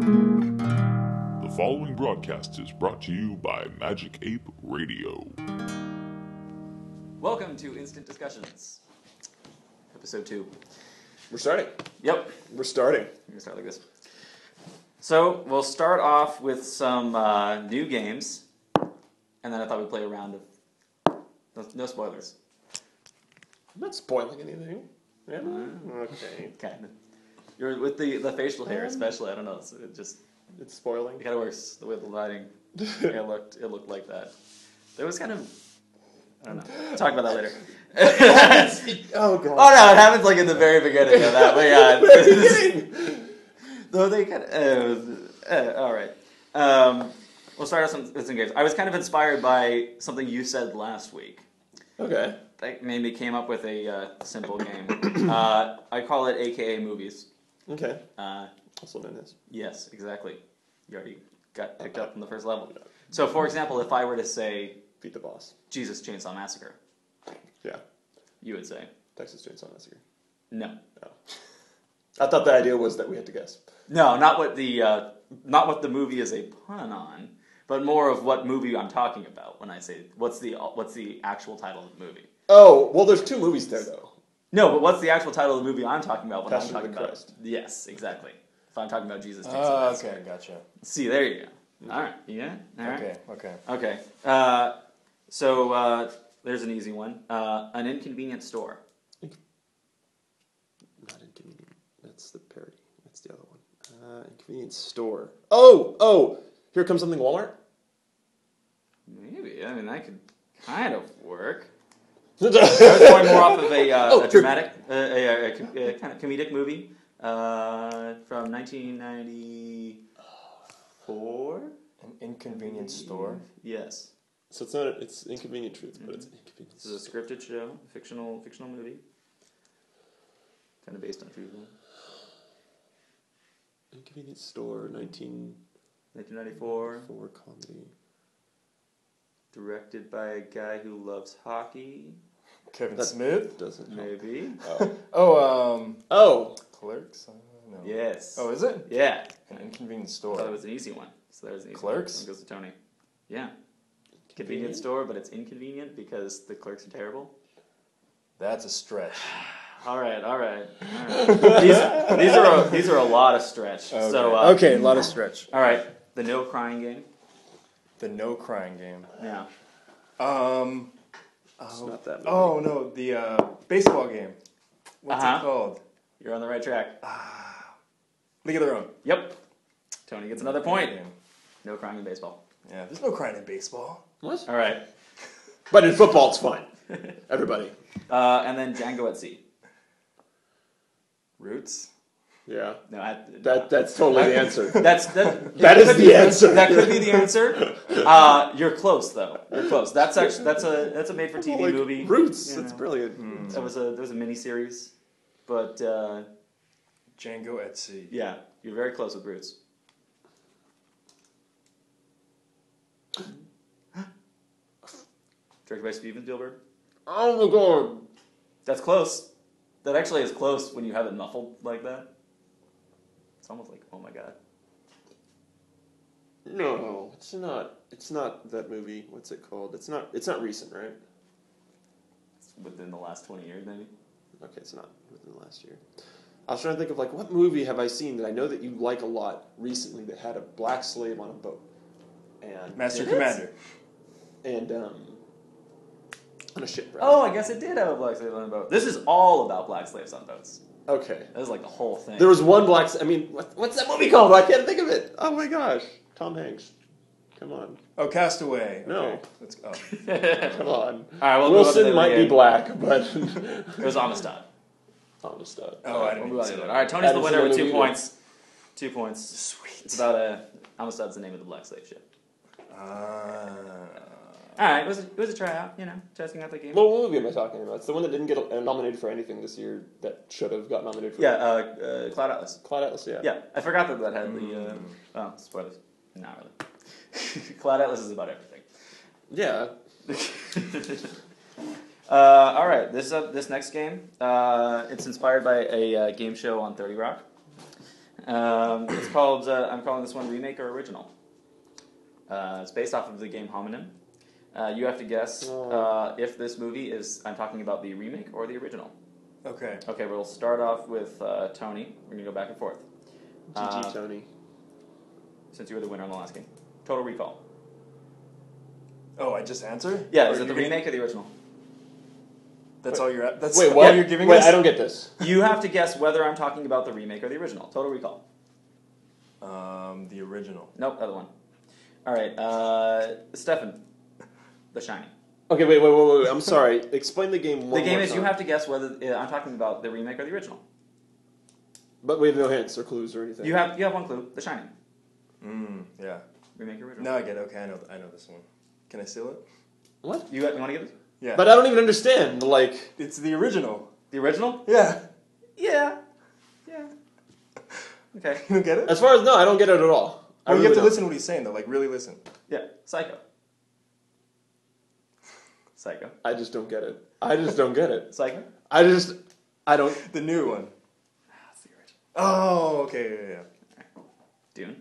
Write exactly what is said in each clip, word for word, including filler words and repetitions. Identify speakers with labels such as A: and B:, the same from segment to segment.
A: The following broadcast is brought to you by Magic Ape Radio.
B: Welcome to Instant Discussions, episode two.
C: We're starting.
B: Yep.
C: We're starting.
B: We're going to start like this. So, we'll start off with some uh, new games, and then I thought we'd play a round of... No, no spoilers.
C: I'm not spoiling anything. Yeah? Okay.
B: Okay. You're with the, the facial hair,
C: Um,
B: especially. I don't know. So it just...
C: It's spoiling.
B: It kind of works. The way the lighting... it looked It looked like that. It was kind of... I don't know. Talk about that later.
C: Oh, God.
B: Oh, no, it happens like in the very beginning of that. But yeah. Though they kind of... Uh, uh, all right. Um, we'll start off some, with some games. I was kind of inspired by something you said last week.
C: Okay.
B: That made me came up with a uh, simple game. Uh, I call it A K A Movies.
C: Okay.
B: Uh,
C: Also known as.
B: yes, exactly. You already got picked up from the first level. So, for example, if I were to say
C: Beat the Boss.
B: Jesus Chainsaw Massacre,
C: Yeah.
B: you would say
C: Texas Chainsaw Massacre.
B: no.
C: Oh. I thought the idea was that we had to guess.
B: No, not what the uh, not what the movie is a pun on, but more of what movie I'm talking about when I say what's the what's the actual title of the movie.
C: Oh, well, there's two movies there, though.
B: No, but what's the actual title of the movie I'm talking about when
C: Passion
B: I'm
C: of
B: talking
C: the
B: about?
C: Christ.
B: Yes, exactly. If I'm talking about Jesus. Chainsaw
D: Oh,
B: Massacre.
D: okay, gotcha.
B: See, there you go. All right, yeah, all right.
D: Okay, okay.
B: Okay. Uh, so uh, there's an easy one. Uh, an inconvenient store.
C: Not Inconvenient. That's the parody. That's the other one. Uh, Inconvenience Store. Oh, oh! Here Comes Something Walmart?
B: Maybe. I mean, that could kind of work. I
C: I
B: was going more off of a, uh,
C: Oh,
B: a dramatic, uh, a, a, a, a kind of comedic movie uh, from nineteen ninety-four.
D: An inconvenient store.
B: Yes,
C: So it's not, a, it's Inconvenient Truth, but it's Inconvenient
B: this is a scripted show, fictional, fictional movie, kind of based on true event.
C: Inconvenient Store, nineteen
B: nineteen ninety-four,
C: four comedy.
B: directed by a guy who loves hockey.
D: Kevin
C: That-
D: Smith.
C: Doesn't help.
B: Maybe.
C: Oh.
D: Oh, um,
C: Oh!
D: Clerks? Uh, no.
B: Yes.
D: Oh, is it?
B: Yeah.
D: An inconvenient
B: I thought it
D: store.
B: was an easy one. So there's an easy
D: Clerks?
B: one. That goes to Tony. Yeah. Convenient store, but it's inconvenient because the clerks are terrible.
D: That's a stretch.
B: All right, all right. All right. these, these are a, these are a lot of stretch.
D: Okay.
B: So uh,
D: okay, a lot of stretch.
B: all right, the no crying game.
D: The no crying game.
B: Yeah.
D: Um.
C: It's
D: oh,
C: not that movie.
D: oh no, the uh, baseball game. What's
B: Uh-huh.
D: it called?
B: You're on the right track.
D: League of Their Own.
B: Yep. Tony gets another point.
D: Yeah.
B: No crying in baseball.
D: Yeah, there's no crying in baseball.
C: What?
B: All right.
C: But in football, it's fine. Everybody.
B: Uh, and then Django at Sea.
D: Roots.
C: Yeah.
B: No, I,
C: That that's totally the answer.
B: that's that.
C: That
B: it
C: is
B: could
C: the
B: be-
C: answer.
B: That could be the answer. Uh, you're close though. You're close. That's actually that's a that's a made for T V
C: Like,
B: movie.
C: Roots.
B: You
C: That's
B: know.
C: brilliant.
B: That was a there was a mini series, but uh,
D: Django at Sea.
B: yeah, you're very close with Roots. Directed by Steven Spielberg.
C: Oh my god.
B: That's close. That actually is close when you have it muffled like that. It's almost like, oh my god.
C: No, it's not. It's not that movie. What's it called? It's not. It's not recent, right?
B: It's within the last twenty years, maybe.
C: Okay, it's not within the last year. I was trying to think of like what movie have I seen that I know that you like a lot recently that had a black slave on a boat and
D: Master
C: and,
D: Commander.
C: and um on a ship. Right?
B: Oh, I guess it did have a black slave on a boat. This is all about black slaves on boats.
C: Okay.
B: That is like the whole thing.
C: There was one black. s- I mean, what, what's that movie called? I can't think of it. Oh my gosh, Tom Hanks. Come on,
D: Oh, Castaway.
C: No.
D: Okay. Let's go.
C: come on.
B: All right, we'll move on to
C: Wilson
B: the
C: might be
B: game.
C: black, but
B: It was Amistad.
C: honest stuff.
D: Oh, I
B: We'll
D: didn't
B: move on
D: see
B: to
D: that.
B: it. All right, Tony's
C: I
B: the
C: didn't
B: winner
C: see
B: with
C: that
B: two
C: movie either.
B: points. Two points.
D: Sweet.
B: It's about a Amistad's the name of the black slave ship.
D: Ah.
B: All right, it was a, it was a tryout, you know, testing out the game.
C: What movie am I talking about? It's the one that didn't get uh, nominated for anything this year that should have got nominated for.
B: Yeah, uh, uh, Cloud Atlas.
C: Cloud Atlas. Yeah.
B: Yeah, I forgot that that had the. Uh, oh, spoilers. Not really. Cloud Atlas is about everything.
C: Yeah.
B: uh, all right, this uh, this next game, uh, it's inspired by a uh, game show on thirty Rock. Um, it's called. Uh, I'm calling this one remake or original. Uh, it's based off of the game Hominem. Uh, you have to guess uh, if this movie is. I'm talking about the remake or the original.
D: Okay.
B: Okay, we'll start off with uh, Tony. We're gonna go back and forth.
C: G G,
B: Uh,
C: Tony.
B: Since you were the winner on the last game. Total Recall.
D: Oh, I just answered?
B: Yeah,
D: Or
B: is it
D: you
B: the
D: can-
B: remake or the original?
D: That's all you're at? That's
C: Wait,
D: all
C: what?
D: you're giving
C: Wait,
D: us?
C: I don't get this.
B: You have to guess whether I'm talking about the remake or the original. Total Recall.
D: Um, the original.
B: Nope, other one. All right, uh, Stefan. The Shining.
C: Okay, wait, wait, wait, wait. I'm sorry. Explain the game one
B: The game
C: more
B: is you
C: time.
B: have to guess whether uh, I'm talking about the remake or the original.
C: But we have no hints or clues or anything.
B: You have you have one clue. The Shining.
D: Mm, yeah.
B: Remake or original.
D: Now I get it. Okay, I know, I know this one. Can I steal it?
C: What?
B: You, got- you want to get this?
D: Yeah.
C: But I don't even understand. Like,
D: It's the original.
B: The original?
D: Yeah.
B: Yeah. Yeah. Okay.
D: You don't get it?
C: as far as no, I don't get it at all. I
D: Well, you
C: really
D: have to
C: don't.
D: listen to what he's saying, though. Like, really listen.
B: Yeah. Psycho. Psycho.
C: I just don't get it. I just don't get it.
B: Psycho?
C: I just, I don't.
D: The new one.
B: That's the original.
D: Oh, okay, yeah, yeah.
B: Dune.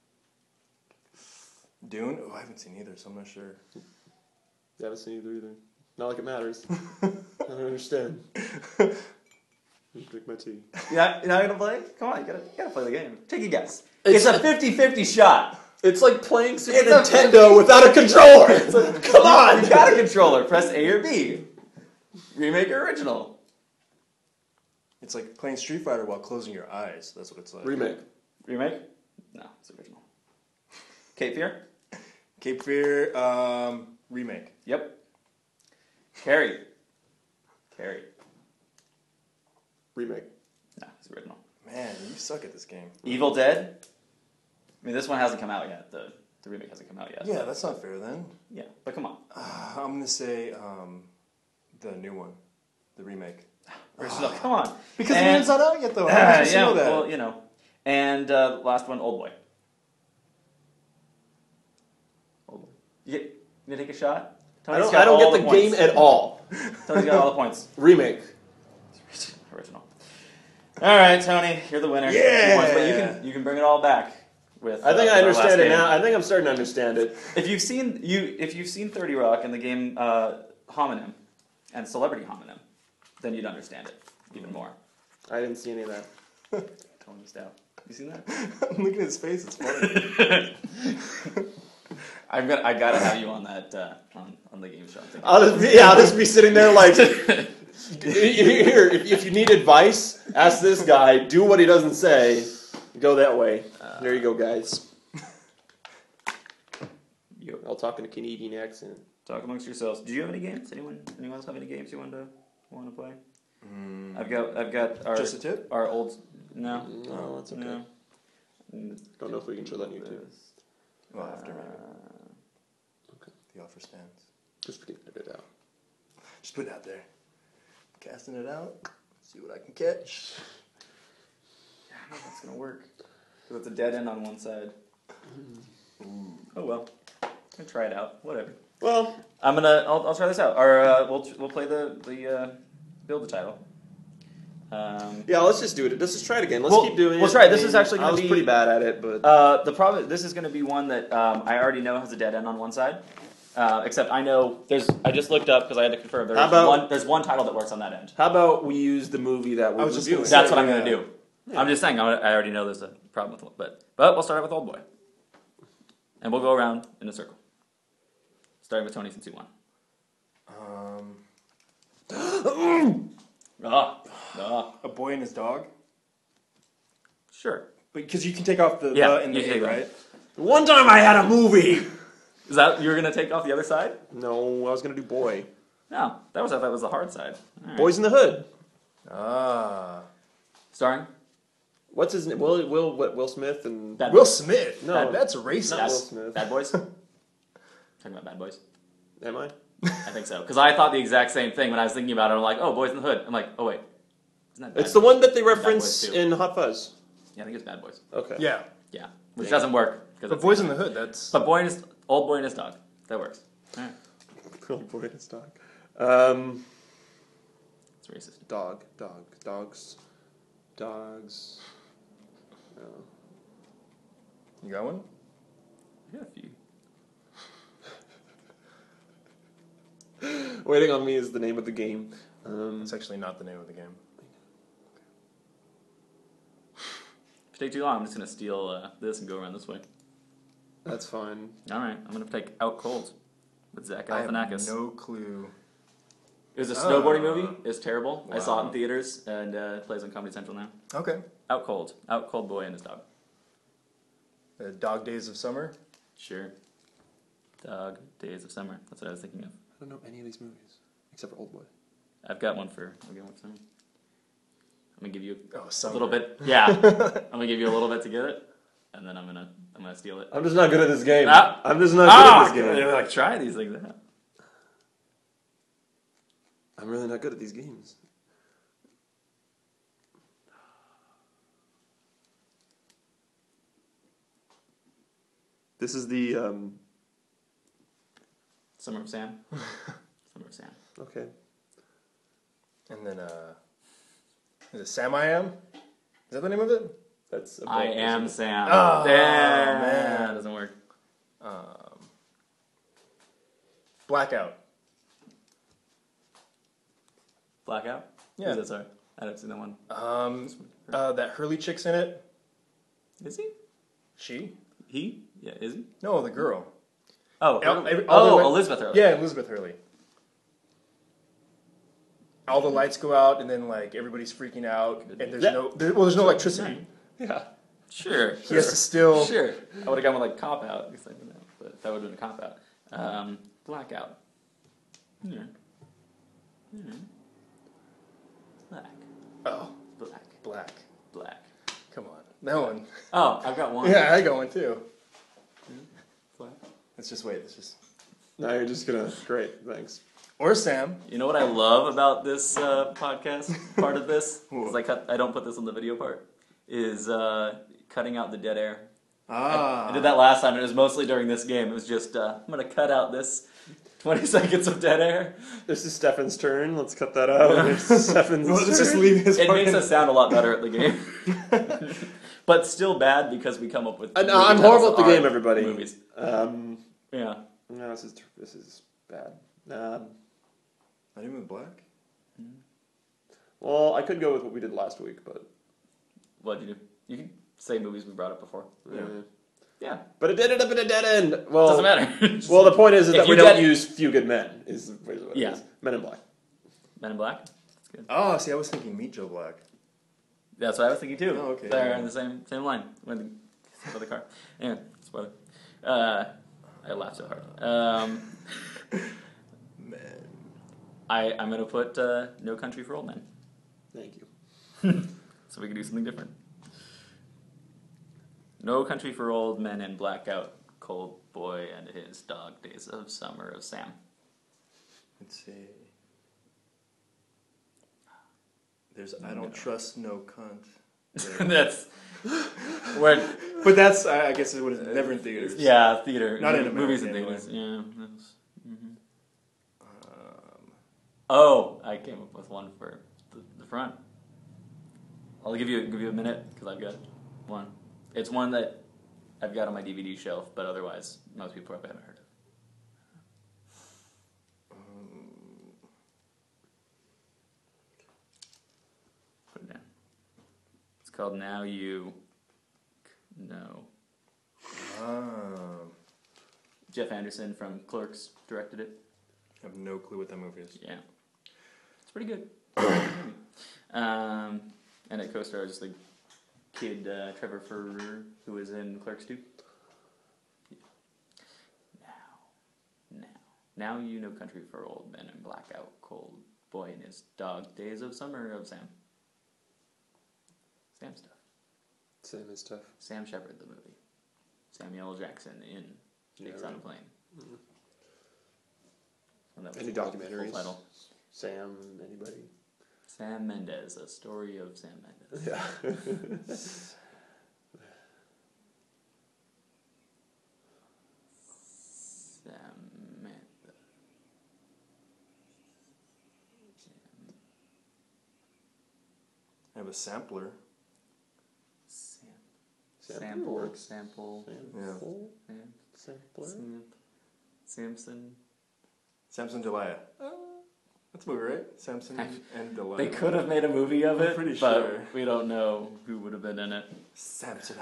D: Dune? Oh, I haven't seen either, so I'm not sure.
C: I haven't seen either either. Not like it matters. I don't understand. Drink my tea.
B: Yeah, you're not gonna play? Come on, you gotta, you gotta play the game. Take a guess.
C: It's
B: It's, a fifty-fifty shot.
C: It's like playing Super
B: It's a-
C: Nintendo without a controller. It's like, come on.
B: You got a controller. Press A or B. Remake or original.
D: It's like playing Street Fighter while closing your eyes. That's what it's like.
C: Remake.
B: Remake? No, it's original. Cape Fear?
D: Cape Fear, um, remake.
B: Yep. Carrie. Carrie.
C: Remake.
B: No, it's original.
D: Man, you suck at this game.
B: Evil Dead? I mean, this one hasn't come out yet. The the remake hasn't come out yet.
D: Yeah, that's not fair then.
B: Yeah, but come on.
D: Uh, I'm gonna say um, the new one, the remake.
B: Original, come on.
D: Because
B: And-
D: the game's not out yet, though. How am I
B: Uh,
D: supposed to
B: yeah,
D: know that?
B: well, you know. And uh, last one, Old Boy. Old Boy. You, get, you gonna take a shot?
C: I
B: Tony's
C: don't,
B: got
C: I don't
B: all
C: get the,
B: points.
C: game at all.
B: Tony's got all the points.
C: Remake.
B: Original. All right, Tony, you're the winner.
D: Yeah!
B: Two points, but you can you can bring it all back with.
C: I think
B: uh,
C: I
B: with our last
C: understand it
B: game.
C: now. I think I'm starting to understand it.
B: If you've seen you if you've seen thirty Rock and the game uh, Hominem and Celebrity Hominem, then you'd understand it even more.
C: I didn't see any of that.
B: Tony Stout. You seen that?
D: I'm looking at his face. It's funny.
B: I've got I gotta have you on that uh, on on the game show. I'm thinking-
C: I'll just be, yeah, I'll just be sitting there like, here, if, if you need advice, ask this guy. Do what he doesn't say. Go that way.
B: Uh,
C: there you go, guys.
B: You
C: I'll talk in a Canadian accent.
B: talk amongst yourselves. Do you have any games? Anyone anyone else have any games you want to want to play?
D: Mm,
B: I've got I've got our
D: just a tip?
B: our old no
C: No, that's okay.
B: no. Mm,
C: Don't know if we can show that on YouTube.
D: Well, after maybe.
B: Uh,
D: The offer stands.
C: Just forget to edit it out.
D: Just put it out there. Casting it out. See what I can catch.
B: I don't know if that's gonna work. Because it's a dead end on one side. Oh well. I'll try it out. Whatever.
C: Well,
B: I'm gonna. I'll, I'll try this out. Or uh, we'll we'll play the the uh, build the title. Um,
C: yeah, let's just do it. Let's just try it again. Let's
B: We'll-
C: keep doing it.
B: we'll try it. This
C: I mean,
B: is actually gonna
C: I was
B: be-
C: pretty bad at it, but
B: uh, the problem. This is gonna be one that um, I already know has a dead end on one side. Uh, except I know there's. I just looked up because I had to confirm. There's
C: How about-
B: one. There's one title that works on that end.
C: how about we use the movie that we're
D: I was just
C: reviewing?
D: gonna
B: That's
D: say,
B: what I'm
D: yeah.
B: gonna do. I'm just saying. I I already know there's a problem with, but but we'll start out with Old Boy, and we'll go around in a circle, starting with Tony since he won.
D: Um,
B: Ah, ah,
D: a boy and his dog.
B: sure.
D: Because you can take off the
B: Yeah,
D: the and
B: you
D: the
B: can
D: A,
B: take that.
D: right?
C: One time I had a movie.
B: Is that you're gonna take off the other side?
C: No, I was gonna do Boy.
B: No, that was I thought was the hard side. All right.
C: Boys in the Hood.
D: Ah.
B: Starring
C: What's his name? Will Will what, Will Smith and
B: Bad
D: Will
B: Boys.
D: Smith.
C: No.
D: That- that's
C: Not
D: racist.
C: Will
B: Yes.
C: Smith.
B: Bad Boys. Talking about Bad Boys.
C: Am I?
B: I think so because I thought the exact same thing when I was thinking about it. I'm like, oh, Boys in the Hood. I'm like, oh wait, isn't that? Bad
C: It's the
B: Boys?
C: one that they
B: Boys
C: reference
B: too.
C: in Hot Fuzz.
B: Yeah, I think it's Bad Boys.
C: Okay.
D: Yeah.
B: Yeah, which
C: Dang.
B: doesn't work because
D: But Boys in the Hood, that's...
B: But boy and his old boy and his dog. That works. All right.
C: Oh boy, it's dog. Um,
B: It's racist.
C: dog, dog, dogs, dogs. Uh,
E: You got one?
B: I got a few.
C: Waiting on Me is the name of the game. Um,
E: It's actually not the name of the game.
B: If you take too long, I'm just gonna steal uh, this and go around this way.
C: that's fine.
B: All right, I'm gonna take Out Cold with Zach
E: I have
B: Galifianakis.
E: no clue.
B: It was a
E: Oh.
B: snowboarding movie. It's terrible. I saw it
E: Wow.
B: in theaters, and uh, it plays on Comedy Central now.
E: Okay.
B: Out Cold. Out Cold Boy and his dog.
E: Uh, Dog Days of Summer.
B: Sure. Dog Days of Summer. That's what I was thinking of.
C: I don't know any of these movies except for Old Boy.
B: I've got one for. I'll get one for summer. I'm gonna give you
E: Oh,
B: a
E: summer.
B: little bit. Yeah, I'm gonna give you a little bit to get it, and then I'm gonna I'm gonna steal it.
C: I'm just not good at this game.
B: Ah.
C: I'm just not
B: Ah,
C: good at this game.
B: like try these things out.
C: I'm really not good at these games. This is the um,
B: Summer of Sam. Summer of Sam.
C: okay.
E: And then, uh, is it Sam I Am? Is that the name of it?
C: That's a
B: I
C: book,
B: am
C: isn't
B: Sam.
E: Oh,
B: Damn,
E: man.
B: that doesn't work.
E: Um, Blackout.
B: Blackout.
E: Yeah.
B: Who's that? Sorry, I haven't seen that one.
E: Um, uh, that Hurley chick's in it.
B: Is he?
E: She?
B: He? Yeah. Is he?
E: No, the girl.
B: Oh,
E: El-
B: Hurley.
E: every- all the
B: oh,
E: way-
B: Elizabeth Hurley.
E: Yeah, Elizabeth Hurley. All the lights go out, and then like everybody's freaking out, and there's
C: Yeah.
E: no there, well, there's no electricity.
C: it? Yeah.
B: Sure.
E: He has to still.
B: Sure. I would have gone with like Cop Out, because I didn't know, but that would have been a Cop Out. Um, Blackout. Yeah. Yeah. Black.
E: Oh,
B: Black.
E: black.
B: Black.
E: Come on, that one.
B: Oh, I've got one.
E: Yeah, I got one too.
B: Black.
E: Let's just wait. Let's just.
C: No, you're just gonna. Great, thanks.
E: Or Sam.
B: You know what I love about this uh, podcast? Part of this
E: What?
B: is I cut. I don't put this on the video part. Is uh, cutting out the dead air.
E: Ah.
B: I did that last time, and it was mostly during this game. It was just uh, I'm gonna cut out this twenty seconds of dead air.
C: This is Stefan's turn. Let's cut that out. It's Stefan's
E: Well, let's
C: turn.
E: just leave his.
B: It
E: fucking-
B: makes us sound a lot better at the game, but still bad because we come up with.
C: Uh, no,
B: movie
C: I'm
B: titles
C: horrible at
B: that
C: the game,
B: aren't
C: everybody.
B: Movies.
C: Um,
B: Yeah.
C: no, this is this is bad. Um,
E: Not even black.
C: well, I could go with what we did last week, but
B: What'd you do? You can say movies we brought up before.
C: yeah.
B: Yeah.
C: But it ended up in a dead end. Well,
B: Doesn't matter. Just-
C: Well, the point is, is
B: If
C: that
B: you
C: we don't
B: get-
C: use Few Good Men. Is what it
B: Yeah.
C: is. Men in Black.
B: Men in Black. That's good.
E: Oh, see, I was thinking Meet Joe Black.
B: That's what I was thinking too.
E: Oh, okay.
B: They're in the same same line with the, with the car. Anyway, spoiler. Uh, I laughed so hard. Um,
E: Man.
B: I I'm gonna put uh, No Country for Old Men,
C: Thank you.
B: so we can do something different. No Country for Old Men and Blackout, Cold Boy and His Dog Days of Summer of Sam.
E: Let's see. There's I don't trust no cunt.
B: That's where
E: But that's I I guess it was never in theaters.
B: yeah theater
E: Not in
B: movies in
E: America,
B: theaters. Yeah. that's- mhm.
E: Um,
B: Oh, I came up with one for the, the front. I'll give you give you a minute because I've got one. It's one that I've got on my D V D shelf, but otherwise most people probably haven't heard of. Put it down. It's called Now You Know.
E: um,
B: Jeff Anderson from Clerks directed it.
E: I have no clue what that movie is.
B: Yeah, it's pretty good. um, and it co-stars the kid uh, Trevor Ferrer, who was in Clerks two. Now, now, now you know Country for Old Men and Blackout, Cold Boy and His Dog, Days of Summer of Sam. Sam stuff.
C: Same as tough.
B: Sam Shepard, the movie. Samuel L. Jackson in Takes
C: Yeah,
B: on a
C: right.
B: Plane. And that was
C: Any
B: the full-
C: documentaries?
B: full title.
C: Sam, anybody?
B: Sam Mendes, a story of Sam Mendes.
C: Yeah.
B: Sam Mendes.
E: I have a sampler.
B: Sam. Sample.
C: works.
B: Sample.
C: Sample.
B: Sam-
C: Sampler.
B: Sam- Samson.
E: Samson Delilah. Uh, that's a movie, right? Samson and Delilah.
B: They could have made a movie of
E: I'm
B: it,
E: pretty
B: but
E: sure.
B: we don't know who would have been in it.
E: Samsonite.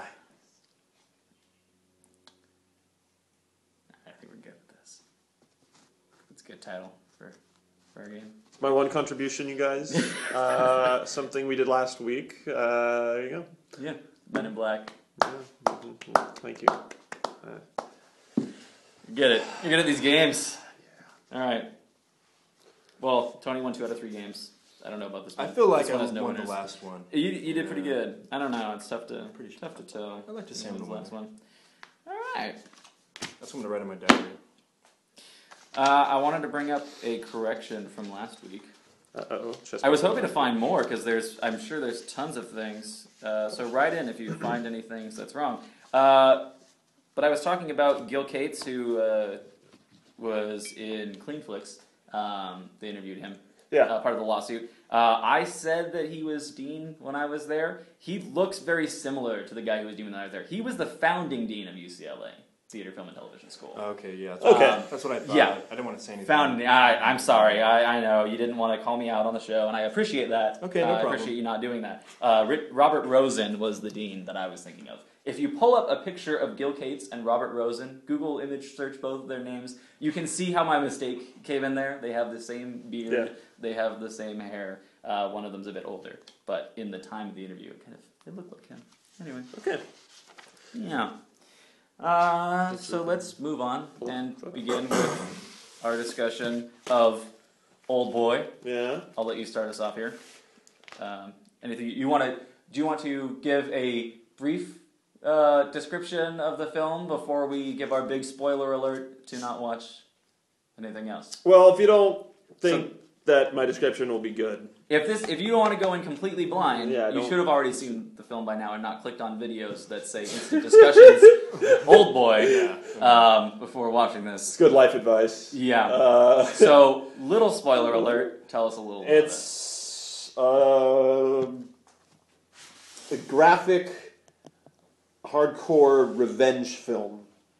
B: I think we're good with this. It's a good title for, for our game.
C: My one contribution, you guys. uh, something we did last week. Uh, there you go.
B: Yeah. Men in Black.
C: Yeah. Mhm. Thank you. Uh,
B: You get it. You're good at these games. All right. Well, Tony won two out of three games. I don't know about this one.
E: I feel like
B: this one
E: I
B: has no
E: won the
B: winners.
E: last one.
B: You you did pretty
E: Yeah.
B: good. I don't know. It's tough to
E: Pretty sure.
B: tough to tell.
E: I like to say
B: who
E: I'm the
B: won the last
E: winner.
B: one. All right.
E: That's what I'm gonna write in my diary.
B: Uh, I wanted to bring up a correction from last week.
C: Uh-oh.
B: I was hoping to find more because there's, I'm sure there's tons of things. Uh, so write in if you find any things that's wrong. Uh, but I was talking about Gil Cates, who uh, was in Cleanflix. Um, they interviewed him.
C: Yeah.
B: Uh, part of the lawsuit. Uh, I said that he was dean when I was there. He looks very similar to the guy who was dean when I was there. He was the founding dean of U C L A, Theater, Film, and Television School.
E: Okay, yeah. That's
C: Okay.
E: What, that's what I thought.
B: Yeah.
E: I didn't want to say anything.
B: Founding. I, I'm sorry. I, I know you didn't want to call me out on the show, and I appreciate that.
E: Okay, no
B: uh, I
E: problem.
B: appreciate you not doing that. Uh, Ri- Robert Rosen was the dean that I was thinking of. If you pull up a picture of Gil Cates and Robert Rosen, Google image search both of their names, you can see how my mistake came in there. They have the same beard.
C: Yeah.
B: They have the same hair. Uh, one of them's a bit older, but in the time of the interview, it kind of it looked like him. Anyway,
C: Okay.
B: yeah. Uh, so let's move on and begin with our discussion of Old Boy.
C: Yeah.
B: I'll let you start us off here. Um, anything you want to? Do you want to give a brief uh, description of the film before we give our big spoiler alert to not watch anything else?
C: Well, if you don't think that my description will be good,
B: If this, if you don't want to go in completely blind,
C: Yeah,
B: you
C: don't-
B: should have already seen the film by now and not clicked on videos that say instant discussions, Old Boy, um, before watching
C: it's
B: this.
C: good life advice.
B: Yeah.
C: Uh,
B: So, little spoiler alert. Tell us a little. bit.
C: It's uh, a graphic, hardcore revenge film.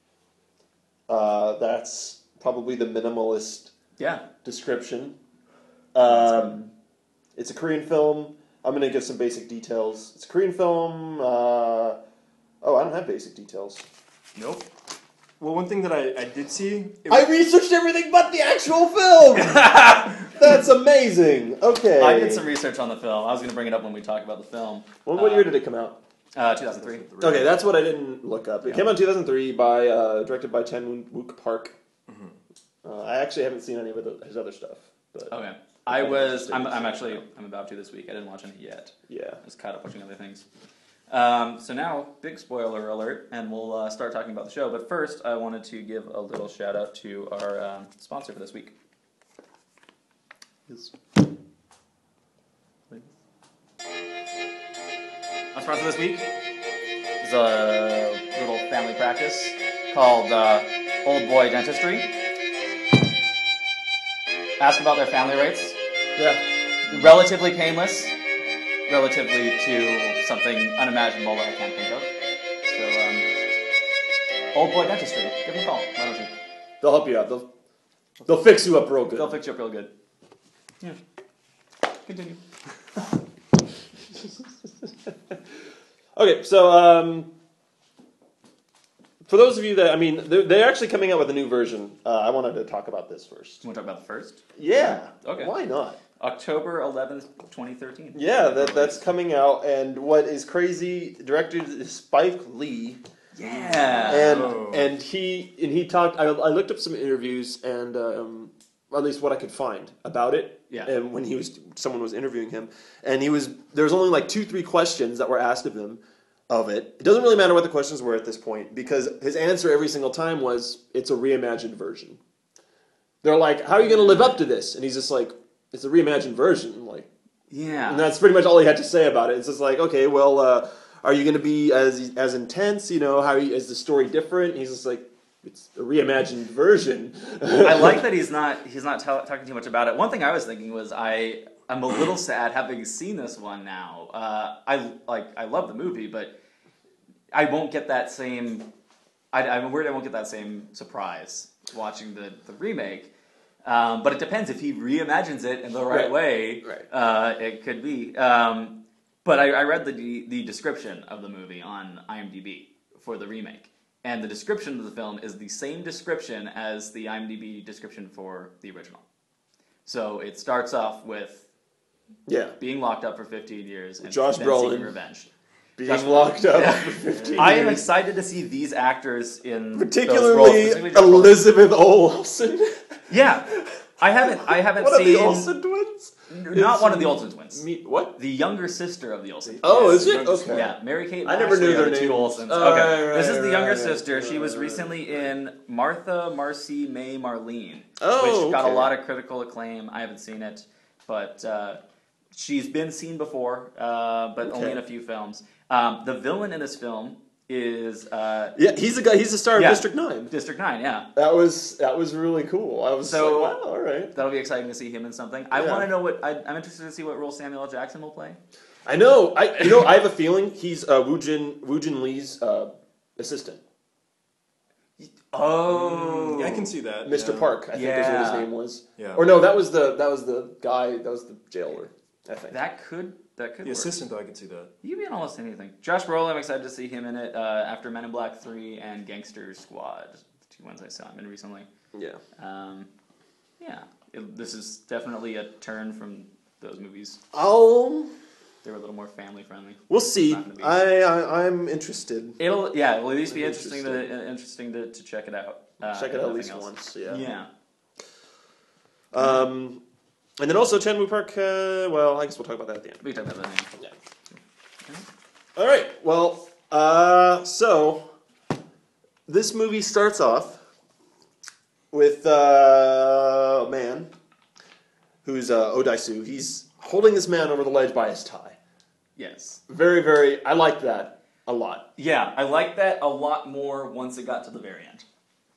C: Uh, that's probably the minimalist
B: Yeah.
C: description. Um, it's a Korean film. I'm going to give some basic details. It's a Korean film. Uh, oh, I don't have basic details.
E: Nope. Well, one thing that I, I did see. It
C: I researched everything but the actual film! That's amazing! Okay.
B: I did some research on the film. I was going to bring it up when we talk about the film.
C: Well, what
B: uh,
C: year did it come out?
B: Uh, two thousand three.
C: Okay, that's what I didn't look up. It came out in two thousand three by uh, directed by Chan Wook Park. Uh, I actually haven't seen any of the- his other stuff, but
B: Okay. I was. I'm, I'm actually. I'm about to this week. I didn't watch any yet.
C: yeah.
B: I was caught up watching other things. Um, so now, big spoiler alert, and we'll uh, start talking about the show. But first, I wanted to give a little shout out to our um, sponsor for this week. Our sponsor this week is a little family practice called uh, Old Boy Dentistry. Ask about their family rates.
C: Yeah.
B: Relatively painless, relatively to something unimaginable that I can't think of. So, um, Old Boy Dentistry. Give them a call. Why don't you?
C: They'll help you out. They'll, they'll fix you up real good.
B: They'll fix you up real good. Yeah. Continue.
C: Okay, so um, for those of you that, I mean, they're, they're actually coming out with a new version. Uh, I wanted to talk about this first.
B: You want to talk about the first?
C: Yeah.
B: Okay.
C: Why not?
B: October eleventh, twenty thirteen.
C: Yeah, that, that's coming out, and what is crazy, directed is Spike Lee,
B: Yeah.
C: and
E: Oh.
C: and he and he talked. I, I looked up some interviews, and um, at least what I could find about it.
B: Yeah.
C: And when he was, someone was interviewing him, and he was, there was only like two, three questions that were asked of him, of it. It doesn't really matter what the questions were at this point, because his answer every single time was, "It's a reimagined version." They're like, "How are you going to live up to this?" And he's just like, "It's a reimagined version." Like,
B: yeah.
C: and that's pretty much all he had to say about it. It's just like, okay, well, uh, are you going to be as as intense? You know, how is the story different? He's just like, it's a reimagined version.
B: I like that he's not he's not tell, talking too much about it. One thing I was thinking was I I'm a little sad having seen this one now. Uh, I like I love the movie, but I won't get that same. I, I'm worried I won't get that same surprise watching the the remake. Um, but it depends if he reimagines it in the right,
C: Right.
B: way.
C: Right.
B: Uh, it could be. Um, but I, I read the the description of the movie on IMDb for the remake, and the description of the film is the same description as the IMDb description for the original. So it starts off with
C: Yeah.
B: being locked up for fifteen years and
C: Josh
B: then
C: Brolin.
B: seeking revenge.
C: Being
B: Josh-
C: locked up
B: Yeah.
C: for fifteen
B: I am
C: years.
B: excited to see these actors in those roles,
C: Particularly
B: specifically Josh Brolin.
C: Elizabeth Olsen.
B: Yeah, I haven't. I haven't
C: One of
B: seen
C: the Olsen twins?
B: not
C: Is-
B: one of the Olsen twins.
C: Me, what?
B: The younger sister of the Olsen.
C: Oh,
D: Yes,
C: is it?
D: youngest
C: Okay.
B: Yeah, Mary Kate.
C: I never
B: Ashley
C: knew
B: are
C: their
B: the two
C: names.
B: Olsens.
C: Oh,
B: okay,
C: right,
B: this is
C: right,
B: the younger
C: right,
B: sister.
C: right,
B: She was
C: right.
B: recently in Martha, Marcy, May, Marlene,
C: Oh,
B: which got a
C: okay.
B: lot of critical acclaim. I haven't seen it, but uh, she's been seen before, uh, but only
C: Okay.
B: in a few films. Um, the villain in this film is uh,
C: Yeah, he's the guy. He's the star
B: Yeah.
C: of District Nine.
B: District Nine. Yeah,
C: That was that was really cool. I was
B: So-
C: like, wow, all right.
B: that'll be exciting to see him in something. I
C: Yeah.
B: want to know what I, I'm interested to see what role Samuel L. Jackson will play.
C: I know. I you know I have a feeling he's uh, Woo Jin Woo Jin Lee's uh, assistant,
B: Oh,
D: Yeah, I can see that.
C: Mister
D: yeah.
C: Park. I think is what his
B: Yeah.
C: name was.
D: Yeah.
C: Or no, that was the that was the guy. That was the jailer. I think.
B: That could that could
D: The
B: work.
D: assistant, though, I can see that.
B: He could be in almost anything. Josh Brolin, I'm excited to see him in it uh, after Men in Black three and Gangster Squad, the two ones I saw him in recently.
C: Yeah.
B: Um, yeah, it, this is definitely a turn from those movies.
C: I'll.
B: They were a little more family friendly.
C: We'll see.
B: Not gonna be-
C: I, I I'm interested.
B: It'll yeah, it'll at least be
C: It'll be
B: interesting to uh, interesting to, to check it out. Uh,
C: Check it
B: if
C: out at
B: nothing
C: least
B: else.
C: once. Yeah.
B: Yeah.
C: Um, and then also Chan Woo Park. Uh, well, I guess we'll talk about that at the end.
B: We can talk about that now.
C: Yeah. All right. Well, uh, so this movie starts off with uh, a man who's uh, Odaisu. He's holding this man over the ledge by his tie.
B: Yes.
C: Very, very. I like that a lot.
B: Yeah, I like that a lot more once it got to the very end.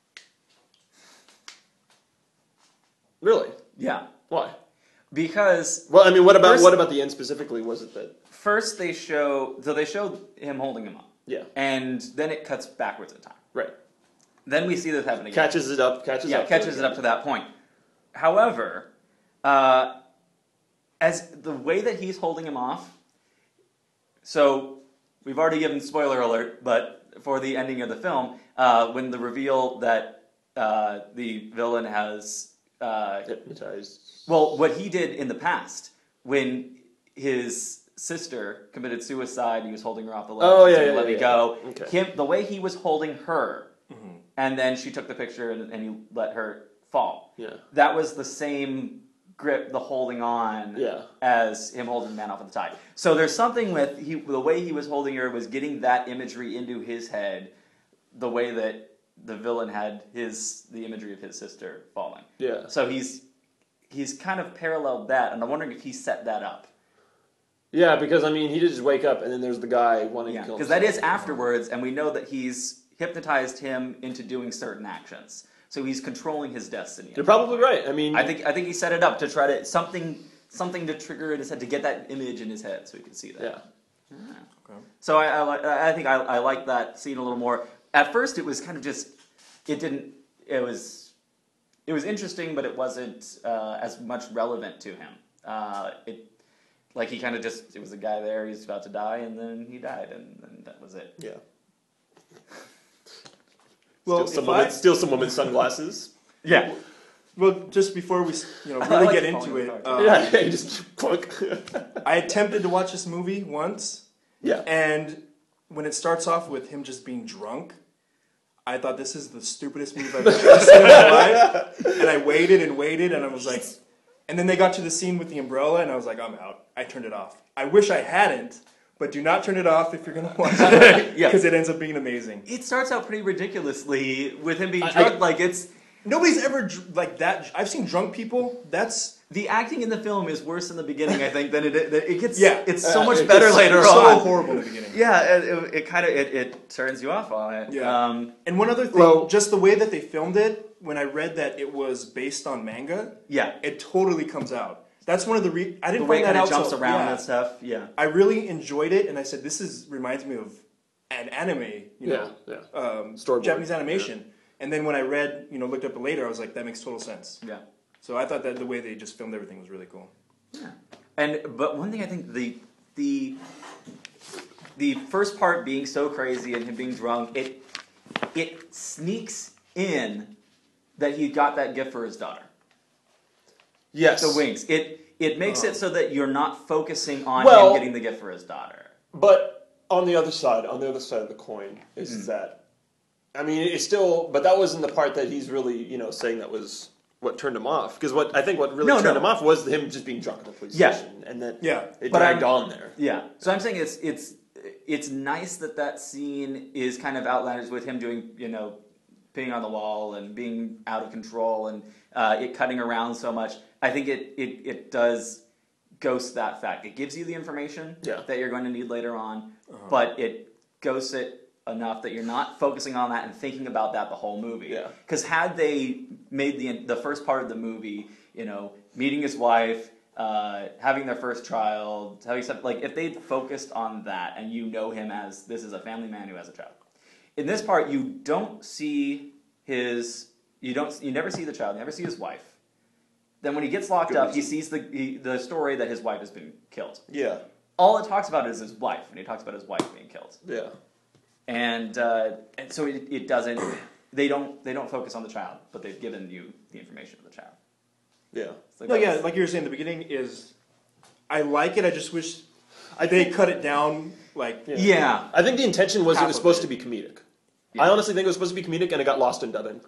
C: Really?
B: Yeah.
C: Why?
B: Because
C: Well, I mean, what about
B: First-
C: what about the end specifically? Was it that?
B: first they show, so they show him holding him up,
C: Yeah.
B: and then it cuts backwards in time.
C: Right.
B: Then we see this happen again.
C: Catches it up. Catches
B: yeah,
C: up.
B: catches it up to that point. However, uh, as the way that he's holding him off, so we've already given spoiler alert, but for the ending of the film, uh, when the reveal that uh, the villain has uh,
C: Hypnotized.
B: well, what he did in the past when his sister committed suicide, he was holding her off the ledge.
C: Oh,
B: and
C: yeah,
B: saying,
C: yeah,
B: let me
C: yeah,
B: go.
C: yeah. Okay.
B: Him, the way he was holding her, and then she took the picture and, and he let her fall.
C: Yeah.
B: That was the same grip, the holding on,
C: Yeah.
B: as him holding the man off at the tide. So there's something with he, the way he was holding her was getting that imagery into his head, the way that the villain had his the imagery of his sister falling.
C: Yeah.
B: So he's he's kind of paralleled that, and I'm wondering if he set that up.
C: Yeah, because I mean, he did just wake up, and then there's the guy wanting
B: Yeah,
C: to kill
B: because
C: himself.
B: that is afterwards, and we know that he's hypnotized him into doing certain actions. So he's controlling his destiny.
C: You're probably right. I mean,
B: I think I think he set it up to try to something something to trigger in his head to get that image in his head so he can see that.
C: yeah.
D: Okay.
B: So I I, like, I think I, I like that scene a little more. At first, it was kind of just it didn't it was it was interesting, but it wasn't uh, as much relevant to him. Uh, it like he kind of just it was a guy there. He's about to die, and then he died, and, and that was it.
C: Yeah.
D: Well,
C: steal, some
D: if
C: woman,
D: I-
C: steal some woman's sunglasses.
B: Yeah.
D: Well, just before we you know
B: I
D: really
B: like
D: get
B: falling
D: into it,
B: apart.
D: um,
C: yeah, yeah, just clunk.
D: I attempted to watch this movie once,
C: yeah.
D: and when it starts off with him just being drunk, I thought this is the stupidest movie I've ever seen in my life. And I waited and waited, and I was like, and then they got to the scene with the umbrella, and I was like, I'm out. I turned it off. I wish I hadn't, but do not turn it off if you're gonna watch it,
B: Yeah.
D: because it ends up being amazing.
B: It starts out pretty ridiculously with him being
C: I-
B: drunk.
C: I-
B: like it's
D: Nobody's ever dr- like that. I've seen drunk people. That's
B: the acting in the film is worse in the beginning, I think, than it than it gets.
D: Yeah.
B: it's so
C: Uh,
B: much
C: it
B: better
C: gets
B: later
D: so
B: on.
D: horrible in the beginning.
B: Yeah, it, it, it kind of it, it turns you off on it.
D: Yeah.
B: Um,
D: And one other thing,
C: Well-
D: just the way that they filmed it, when I read that it was based on manga,
B: yeah.
D: it totally comes out. That's one of the re- I
B: The
D: didn't
B: way it
D: find that
B: kind
D: out
B: of jumps
D: till-
B: around
D: yeah.
B: and stuff. Yeah.
D: I really enjoyed it, and I said, "This is reminds me of an anime, you
C: Yeah,
D: know,
C: yeah.
D: Um,
C: Storyboard,
D: Japanese animation. And then when I read, you know, looked up it later, I was like, that makes total sense.
B: Yeah.
D: So I thought that the way they just filmed everything was really cool.
B: Yeah. And but one thing I think the the the first part being so crazy and him being drunk, it it sneaks in that he got that gift for his daughter.
C: Yes.
B: The wings. It it makes it so that you're not focusing on
C: Well-
B: him getting the gift for his daughter.
C: But on the other side, on the other side of the coin, is
B: Mm-hmm.
C: that, I mean, it's still, but that wasn't the part that he's really, you know, saying that was what turned him off. Because what I think what really
B: No,
C: turned
B: no.
C: him off was him just being drunk at the police
B: Yeah.
C: station, and that
D: Yeah.
C: it
B: But
C: dragged
B: I'm-
C: on there.
B: Yeah. So I'm saying it's it's it's nice that that scene is kind of outlandish with him doing, you know, peeing on the wall and being out of control and uh, it cutting around so much. I think it, it, it does ghost that fact. It gives you the information
C: Yeah.
B: that you're going to need later on, but it ghosts it enough that you're not focusing on that and thinking about that the whole movie.
C: Yeah.
B: Because had they made the the first part of the movie, you know, meeting his wife, uh, having their first child, having something like if they'd focused on that and you know him as this is a family man who has a child. In this part, you don't see his, you don't, you never see the child, you never see his wife. Then when he gets locked
C: Good
B: up, he
C: reason.
B: sees the he, the story that his wife has been killed.
C: Yeah.
B: All it talks about is his wife, and he talks about his wife being killed.
C: Yeah.
B: And, uh, and so it, it doesn't, they don't they don't focus on the child, but they've given you the information of the child.
C: Yeah.
B: It's like
D: No, yeah,
B: that's-
D: like you were saying, the beginning is, I like it. I just wish
C: I
D: they
C: think,
D: cut it down. Like,
C: Yeah.
B: yeah.
C: I think the intention was
D: Half
C: it was
D: of
C: supposed
D: it.
C: to be comedic.
B: Yeah.
C: I honestly think it was supposed to be comedic, and it got lost in dubbing.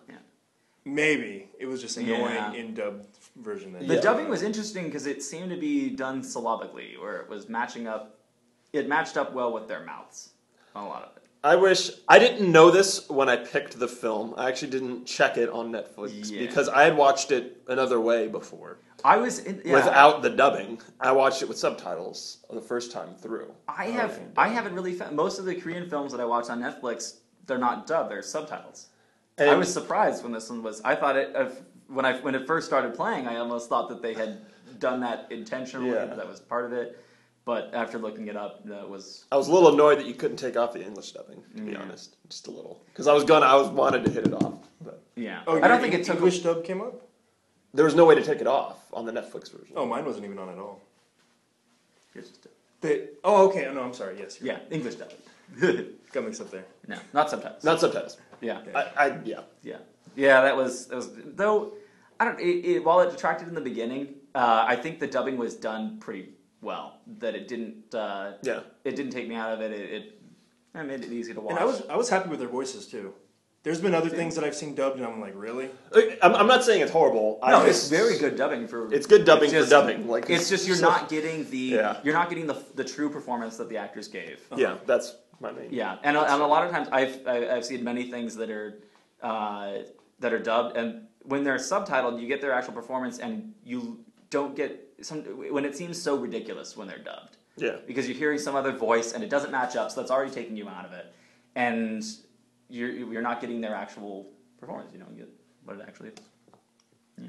D: maybe it was just annoying
B: Yeah.
D: in dubbed version. Then.
B: The
C: Yeah.
B: dubbing was interesting because it seemed to be done syllabically, where it was matching up, it matched up well with their mouths on a lot of it.
C: I wish I didn't know this when I picked the film. I actually didn't check it on Netflix
B: Yeah.
C: because I had watched it another way before.
B: I was in, yeah,
C: Without the dubbing. I watched it with subtitles the first time through.
B: I have I haven't really found most of the Korean films that I watch on Netflix. They're not dubbed; they're subtitles.
C: And
B: I was surprised when this one was. I thought it of when I when it first started playing. I almost thought that they had done that intentionally.
C: Yeah.
B: That was part of it. But after looking it up, that was
C: I was a little annoyed that you couldn't take off the English dubbing, to be
B: Yeah.
C: honest. Just a little. Because I was gonna I was wanted to hit it off. But
B: yeah.
D: Oh,
B: I don't
D: your
B: think it took.
D: English dub came up.
C: there was no way to take it off on the Netflix version.
D: Oh, mine wasn't even on at all.
B: Here's just a-
D: They, oh, okay. No, I'm sorry. Yes, you're
B: Yeah, English dub.
D: right. Got mixed up there.
B: No, not subtitles.
C: Not subtitles.
B: Yeah.
C: I, I yeah.
B: Yeah, yeah, that was that was though. I don't. It, it, while it detracted in the beginning, uh, I think the dubbing was done pretty well. That it didn't. Uh,
C: Yeah.
B: It didn't take me out of it. It, it, it made it easy to watch.
D: And I was I was happy with their voices too. There's been other things that I've seen dubbed, and I'm like, really?
C: Like, I'm, I'm not saying it's horrible. I
B: no,
C: just-
B: it's very good dubbing for.
C: It's good dubbing
B: it's just-
C: for dubbing. Like
B: It's just you're
C: so-
B: not getting the.
C: Yeah.
B: You're not getting the the true performance that the actors gave.
C: Yeah, that's my main.
B: Yeah, and, a- and a lot of times I've I- I've seen many things that are uh, that are dubbed, and when they're subtitled, you get their actual performance, and you don't get some when it seems so ridiculous when they're dubbed
C: Yeah.
B: because you're hearing some other voice and it doesn't match up, so that's already taking you out of it, and you're you're not getting their actual performance. You don't get what it actually is. Yeah.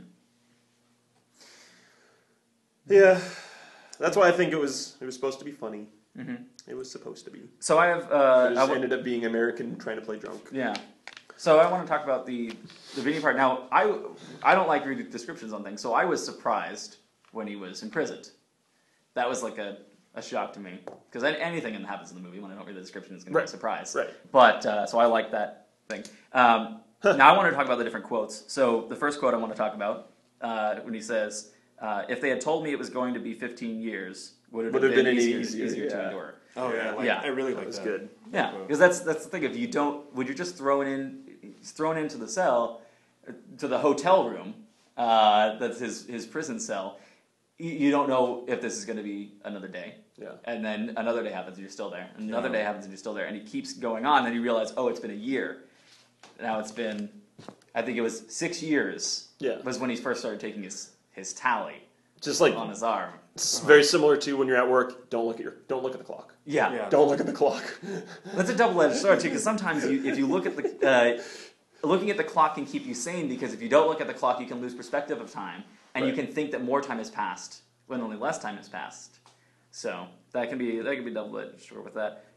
C: Yeah. That's why I think it was it was supposed to be funny.
B: Mm-hmm.
C: It was supposed to be.
B: So I have
C: It
B: uh,
C: just
B: I w-
C: ended up being American trying to play drunk.
B: Yeah. So I want to talk about the the beginning part. Now, I I don't like reading descriptions on things, so I was surprised when he was imprisoned. That was like a, a shock to me because anything that happens in the movie when I don't read the description is going to be a
C: Right.
B: surprise.
C: Right.
B: But uh, so I like that thing. Um, now I want to talk about the different quotes. So the first quote I want to talk about uh, when he says, uh, "If they had told me it was going to be fifteen years, would it
C: Would
B: have
C: have
B: been,
C: been any
B: easier,
C: easier,
B: easier to
C: yeah.
B: endure?"
D: Oh yeah, I like,
B: Yeah.
D: I really
C: That
D: like
C: was
D: that.
C: good.
B: Yeah,
D: Quote.
B: because that's that's the thing. If you don't, when you're just thrown in, he's thrown into the cell, uh, to the hotel room, uh, that's his his prison cell. You, you don't know if this is going to be another day.
C: Yeah.
B: And then another day happens, and you're still there. And another
D: Yeah.
B: day happens, and you're still there. And he keeps going on. Then you realize, oh, it's been a year. Now it's been, I think it was six years.
C: Yeah.
B: Was when he first started taking his his tally
C: Just like
B: on his arm.
C: it's very similar to when you're at work. Don't look at your don't look at the clock.
B: Yeah.
D: Yeah.
C: Don't look at the clock.
B: That's a double-edged sword too, because sometimes you, if you look at the uh, looking at the clock can keep you sane, because if you don't look at the clock, you can lose perspective of time, and you
C: Right.
B: can think that more time has passed when only less time has passed. So that can be that can be double-edged sword with that.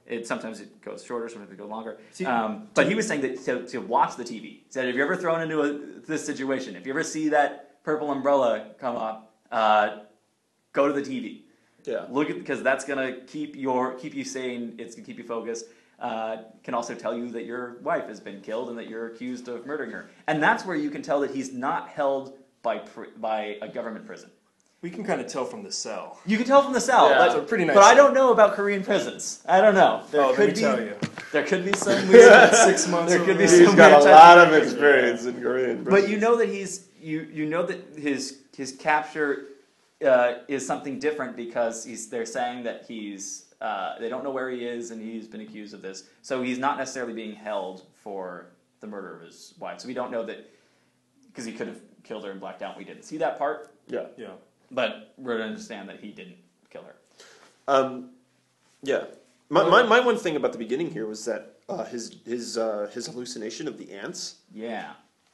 B: It sometimes it goes shorter, sometimes it goes longer.
D: See-
B: um, but he was saying that to, to watch the T V. He said, if you're ever thrown into a, this situation, if you ever see that purple umbrella come up, uh, go to the T V.
C: Yeah.
B: Look at because that's gonna keep your keep you sane. It's gonna keep you focused. Uh, can also tell you that your wife has been killed and that you're accused of murdering her. And that's where you can tell that he's not held by pr- by a government prison.
D: We can kind of tell from the cell.
B: You can tell from the cell.
C: Yeah,
B: but,
D: it's a pretty nice
B: but I
D: cell.
B: don't know about Korean prisons. I don't know. There
D: Oh, let
B: could
D: me
B: be,
D: tell you.
B: There could be some weird
D: Six months
B: There could
D: over
B: be
D: there.
C: He's
B: some
C: got
B: weird
C: a
B: type
C: lot
B: of-
C: of experience in Korean.
B: But you know that he's you you know that his his capture uh, is something different because he's they're saying that he's uh, they don't know where he is and he's been accused of this, so he's not necessarily being held for the murder of his wife. So we don't know that because he could have killed her and blacked out. We didn't see that part,
C: yeah.
D: Yeah.
B: but we're to understand that he didn't kill her.
C: Um, yeah. My, my my one thing about the beginning here was that uh, his his uh, his hallucination of the ants.
B: Yeah,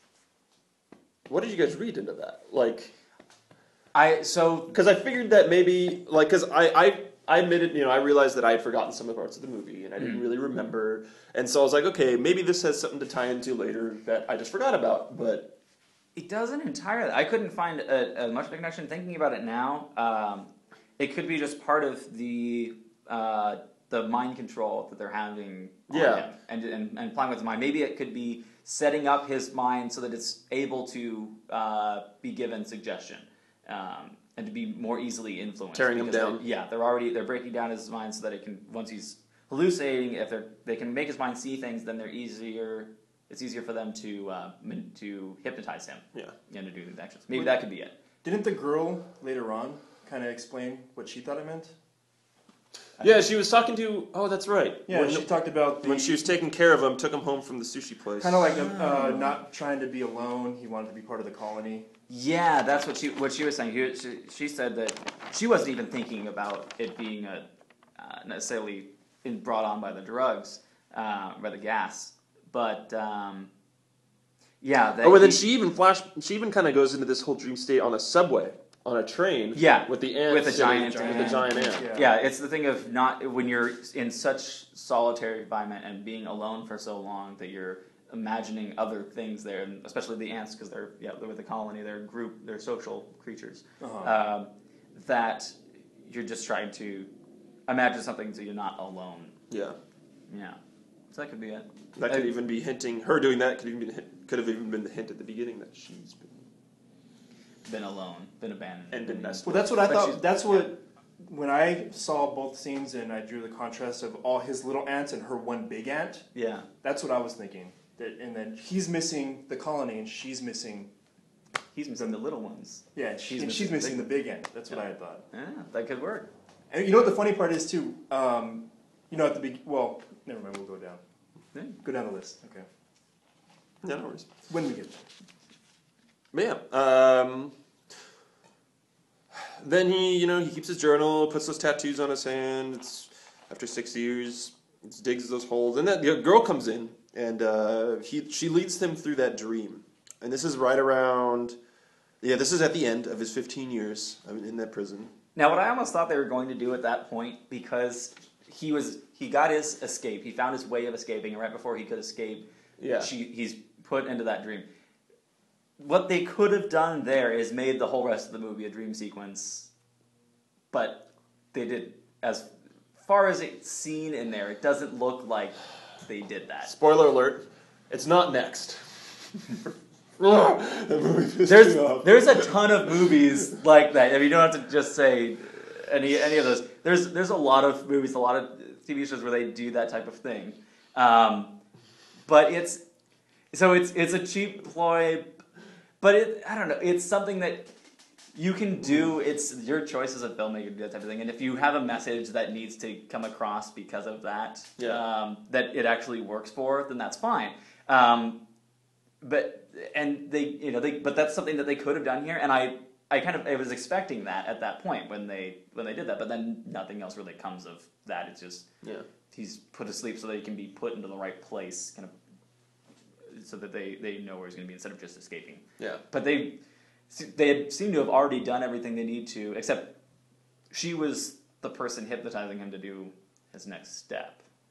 C: What did you guys read into that? Like,
B: I so
C: because I figured that maybe like because I, I I admitted you know I realized that I had forgotten some of the parts of the movie and I didn't
B: Mm.
C: really remember, and so I was like, okay, maybe this has something to tie into later that I just forgot about. But
B: it doesn't entirely. I couldn't find a, a much of a connection. Thinking about it now, um, it could be just part of the uh, the mind control that they're having on
C: Yeah.
B: him and, and and playing with his mind. Maybe it could be setting up his mind so that it's able to uh, be given suggestion um, and to be more easily influenced.
C: Tearing him
B: Because
C: down.
B: they- yeah, they're already they're breaking down his mind so that it can once he's hallucinating. If they they can make his mind see things, then they're easier. It's easier for them to uh, min- to hypnotize him
C: yeah,
B: and to do these actions. Maybe that could be it.
D: Didn't the girl later on kind of explain what she thought it meant?
C: yeah, she was talking to. Oh, that's right.
D: Yeah,
C: when,
D: she talked about the,
C: when she was taking care of him, took him home from the sushi place.
D: kind of like uh, not trying to be alone. He wanted to be part of the colony.
B: Yeah, that's what she what she was saying. She, she, she said that she wasn't even thinking about it being a uh, necessarily in, brought on by the drugs, uh, by the gas, but um, yeah. That
C: Oh, and then
B: he-
C: she even flash. She even kind of goes into this whole dream state on a subway, on a train.
B: Yeah,
C: with the ant,
B: with a
C: sitting-
B: giant
C: with
B: ant.
C: a giant ant.
D: Yeah.
B: Yeah, it's the thing of not when you're in such solitary environment and being alone for so long that you're imagining other things there, and especially the ants because they're yeah they're with the colony, they're group, they're social creatures.
D: Uh-huh.
B: Um, that you're just trying to imagine something so you're not alone.
C: Yeah,
B: Yeah, so that could be it.
C: that could
B: Uh,
C: even be hinting. Her doing that could even be, could have even been the hint at the beginning that she's been
B: been alone, been abandoned,
C: and been messed
D: Well,
C: with.
D: that's what I
B: But
D: thought.
B: she's-
D: That's what when I saw both scenes and I drew the contrast of all his little ants and her one big ant.
B: Yeah,
D: That's what I was thinking. That and then he's missing the colony and she's missing.
B: he's missing the little ones.
D: Yeah, and, she,
B: He's
D: and she's
B: missing
D: missing
B: the
D: the big ant. That's what I had thought.
B: Yeah, that could work.
D: And you know what the funny part is too? Um, you know at the big. Well, never mind. We'll go down.
B: Yeah.
D: Go down the list. Okay.
C: Yeah, no worries.
D: When we get there.
C: But yeah, um, then he, you know, he keeps his journal, puts those tattoos on his hand. It's after six years, he digs those holes, and that the girl comes in, and uh, he she leads him through that dream. And this is right around, yeah, this is at the end of his fifteen years I mean, in that prison.
B: Now, what I almost thought they were going to do at that point, because he was he got his escape, he found his way of escaping, and right before he could escape,
C: Yeah.
B: she, he's put into that dream. What they could have done there is made the whole rest of the movie a dream sequence, but they did. As far as it's seen in there, it doesn't look like they did that.
C: Spoiler alert: it's not next. That movie pissed
B: There's
C: me off.
B: there's a ton of movies like that. I mean, you don't have to just say any any of those. There's there's a lot of movies, a lot of T V shows where they do that type of thing. Um, but it's so it's it's a cheap ploy, but it I don't know. It's something that you can do. It's your choice as a filmmaker to do that type of thing. And if you have a message that needs to come across because of that,
C: Yeah.
B: um, that it actually works for, then that's fine. Um, but and they you know they but that's something that they could have done here, and I I kind of I was expecting that at that point when they when they did that, but then nothing else really comes of that. It's just
C: Yeah.
B: he's put to sleep so that he can be put into the right place, kind of so that they, they know where he's going to be instead of just escaping.
C: Yeah.
B: But they they seem to have already done everything they need to, except she was the person hypnotizing him to do his next step.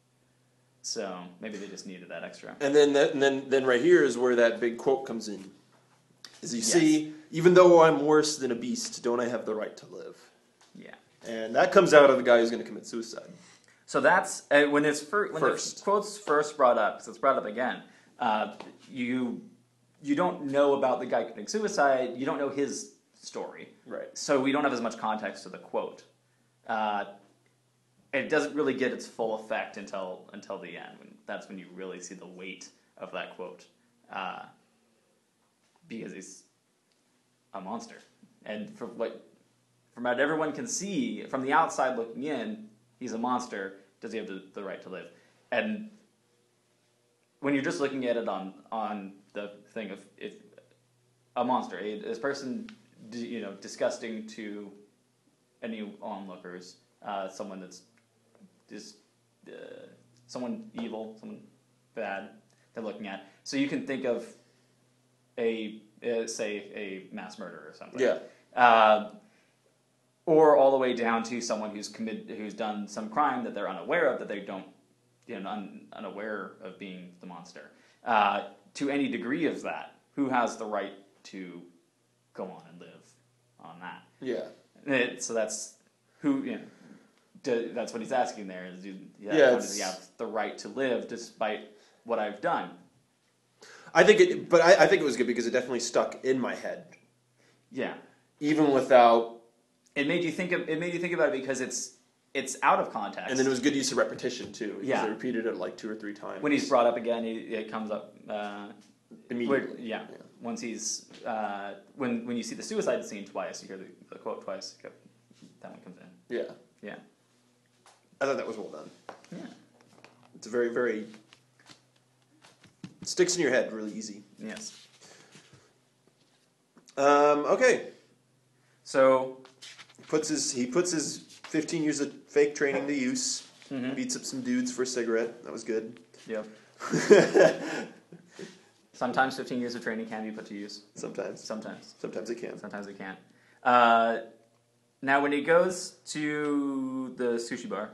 B: So maybe they just needed that extra.
C: And then that, and then then right here is where that big quote comes in. Is you
B: Yes.
C: see, even though I'm worse than a beast, don't I have the right to live?
B: Yeah.
C: And that comes out of the guy who's going to commit suicide.
B: So that's uh, when it's fir- when
C: First.
B: the quote's first brought up, because it's brought up again. Uh, you you don't know about the guy committing suicide. You don't know his story,
C: Right.
B: so we don't have as much context to the quote. Uh, it doesn't really get its full effect until until the end. When, that's when you really see the weight of that quote, uh, because he's a monster, and from what from what everyone can see from the outside looking in, he's a monster. Does he have the, the right to live? And when you're just looking at it on on the thing of if a monster, a, this person, you know, disgusting to any onlookers, uh, someone that's just uh, someone evil, someone bad they're looking at. So you can think of a uh, say a mass murderer or something.
C: Yeah.
B: Uh, or all the way down to someone who's committed, who's done some crime that they're unaware of, that they don't, you know, un, unaware of being the monster. Uh, to any degree of that, who has the right to go on and live on that?
C: Yeah.
B: It, so that's who, you know, do, that's what he's asking there. Is do, yeah,
C: Yeah,
B: how does he
C: it's-
B: have the right to live despite what I've done?
C: I think it, but I, I think it was good because it definitely stuck in my head,
B: Yeah.
C: even without.
B: It made you think of, it made you think about it because it's it's out of context.
C: And then it was good use of repetition too. Because
B: Yeah.
C: they repeated it like two or three times.
B: when he's brought up again, he, it comes up uh,
C: immediately.
B: Wait, yeah. Once he's uh, when when you see the suicide scene twice, you hear the, the quote twice. That one comes in.
C: Yeah.
B: Yeah.
C: I thought that was well done.
B: Yeah.
C: It's a very very. It sticks in your head really easy.
B: Yes.
C: Um, okay.
B: So
C: Puts his he puts his fifteen years of fake training to use.
B: Mhm.
C: Beats up some dudes for a cigarette. That was good.
B: yep. Sometimes fifteen years of training can be put to use.
C: Sometimes.
B: Sometimes.
C: Sometimes it can.
B: Sometimes it can't. Uh, now, when he goes to the sushi bar.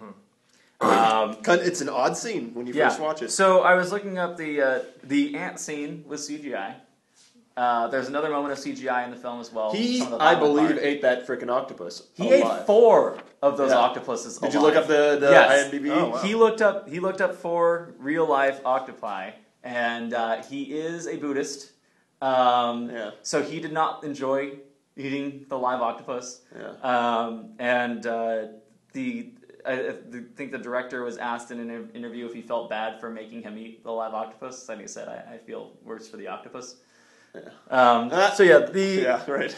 B: Um,
C: Kind- It's an odd scene when you
B: yeah.
C: first watch it.
B: So I was looking up the uh, the ant scene with C G I. Uh, there's another moment of C G I in the film as well.
C: He,
B: some of the
C: I
B: violent
C: believe,
B: part.
C: ate that freaking octopus.
B: He
C: alive.
B: ate four of those
C: Yeah.
B: octopuses.
C: Did you
B: alive.
C: look up the, the
B: Yes.
C: IMDb?
E: Oh, wow.
B: He looked up. He looked up four real life octopi, and uh, he is a Buddhist. Um,
C: Yeah.
B: So he did not enjoy eating the live octopus.
C: Yeah.
B: Um, and uh, the I, I think the director was asked in an inter- interview if he felt bad for making him eat the live octopus, and he said, "I, I feel worse for the octopus."
C: Yeah.
B: Um,
C: Ah.
B: so yeah, the
C: Yeah, right.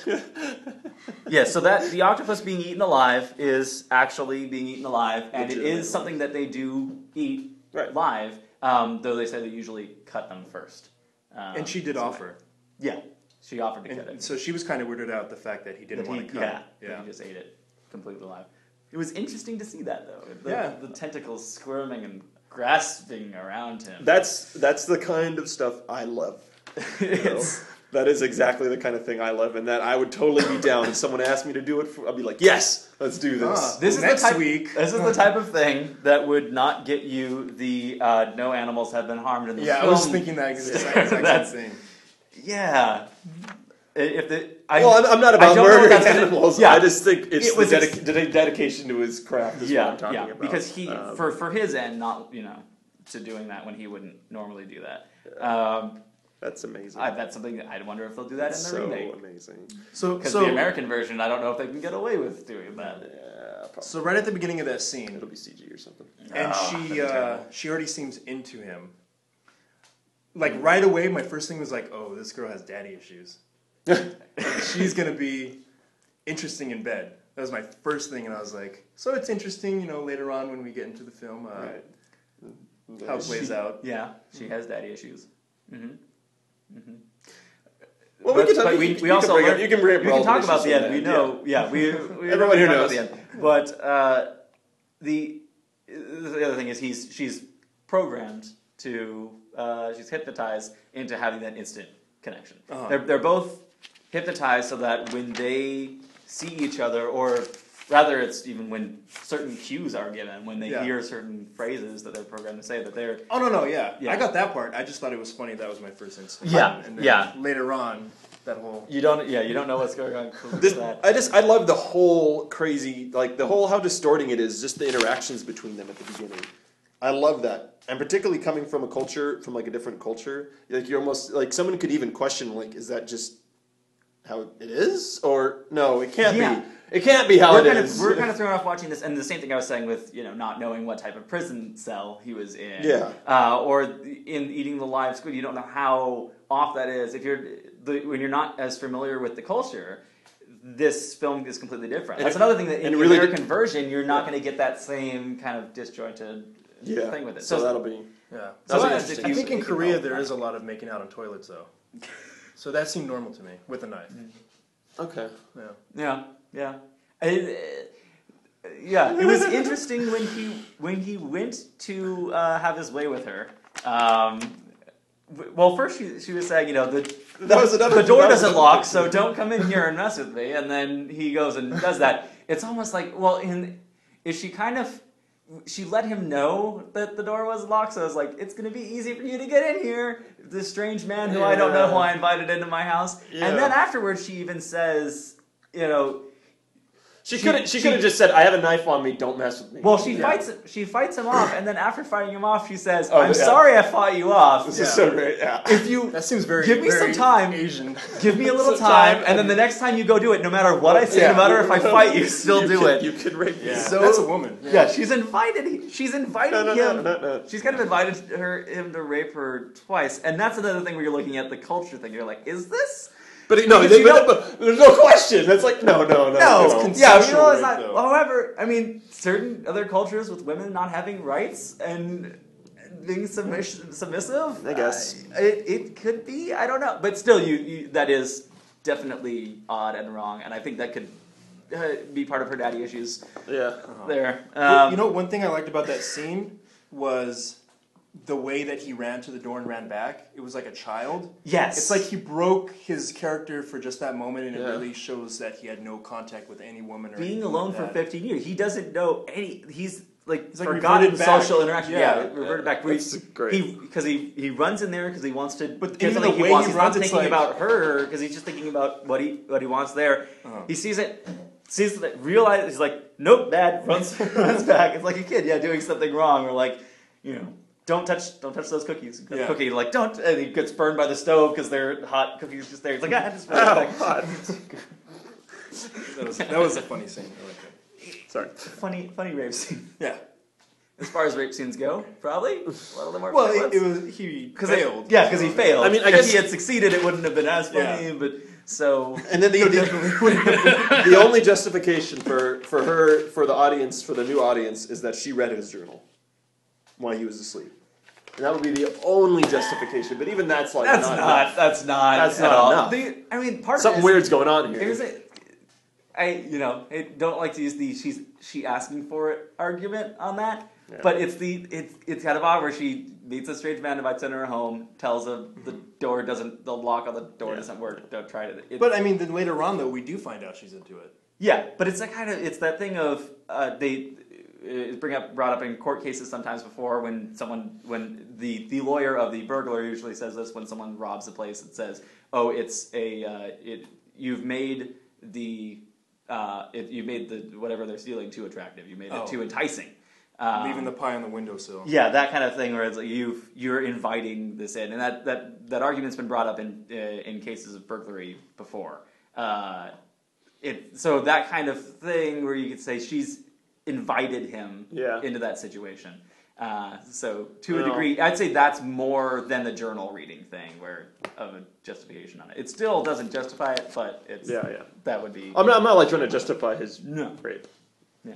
B: yeah, so that the octopus being eaten alive is actually being eaten alive, and it
C: Legitimately.
B: is something that they do eat
C: Right.
B: live. Um, though they say they usually cut them first. Um,
D: And she did
B: so-
D: offer.
B: Yeah, she offered to cut
D: And
B: it.
D: so she was kind of weirded out the fact that he didn't
B: That
D: want
B: he-
D: to cut
B: yeah,
D: it.
B: that
D: Yeah.
B: he just ate it completely alive. It was interesting to see that though. The,
D: Yeah.
B: the tentacles squirming and grasping around him.
C: That's that's the kind of stuff I love.
B: It's-
C: That is exactly the kind of thing I love, and that I would totally be down if someone asked me to do it. For, I'd be like, "Yes, let's do this."
D: Ah.
B: This is
D: Next
B: the type,
D: week.
B: This is the type of thing that would not get you the uh, no animals have been harmed in the
D: Yeah, I
B: film.
D: was thinking that because it's exact
B: That's-
D: same thing.
B: Yeah. If the, I,
C: well, I'm, I'm not
B: I
C: about
B: don't know what
C: murdering
B: that's gonna-
C: animals.
B: Yeah.
C: I just think it's
B: It
C: the
B: was ex-
C: dedica- the dedication to his craft. Is
B: yeah,
C: what I'm talking
B: yeah.
C: about.
B: Because he,
C: Um,
B: for for his end, not you know, to doing that when he wouldn't normally do that. Um,
C: that's amazing.
B: I, that's something that I wonder if they'll do that
C: It's
B: in the
C: so
B: remake.
C: amazing.
D: So,
B: Because
D: so,
B: the American version, I don't know if they can get away with doing that.
C: Yeah, probably.
D: so right at the beginning of that scene,
C: It'll be C G or something.
D: and
B: Oh,
D: she
B: that'd be
D: uh,
B: terrible.
D: she already seems into him. Like right away, my first thing was like, "Oh, this girl has daddy issues. She's gonna be interesting in bed." That was my first thing, and I was like, "So it's interesting, you know, later on when we get into the film, uh,
C: Right.
D: how it plays out."
B: Yeah, she has daddy issues. Mm-hmm.
C: Well,
B: But-
C: we can, talk,
B: but
C: you,
B: we-
C: can-
B: we
C: you
B: also
C: can bring up.
B: learned-
C: You can bring up.
B: We
C: all
B: can talk
C: the
B: about the
C: issues
B: end.
C: in
B: We
C: that,
B: know, yeah, we, we
C: Everyone who
B: talk
C: knows.
B: about the end. But uh, the the other thing is, he's she's programmed to, uh, she's hypnotized into having that instant connection.
D: Uh-huh.
B: They're they're both hypnotized so that when they see each other or rather it's even when certain cues are given, when they
D: Yeah.
B: hear certain phrases that they're programmed to say, that they're
D: Oh no no yeah.
B: Yeah.
D: I got that part. I just thought it was funny. That was my first instinct.
B: Yeah,
D: And then
B: yeah.
D: Later on, that whole
B: you don't yeah you don't know what's going on with
C: This,
B: that.
C: I just I love the whole crazy like the whole how distorting it is, just the interactions between them at the beginning. I love that, and particularly coming from a culture from like a different culture, like you're almost like someone could even question like, is that just how it is, or no, it can't
B: Yeah.
C: be. It can't be how
B: we're
C: it
B: kind
C: is.
B: Of, we're kind of thrown off watching this, and the same thing I was saying with you know not knowing what type of prison cell he was in,
C: Yeah.
B: uh, or in eating the live squid, you don't know how off that is. If you're the, when you're not as familiar with the culture, this film is completely different.
C: And
B: That's
C: it-
B: another thing that in
C: and
B: the
C: it really
B: American
C: did-
B: version, you're not
C: Yeah.
B: going to get that same kind of disjointed
C: yeah.
B: thing with it.
C: So,
B: So,
C: that'll be.
E: Yeah.
C: That'll
B: So
C: be
B: as
C: interesting.
B: if
E: I
B: you-
E: think in
B: if you
E: Korea
B: know-
E: there is a lot of making out on toilets though. So that seemed normal to me with a knife.
C: Okay.
E: Yeah.
B: Yeah, yeah. It, uh, yeah, it was interesting when he when he went to uh, have his way with her. Um, w- well, first she, she was saying, you know, the
C: That was another.
B: the door
C: that was
B: doesn't
C: another
B: lock,
C: thing.
B: so don't come in here and mess with me. And then he goes and does that. It's almost like, well, in is she kind of she let him know that the door was locked, so I was like, it's going to be easy for you to get in here. This strange man who I don't know who
C: Yeah.
B: I invited into my house.
C: Yeah.
B: And then afterwards, she even says, you know,
C: She
B: She-
C: could have. She,
B: she-
C: could have just said, "I have a knife on me. Don't mess with me."
B: well, she
C: Yeah.
B: fights she fights him off, and then after fighting him off, she says,
C: Oh,
B: I'm
C: yeah.
B: sorry I fought you off.
C: This
E: Yeah.
C: is so great. Yeah.
B: If you
E: That seems very
B: Give me
E: very
B: some time.
E: Asian.
B: give me a little
C: Some
B: time,
C: time,
B: and then the next time you go do it, no matter what I say,
C: Yeah.
B: no matter if I fight you, still
C: You
B: do
C: could-
B: it.
C: You could rape me.
E: Yeah.
B: So-
E: That's a woman.
B: Yeah, she's invited. She's invited
C: No, no,
B: him.
C: no, no, no.
B: She's kind of invited her him to rape her twice, and that's another thing where you're looking at the culture thing. You're like, is this?
C: But it- no,
B: Because
C: they-
B: you
C: but, but there's no question. That's like no, no, no.
B: No,
C: you know.
B: yeah,
E: consensual
B: you know, it's
E: rape,
B: not.
E: though.
B: However, I mean, certain other cultures with women not having rights and being submiss- submissive,
C: I guess.
B: uh, it it could be. I don't know, but still, you, you that is definitely odd and wrong, and I think that could uh, be part of her daddy issues
C: Yeah.
B: there.
D: Well,
B: Um,
D: you know, one thing I liked about that scene was the way that he ran to the door and ran back. It was like a child.
B: yes,
D: It's like he broke his character for just that moment, and it
C: Yeah.
D: really shows that he had no contact with any woman or
B: being
D: anything
B: alone
D: like
B: for
D: that.
B: fifteen years. He doesn't know any. He's like
D: He's like
B: forgotten
D: reverted back.
B: social interaction. Yeah,
D: Yeah.
B: reverted
C: Yeah.
B: back. We-
C: That's great.
B: He because he he runs in there because he wants to.
D: But
B: get
D: even
B: something
D: the way
B: wants.
D: he
B: He's not
D: runs, it's
B: thinking
D: like-
B: about her because he's just thinking about what he what he wants there.
D: Uh-huh.
B: He sees it, sees it, realizes he's like, nope, Dad. Runs runs back. It's like a kid, yeah, doing something wrong or like, you know. Don't touch! Don't touch those cookies.
D: Yeah.
B: Cookie, like don't. And he gets burned by the stove because they're hot cookies just there. He's like, ah, just put it
C: Oh,
B: back.
C: God.
D: That was, that was a funny scene. I liked it.
C: Sorry.
B: Funny, funny rape scene.
D: Yeah.
B: As far as rape scenes go, probably a little bit more.
D: Well,
B: violence.
D: it, it was he
B: Cause
D: failed.
B: It, yeah, because he failed.
C: I mean, I
B: if
C: guess-
B: he had succeeded, it wouldn't have been as funny.
D: Yeah.
B: But so
C: And then the, the, the only justification for, for her, for the audience, for the new audience, is that she read his journal while he was asleep. And that would be the only justification. But even that's like
B: that's
C: not,
B: not,
C: enough.
B: that's not
C: That's
B: at
C: not
B: all.
C: enough.
B: The, I mean, part
C: Something
B: of it is,
C: weird's going on here.
B: Here's a, I you know I don't like to use the she's she asking for it argument on that.
C: Yeah.
B: But it's the it's it's kind of odd where she meets a strange man, invites him to her home, tells him the door doesn't, the lock on the door
C: Yeah.
B: doesn't work. Don't try it. it
D: But I mean, then later on, though, we do find out she's into it.
B: Yeah, but it's that kind of it's that thing of uh, they uh, bring up brought up in court cases sometimes before when someone when the the lawyer of the burglar usually says this when someone robs a place. It says, oh, it's a uh, it you've made the uh, it, you made the whatever they're stealing too attractive. You made it
D: Oh.
B: too enticing. Um,
D: Leaving the pie on the windowsill.
B: Yeah, that kind of thing where it's like you've you're inviting this in, and that, that, that argument's been brought up in uh, in cases of burglary before. Uh, it so that kind of thing where you could say she's invited him
C: Yeah.
B: into that situation. Uh, so to a
C: Well-
B: degree, I'd say that's more than the journal reading thing, where of a justification on it. It still doesn't justify it, but it's
C: Yeah, yeah.
B: that would be
C: I'm not, I'm not like trying to justify his
B: No.
C: rape,
B: yeah.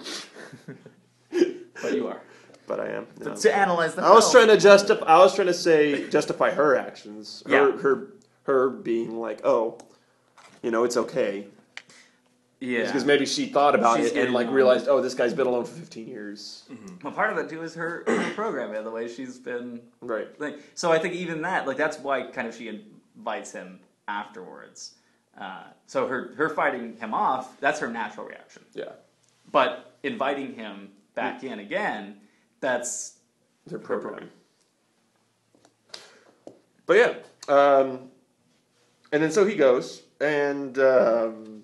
B: But you are.
C: but I am. no.
B: To analyze the
C: I was
B: film.
C: trying to justify. I was trying to say justify her actions. Her,
B: Yeah.
C: her, her being like, oh, you know, it's okay.
B: yeah.
C: Because maybe she thought about
B: She's
C: it and
B: getting
C: like
B: on.
C: realized, oh, this guy's been alone for fifteen years.
B: Well, part of that too is her, her programming, the way she's been.
C: Right.
B: Like, so I think even that, like, that's why kind of she invites him afterwards. Uh, so her her fighting him off, that's her natural reaction.
C: Yeah.
B: But inviting him back in again, that's
C: Their
B: her
C: program. But yeah, um, and then so he goes, and um,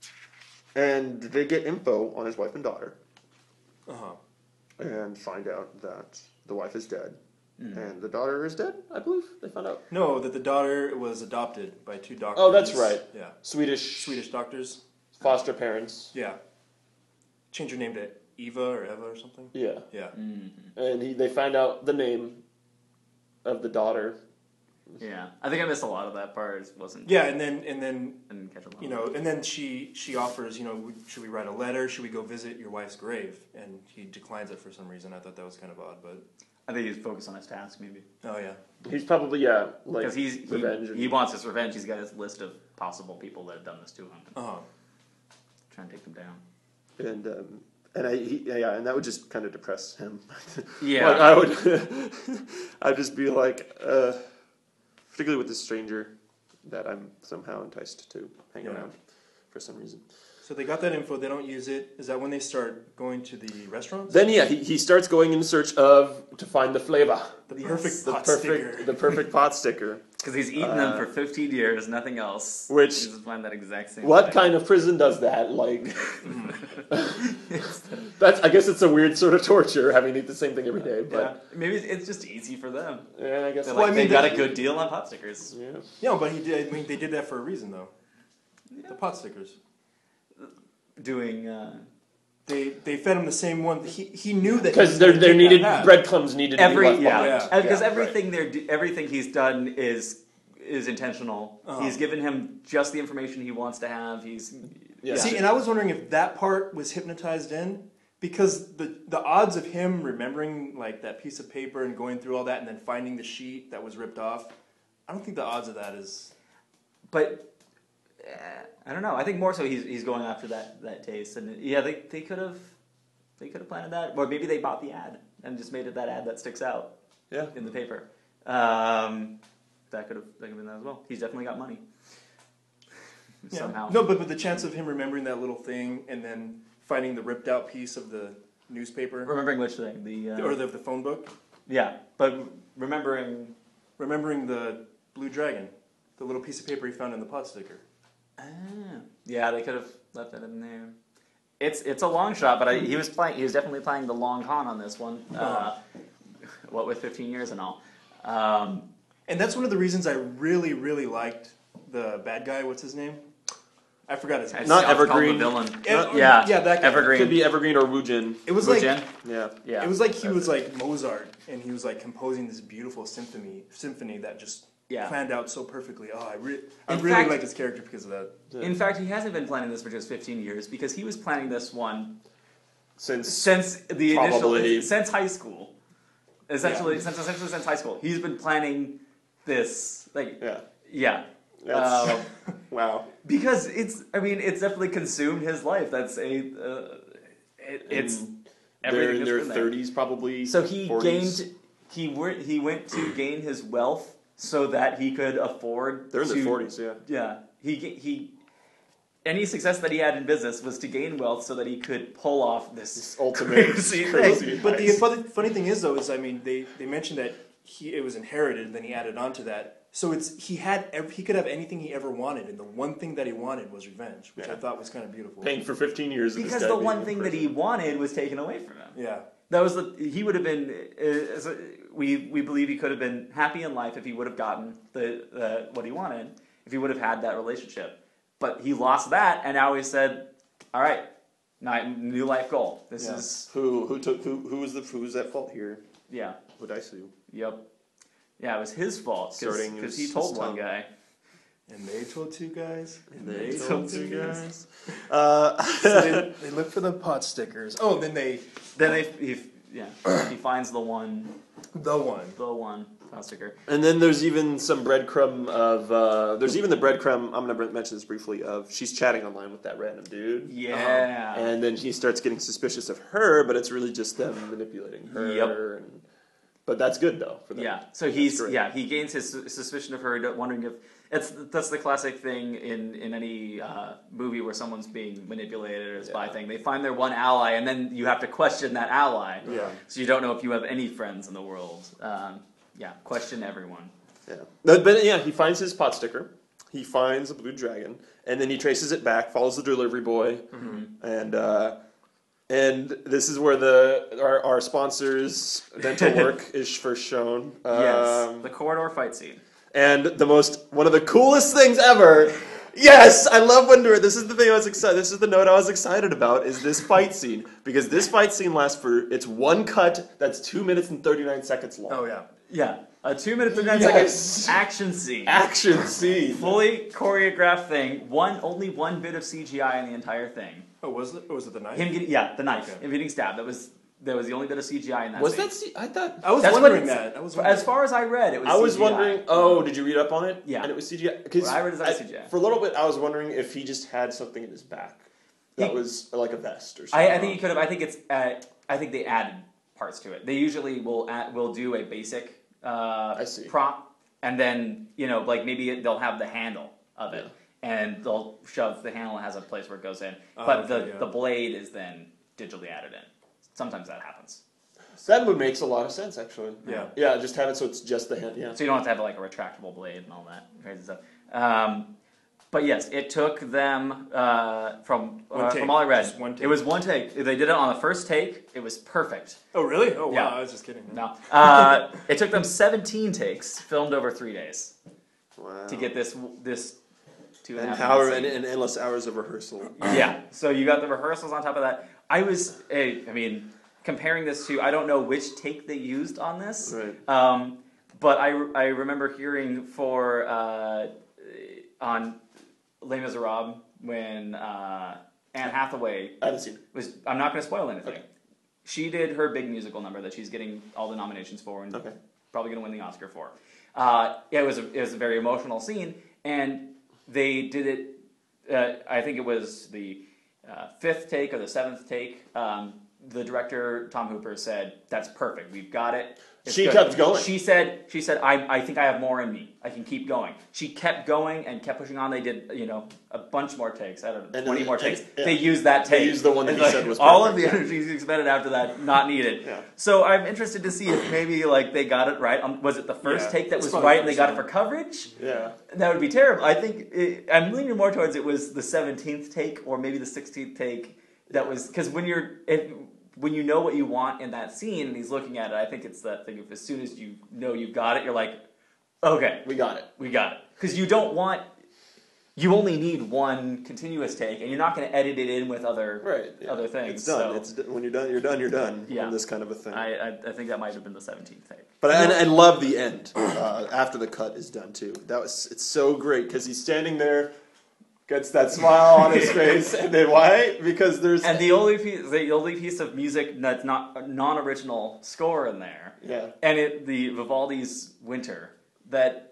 C: and they get info on his wife and daughter,
D: Uh huh.
C: and find out that the wife is dead, and the daughter is dead. I believe they found out.
D: No, that the daughter was adopted by two doctors.
C: Oh, that's right.
D: Yeah.
C: Swedish
D: Swedish doctors.
C: foster parents.
D: Yeah. Change her name to Eva or Eva or something.
C: Yeah,
D: Yeah.
C: and he, they find out the name of the daughter.
B: Yeah, I think I missed a lot of that part. It wasn't.
D: Yeah, and then and then
B: I didn't catch a lot.
D: you know, and then she she offers, you know, we- should we write a letter? Should we go visit your wife's grave? And he declines it for some reason. I thought that was kind of odd, but
B: I think he's focused on his task, maybe,
D: oh yeah,
C: He's probably yeah, like
B: because he's he,
C: revenge. and-
B: he wants his revenge. He's got his list of possible people that have done this to him,
D: uh huh.
B: trying to take them down.
C: and um, and I he, yeah, and that would just kind of depress him.
B: Yeah.
C: Like, I would I'd just be like, uh, particularly with this stranger that I'm somehow enticed to hang
D: Yeah.
C: around for some reason.
D: So they got that info. They don't use it. Is that when they start going to the restaurants?
C: Then yeah, he, he starts going in search of to find the flavor,
D: the
B: Yes.
D: perfect
C: the
D: pot
C: perfect
D: sticker.
C: the perfect pot sticker.
B: Because he's eaten them for fifteen years, nothing else.
C: Which-
B: He's just find that exact same.
C: What
B: thing.
C: kind of prison does that? Like, that's I guess it's a weird sort of torture having to eat the same thing every day.
B: Yeah,
C: But
B: maybe it's- it's just easy for them.
C: yeah, I guess
B: They're
D: Well,
B: like,
D: I mean,
B: they got
D: they-
B: a good deal on pot stickers.
C: yeah.
D: Yeah, but he did. I mean, they did that for a reason, though. The pot stickers.
B: Doing. Uh,
D: They they fed him the same one. He he knew that
C: Because
D: he
C: there
D: was gonna
C: there
D: take that
C: needed
D: path.
C: breadcrumbs needed to
B: every
C: be left
B: yeah,
C: behind.
D: Yeah.
B: because
D: Yeah,
B: everything they're do- everything he's done is is intentional.
D: Uh-huh.
B: He's given him just the information he wants to have. He's
C: Yeah.
D: See, and I was wondering if that part was hypnotized in, because the the odds of him remembering like that piece of paper and going through all that and then finding the sheet that was ripped off, I don't think the odds of that is.
B: But uh, I don't know. I think more so he's he's going after that, that taste, and yeah, they they could have they could have planted that, or maybe they bought the ad and just made it that ad that sticks out
C: Yeah.
B: in the paper. Um, that could have that could have been that as well. He's definitely got money
D: Yeah.
B: somehow.
D: No, but but the chance of him remembering that little thing and then finding the ripped out piece of the newspaper
B: Remembering which thing the uh,
D: or the the phone book,
B: yeah, but remembering.
D: remembering the blue dragon, the little piece of paper he found in the pot sticker.
B: Ah, yeah, they could have left that in there. It's it's a long shot, but I, he was playing. He was definitely playing the long con on this one. Uh, what with fifteen years and all. Um,
D: And that's one of the reasons I really, really liked the bad guy. What's his name? I forgot his name.
C: Not
B: I'll call him
C: Evergreen.
B: the villain.
D: Ev-
B: yeah,
D: yeah, that guy.
B: Evergreen.
C: Could be Evergreen or Woojin.
D: It was
B: Wu-Jin?
D: like
C: Yeah.
B: Yeah,
D: it was like he was like Mozart, and he was like composing this beautiful symphony, symphony that just
B: Yeah.
D: planned out so perfectly. Oh, I, re- I
B: In
D: really
B: fact-
D: like his character because of that.
B: In fact, he hasn't been planning this for just fifteen years because he was planning this one
C: Since
B: since the
C: Probably.
B: initial since high school. Essentially, since essentially since high school, he's been planning this. Like,
C: yeah.
B: yeah.
C: That's,
B: Um,
C: wow.
B: Because it's, I mean, it's definitely consumed his life. That's a, uh, it, it's
C: And
B: everything
C: They're in
B: that's
C: their
B: been there.
C: thirties, probably.
B: So he
C: forties.
B: gained, he were, he went to gain his wealth so that he could afford.
C: They're in
B: to,
C: their forties, yeah.
B: Yeah, he ga- he. Any success that he had in business was to gain wealth so that he could pull off this,
C: This ultimate
B: crazy,
C: crazy
B: thing.
D: But the
C: heist.
D: funny, funny thing is, though, is I mean, they, they mentioned that he it was inherited, and then he added on to that. So it's he had ev- he could have anything he ever wanted, and the one thing that he wanted was revenge, which
C: Yeah.
D: I thought was kind of beautiful.
C: Paying for fifteen years of this
B: Because
C: guy
B: the
C: being
B: one
C: in
B: thing that
C: prison.
B: he wanted was taken away from him.
D: Yeah,
B: That was the he would have been. Uh, as a- we we believe he could have been happy in life if he would have gotten the uh, what he wanted, if he would have had that relationship. But he lost that, and now he said, "All right, now new life goal. This
C: Yeah.
B: is
C: who who took who who was the who was at fault here?
B: yeah,
C: Would I sue?
B: yep, yeah. It was his fault
C: Starting
B: because
C: his-
B: he told
C: his
B: one
C: tongue.
B: guy.
D: and they told two guys, and
B: they
D: they
B: told
D: told
B: two
D: two guys.
C: Uh,
D: So they, they look for the pot stickers. Oh, then they
B: Then they, he yeah he finds the one
D: the one.
B: the one pot sticker.
C: and then there's even some breadcrumb of uh, there's even the breadcrumb. I'm gonna mention this briefly. Of she's chatting online with that random dude.
B: Yeah.
C: And then he starts getting suspicious of her, but it's really just them manipulating her.
B: Yep.
C: And, But that's good though for them.
B: Yeah. So he's
C: great.
B: yeah he gains his su- suspicion of her, wondering if it's that's the classic thing in in any uh, movie where someone's being manipulated or spy
C: Yeah.
B: thing. They find their one ally, and then you have to question that ally.
C: Yeah.
B: So you don't know if you have any friends in the world. Um, yeah. Question everyone.
C: Yeah. But, but yeah, he finds his pot sticker. He finds a blue dragon, and then he traces it back, follows the delivery boy,
B: Mm-hmm.
C: and uh, and this is where the our, our sponsors dental work is first shown.
B: Yes.
C: Um,
B: The corridor fight scene.
C: and the most one of the coolest things ever. Yes, I love when this is the thing I was excited. This is the note I was excited about. Is this fight scene because this fight scene lasts for it's one cut that's two minutes and thirty nine seconds long.
E: Oh yeah.
B: Yeah. A two minute thirty nine
C: Yes.
B: seconds action scene.
C: Action scene.
B: Fully choreographed thing. One only one bit of C G I in the entire thing.
D: Oh, was it? Was it the knife?
B: Him getting yeah, the knife.
D: Okay.
B: Him getting stabbed. That was that was the only bit of C G I in that
C: Was
B: scene.
C: that? See, I thought.
D: I was
B: That's what
D: wondering
B: it's-
D: that. I was wondering.
B: As far as I read, it was
C: I was
B: C G I.
C: wondering. Oh, did you read up on it?
B: Yeah.
C: And it was C G I. Because
B: What I read is that was C G I.
C: for a little bit, I was wondering if he just had something in his back that
B: He-
C: was like a vest or something.
B: I, I think he could have. I think it's. Uh, I think they added parts to it. They usually will add, will do a basic uh,
C: I see.
B: prop, and then you know, like maybe they'll have the handle of it, and they'll shove the handle has a place where it goes in,
D: Oh,
B: but
D: okay,
B: the
D: yeah.
B: the blade is then digitally added in. Sometimes that happens,
C: That would makes a lot of sense, actually.
D: Yeah.
C: Yeah, just have it so it's just the hand. Yeah.
B: so you don't have to have like a retractable blade and all that crazy stuff. Um, but yes, it took them uh, from
D: One
B: uh,
D: take.
B: from all I read.
D: Just one take.
B: It was one take. They did it on the first take. It was perfect.
D: Oh really? Oh wow!
B: Yeah.
D: I was just kidding.
B: No. Uh, it took them seventeen takes, filmed over three days,
C: Wow.
B: to get this this two and a
C: and
B: half
C: hour
B: minutes
C: and,
B: scene.
C: and endless hours of rehearsal.
B: Yeah. So you got the rehearsals on top of that. I was, eh, I mean, comparing this to, I don't know which take they used on this.
C: Right.
B: Um, but I, I remember hearing for uh, on Les Miserables when uh, Anne Hathaway
C: I haven't seen it.
B: was. I'm not going to spoil anything.
C: Okay.
B: She did her big musical number that she's getting all the nominations for and
C: Okay.
B: probably going to win the Oscar for. Uh, yeah, it was a, it was a very emotional scene, and they did it. Uh, I think it was the uh, fifth take or the seventh take. Um, the director Tom Hooper said, "That's perfect. We've got it." It's
C: She
B: good."
C: kept going.
B: She said, "She said I, I think I have more in me. I can keep going." She kept going and kept pushing on. They did you know a bunch more takes. I don't know,
C: And
B: twenty
C: then-
B: more
C: and-
B: takes.
C: yeah.
B: They used that take.
C: They used the one that
B: And
C: he
B: like,
C: said was
B: all of
C: perfect,
B: the
C: yeah.
B: energy he expended after that not needed.
C: Yeah.
B: So I'm interested to see if maybe like they got it right. Um, was it the first
D: Yeah,
B: take that
D: it's
B: was
D: probably
B: right and they
D: first
B: got it
D: time.
B: for coverage?
C: Yeah.
B: That would be terrible. I think it, I'm leaning more towards it was the seventeenth take or maybe the sixteenth take. That was because when you're if, when you know what you want in that scene and he's looking at it, I think it's that thing of as soon as you know you've got it, you're like, okay,
C: We got it.
B: we got it. Because you don't want. You only need one continuous take, and you're not going to edit it in with other
C: Right. yeah.
B: other things.
C: It's done.
B: So
C: It's d- when you're done. You're done. You're done.
B: Yeah.
C: On this kind of a thing.
B: I, I I think that might have been the seventeenth take.
C: But I, and I love the end uh, after the cut is done too. That was it's so great because he's standing there, gets that smile on his face, and then why? Because there's
B: And the only piece, the only piece of music that's not a non-original score in there,
C: yeah.
B: and it the Vivaldi's Winter. That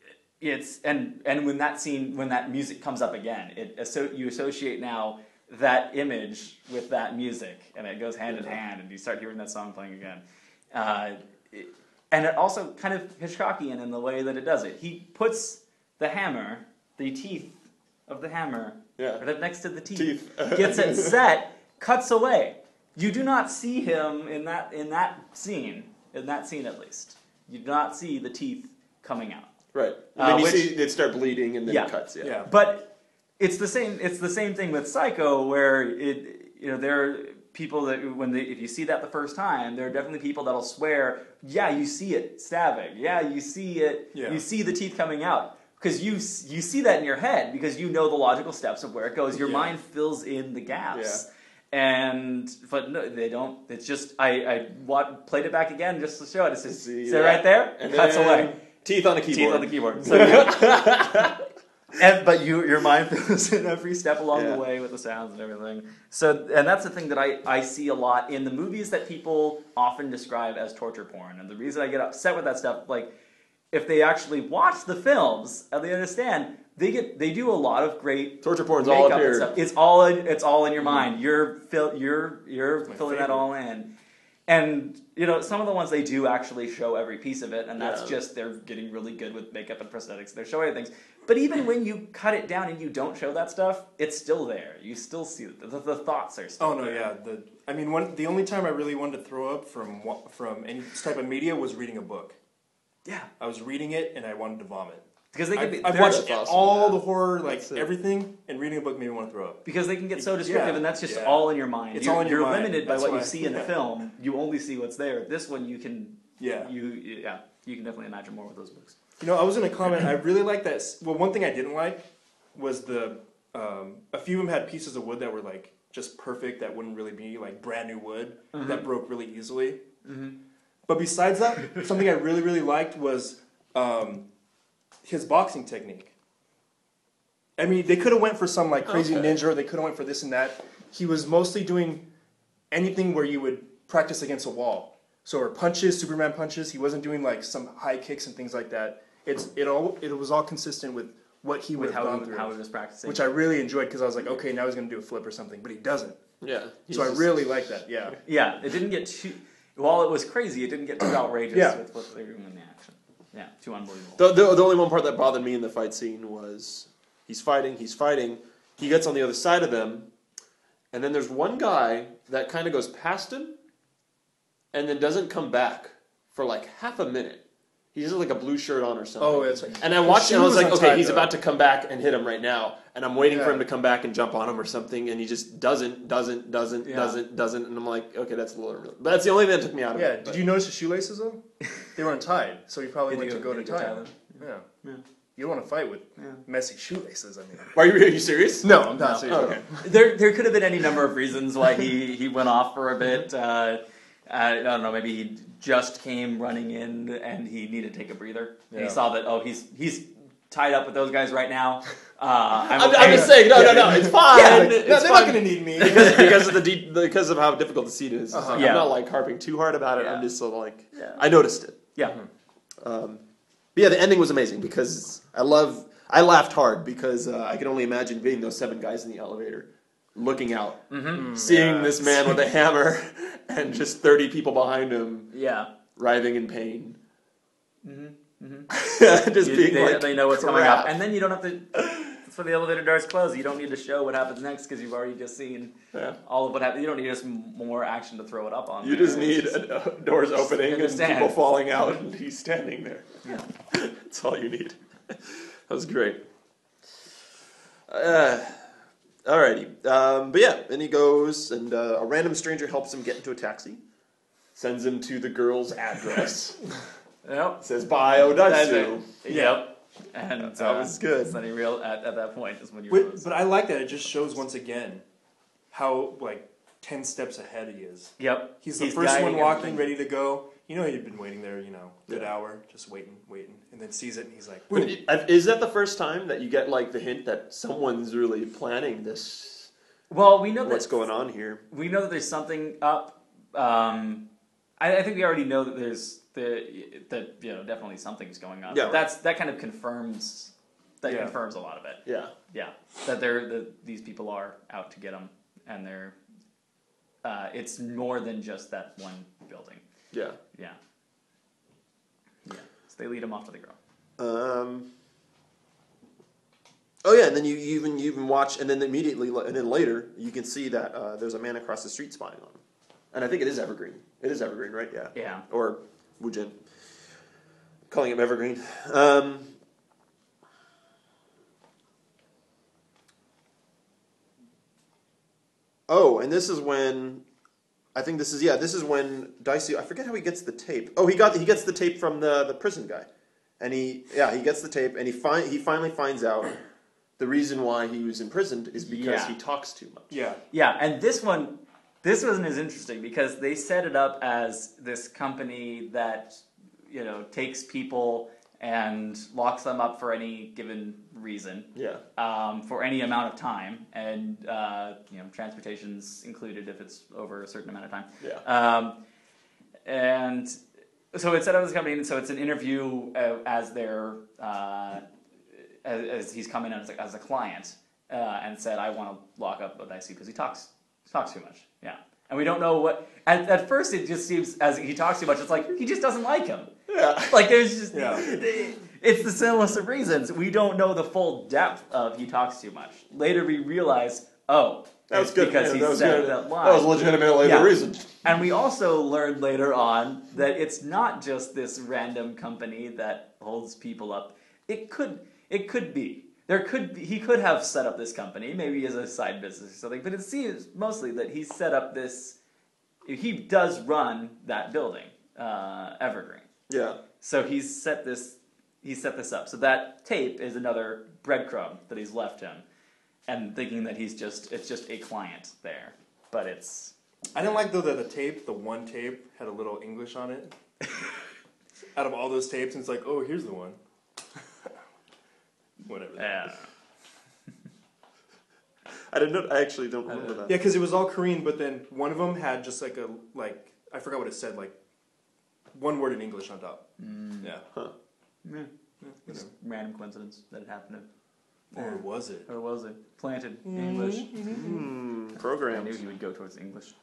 B: it's and and when that scene when that music comes up again, it asso- you associate now that image with that music, and it goes hand in hand, and you start hearing that song playing again. Uh, it, and it also kind of Hitchcockian in the way that it does it. He puts the hammer, the teeth of the hammer,
C: Yeah.
B: right next to the teeth,
C: Teeth.
B: gets it set, cuts away. You do not see him in that in that scene, in that scene at least. You do not see the teeth coming out.
C: Right. And
B: Uh,
C: then you
B: which-
C: see it start bleeding, and then
B: Yeah.
C: it cuts. Yeah.
D: Yeah.
B: But it's the same. It's the same thing with Psycho, where it you know there are people that when they if you see that the first time, there are definitely people that'll swear, yeah, you see it stabbing, yeah, you see it,
D: Yeah.
B: you see the teeth coming out. Because you you see that in your head because you know the logical steps of where it goes. Your
D: Yeah.
B: mind fills in the gaps, and but no, they don't. It's just I I wa- played it back again just to show it. It says,
C: See
B: "Sit
C: that?
B: right there,"
C: And
B: cuts
C: then
B: away.
C: Teeth on a keyboard.
B: Teeth on the keyboard. So you- and but you your mind fills in every step along
C: Yeah.
B: the way with the sounds and everything. So and that's the thing that I, I see a lot in the movies that people often describe as torture porn. And the reason I get upset with that stuff, like if they actually watch the films and they understand, they get they do a lot of great
C: Torture porn's all
B: makeup
C: up
B: and
C: here.
B: stuff. It's all in, it's all in your mind. You're fill you're you're filling that
D: favorite.
B: all in. And, you know, some of the ones they do actually show every piece of it, and that's
C: Yeah.
B: just they're getting really good with makeup and prosthetics. They're showing things. But even when you cut it down and you don't show that stuff, it's still there. You still see it. The, the thoughts are still
D: Oh no,
B: there.
D: yeah. The I mean, one the only time I really wanted to throw up from wa- from any type of media was reading a book.
B: Yeah.
D: I was reading it and I wanted to vomit.
B: Because they can
D: I've,
B: be,
D: I've
B: they're-
D: watched
C: That's awesome,
D: all
C: yeah.
D: the horror, like
C: That's it.
D: everything, and reading a book made me want to throw up.
B: because they can get so descriptive,
D: Yeah,
B: and that's just
D: yeah.
B: all in your mind.
D: It's
B: you're,
D: all in your
B: you're
D: mind.
B: limited by
D: That's
B: what
D: why-
B: you see in the
D: yeah.
B: film. You only see what's there. This one, you can.
D: Yeah.
B: You yeah. You can definitely imagine more with those books.
D: You know, I was gonna comment. I really like that. s- Well, one thing I didn't like was the um, a few of them had pieces of wood that were like just perfect. That wouldn't really be like brand new wood that broke really easily. But besides that, something I really really liked was um, his boxing technique. I mean, they could have went for some like crazy
C: Okay.
D: ninja, or they could have went for this and that. He was mostly doing anything where you would practice against a wall. So, or punches, Superman punches. He wasn't doing like some high kicks and things like that. It's it all it was all consistent with what he would
B: With
D: have
B: how
D: gone
B: he,
D: through,
B: how he was practicing.
D: which I really enjoyed because I was like, okay, now he's gonna do a flip or something, but he doesn't.
C: Yeah. he's
D: So I
C: just-
D: really like that. Yeah.
B: yeah, it didn't get too. While it was crazy, it didn't get too outrageous
D: Yeah.
B: with what they were doing in the action. Yeah, too unbelievable.
C: The, the, the only one part that bothered me in the fight scene was he's fighting, he's fighting, he gets on the other side of them, and then there's one guy that kind of goes past him and then doesn't come back for like half a minute. He has like a blue shirt on or something.
D: Oh, it's like
C: And I watched it and I was
D: shoe
C: like,
D: was
C: okay,
D: untied,
C: he's
D: though.
C: about to come back and hit him right now. And I'm waiting for
D: Yeah.
C: him to come back and jump on him or something, and he just doesn't, doesn't, doesn't,
B: Yeah.
C: doesn't, doesn't. And I'm like, okay, that's a little. But that's the only thing that took me out of
D: yeah.
C: it.
D: Did you notice the shoelaces though? They were untied, so he probably
B: Did
D: went
B: you
D: to
B: go-
D: go to
B: did you
D: tie
B: tie
D: them. Yeah.
B: Yeah.
D: You don't want to fight with
B: Yeah.
D: messy shoelaces. I mean.
C: Are you, are you serious?
D: No, I'm not
B: No.
D: serious.
C: Oh,
D: at all.
C: okay.
B: There, there could have been any number of reasons why he, he went off for a bit. Uh, I don't know. Maybe he just came running in and he needed to take a breather. And
D: Yeah.
B: he saw that oh he's he's tied up with those guys right now. Uh, I'm,
C: I'm,
B: okay.
C: I'm just saying, no, no, no, it's fine.
D: Yeah, like,
C: it's
D: no, they're
C: fine.
D: not gonna need me.
C: because because of the de- because of how difficult the scene is.
D: Uh-huh.
C: I'm
B: Yeah.
C: not like harping too hard about it.
B: Yeah.
C: I'm just sort of like
B: Yeah.
C: I noticed it.
B: Yeah.
C: Um, but yeah, the ending was amazing because I love. I laughed hard because uh, I can only imagine being those seven guys in the elevator, looking out, seeing
D: yeah.
C: this man with a hammer, and just thirty people behind him
B: Yeah.
C: writhing in pain.
B: Mm-hmm.
C: just
B: You-
C: being
B: they,
C: like,
B: they know what's
C: crap.
B: coming up, and then you don't have to. That's why the elevator doors close. You don't need to show what happens next because you've already just seen
C: Yeah.
B: all of what happens. You don't need just more action to throw it up on.
C: You
B: there.
C: just need
B: It's just-
C: uh, doors opening and
B: understand.
C: people falling out, and he's standing there.
B: Yeah.
C: That's all you need. That was great. Uh, alrighty. Um, but yeah, then he goes, and uh, a random stranger helps him get into a taxi, sends him to the girl's address,
B: Yep.
C: says, bye, Odaisu.
B: Yep. And
C: That was good.
B: It's not even real at, at that point is when you
D: Wait,
B: realize.
D: but I like that. It just shows once again how like ten steps ahead he is.
B: Yep.
D: He's the first
B: guiding
D: one walking,
B: everything.
D: ready to go. You know he'd been waiting there, you know, good
C: Yeah.
D: hour, just waiting, waiting, and then sees it, and he's like,
C: But
D: boom.
C: i- Is that the first time that you get like the hint that someone's really planning this?
B: Well, we know
C: What's
B: that
C: going on here?
B: we know that there's something up. Um, I, I think we already know that there's the that you know definitely something's going on.
C: Yeah, right.
B: That's that kind of confirms that
D: Yeah.
B: confirms a lot of it.
C: Yeah.
B: Yeah, that they're that these people are out to get him, and they're. Uh, it's more than just that one building.
C: Yeah.
B: Yeah. Yeah. So they lead him off to the girl.
C: Um. Oh yeah, and then you, you even you even watch, and then immediately, and then later, you can see that uh, there's a man across the street spying on him, and I think it is Evergreen. It is Evergreen, right? Yeah.
B: Yeah.
C: Or Wujin. Calling him Evergreen. Um. Oh, and this is when. I think this is yeah. This is when Dicey. I forget how he gets the tape. Oh, he got he gets the tape from the, the prison guy, and he yeah he gets the tape and he fi- he finally finds out the reason why he was imprisoned is because
B: Yeah.
C: he talks too much.
D: Yeah.
B: Yeah, and this one, this wasn't as interesting because they set it up as this company that, you know, takes people and locks them up for any given reason,
C: Yeah.
B: um, for any amount of time, and uh, you know, transportation's included if it's over a certain amount of time.
C: Yeah.
B: Um, and so it's set up as a company, and so it's an interview uh, as their uh, as, as he's come in as a, as a client uh, and said, "I want to lock up Odaisu because he talks he talks too much." Yeah, and we don't know what. At, at first, it just seems as he talks too much. It's like he just doesn't like him.
C: Yeah.
B: Like there's just
D: Yeah.
B: it's the simplest of reasons. We don't know the full depth of he talks too much. Later, we realize, oh,
C: That was
B: it's
C: good.
B: because
C: yeah,
B: he
C: that was
B: said
C: good.
B: that line.
C: That was a legitimate later
B: Yeah.
C: reason.
B: And we also learned later on that it's not just this random company that holds people up. It could it could be. There could be, he could have set up this company, maybe as a side business or something, but it seems mostly that he set up this he does run that building, uh, Evergreen.
C: Yeah.
B: So he's set this he set this up. So that tape is another breadcrumb that he's left him. And thinking that he's just it's just a client there. But it's
D: I didn't like though that the tape, the one tape, had a little English on it. Out of all those tapes, and it's like, oh, here's the one. Whatever.
B: yeah.
C: I didn't know. I actually don't remember that.
D: Yeah, because it was all Korean, but then one of them had just like a like I forgot what it said, like one word in English on top.
B: Mm.
D: Yeah.
C: Huh.
B: Yeah.
D: Yeah,
B: Just random coincidence that it happened.
D: Or was it?
B: Or was it planted English?
C: Hmm.
B: I knew
C: Programs.
B: he would go towards English.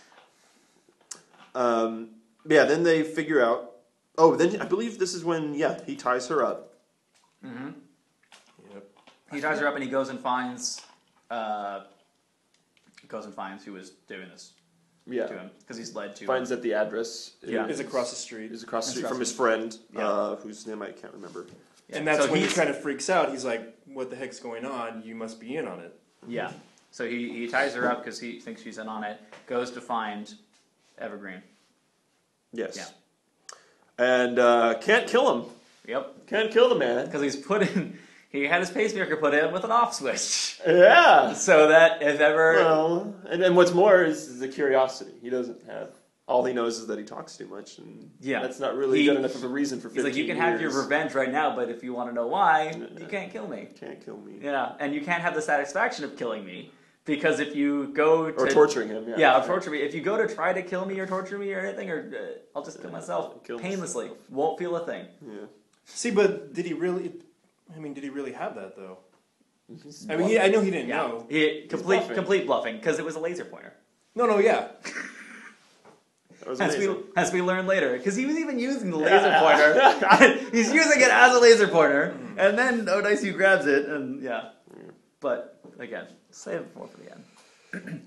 C: Um. Yeah. Then they figure out. Oh, then I believe this is when yeah he ties her up.
B: Mm-hmm.
D: Yep.
B: He ties her up and he goes and finds, uh, goes and finds who was doing this
C: Yeah.
B: to him because he's led to.
C: Finds that the address.
B: Yeah.
D: Is across the street.
C: Is across the
B: It's
C: street
B: across
C: from
B: the
C: his friend,
B: Yeah.
C: uh, whose name I can't remember.
B: Yeah.
D: And that's
B: so
D: when he
B: he's-
D: kind of freaks out. He's like, what the heck's going on? You must be in on it.
B: Yeah. So he, he ties her up because he thinks she's in on it. Goes to find Evergreen.
C: Yes.
B: Yeah.
C: And uh, can't kill him.
B: Yep.
C: Can't kill the man.
B: Because he's put in. He had his pacemaker put in with an off switch,
C: Yeah.
B: so that if ever.
C: Well, and, and what's more is, is the curiosity. He doesn't have. All he knows is that he talks too much, and
B: Yeah.
C: that's not really
B: He-
C: good enough of a reason for
B: He's
C: fifteen
B: like, you can
C: years.
B: have your revenge right now, but if you want to know why,
C: No,
B: you
C: no.
B: can't kill me.
C: Can't kill me.
B: Yeah, and you can't have the satisfaction of killing me because if you go to
C: Or torturing him. Yeah.
B: yeah, or torture me. If you go to try to kill me or torture me or anything, or uh, I'll just kill myself
C: Kill
B: painlessly.
C: myself.
B: Won't feel a thing.
C: Yeah.
D: See, but did he really? I mean, did he really have that though? I mean, he, I know he didn't
B: Yeah,
D: know.
B: he, complete
C: bluffing.
B: complete bluffing because it was a laser pointer.
D: No, no, yeah.
C: That was
B: As we
C: amazing.
B: as we learn later, because he was even using the laser
C: Yeah.
B: pointer. He's using it as a laser pointer, and then Odaisu grabs it, and yeah. But again, save it for the end.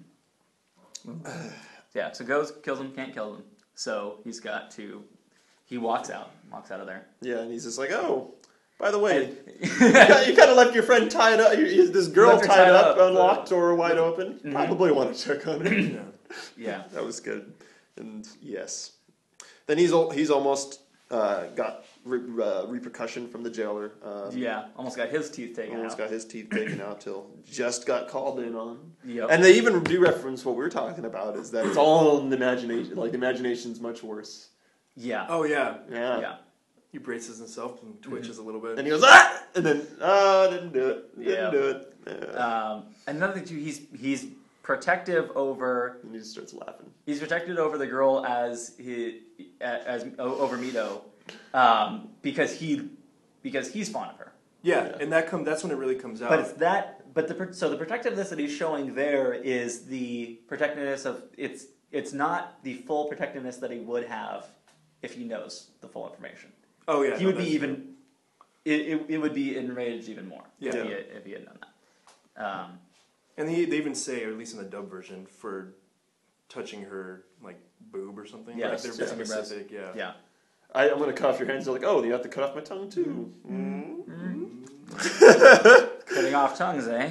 B: Yeah, so goes, kills him, can't kill him. So he's got to. He walks out, walks out of there.
C: Yeah, and he's just like, oh, by the way,
B: And-
C: you kind of left your friend tied up. you- you- This girl
B: Left her
C: tied,
B: tied
C: up,
B: up.
C: unlocked, door wide open.
B: Mhm.
C: Probably want to check on her.
D: yeah.
B: yeah.
C: That was good. And yes, then he's al- he's almost uh, got re- uh, repercussion from the jailer. Um,
B: Yeah, almost got his teeth taken
C: almost
B: out.
C: got his teeth taken out till just got called in on.
B: Yep.
C: And they even do reference what we're talking about is that it's all in the imagination. Like the imagination's much worse.
B: yeah.
D: Oh yeah.
C: Yeah.
B: Yeah.
D: He braces himself and twitches a little bit.
C: And he goes ah, and then ah, didn't do it. Didn't
B: Yeah.
C: do it. Yeah.
B: Um, another thing too, he's he's protective over.
C: and he just starts laughing.
B: He's protected over the girl as he as over Mito, um, because he because he's fond of her.
D: yeah,
C: Yeah.
D: and that come that's when it really comes out.
B: But it's that. But the pro- so the protectiveness that he's showing there is the protectiveness of it's it's not the full protectiveness that he would have if he knows the full information.
D: oh yeah,
B: he
D: no,
B: would be
D: that's
B: even.
D: true.
B: It, it, it would be enraged even more if,
D: Yeah.
B: he had, if he had done that. Um,
D: And he, they even say, or at least in the dub version, for touching her like boob or something.
B: Yeah,
D: like, they're
B: just
D: very
B: her breast.
D: specific. Yeah.
B: yeah.
C: I, I'm gonna cut off your hands. They're like, oh, you have to cut off my tongue too. Mm.
B: Cutting off tongues, eh?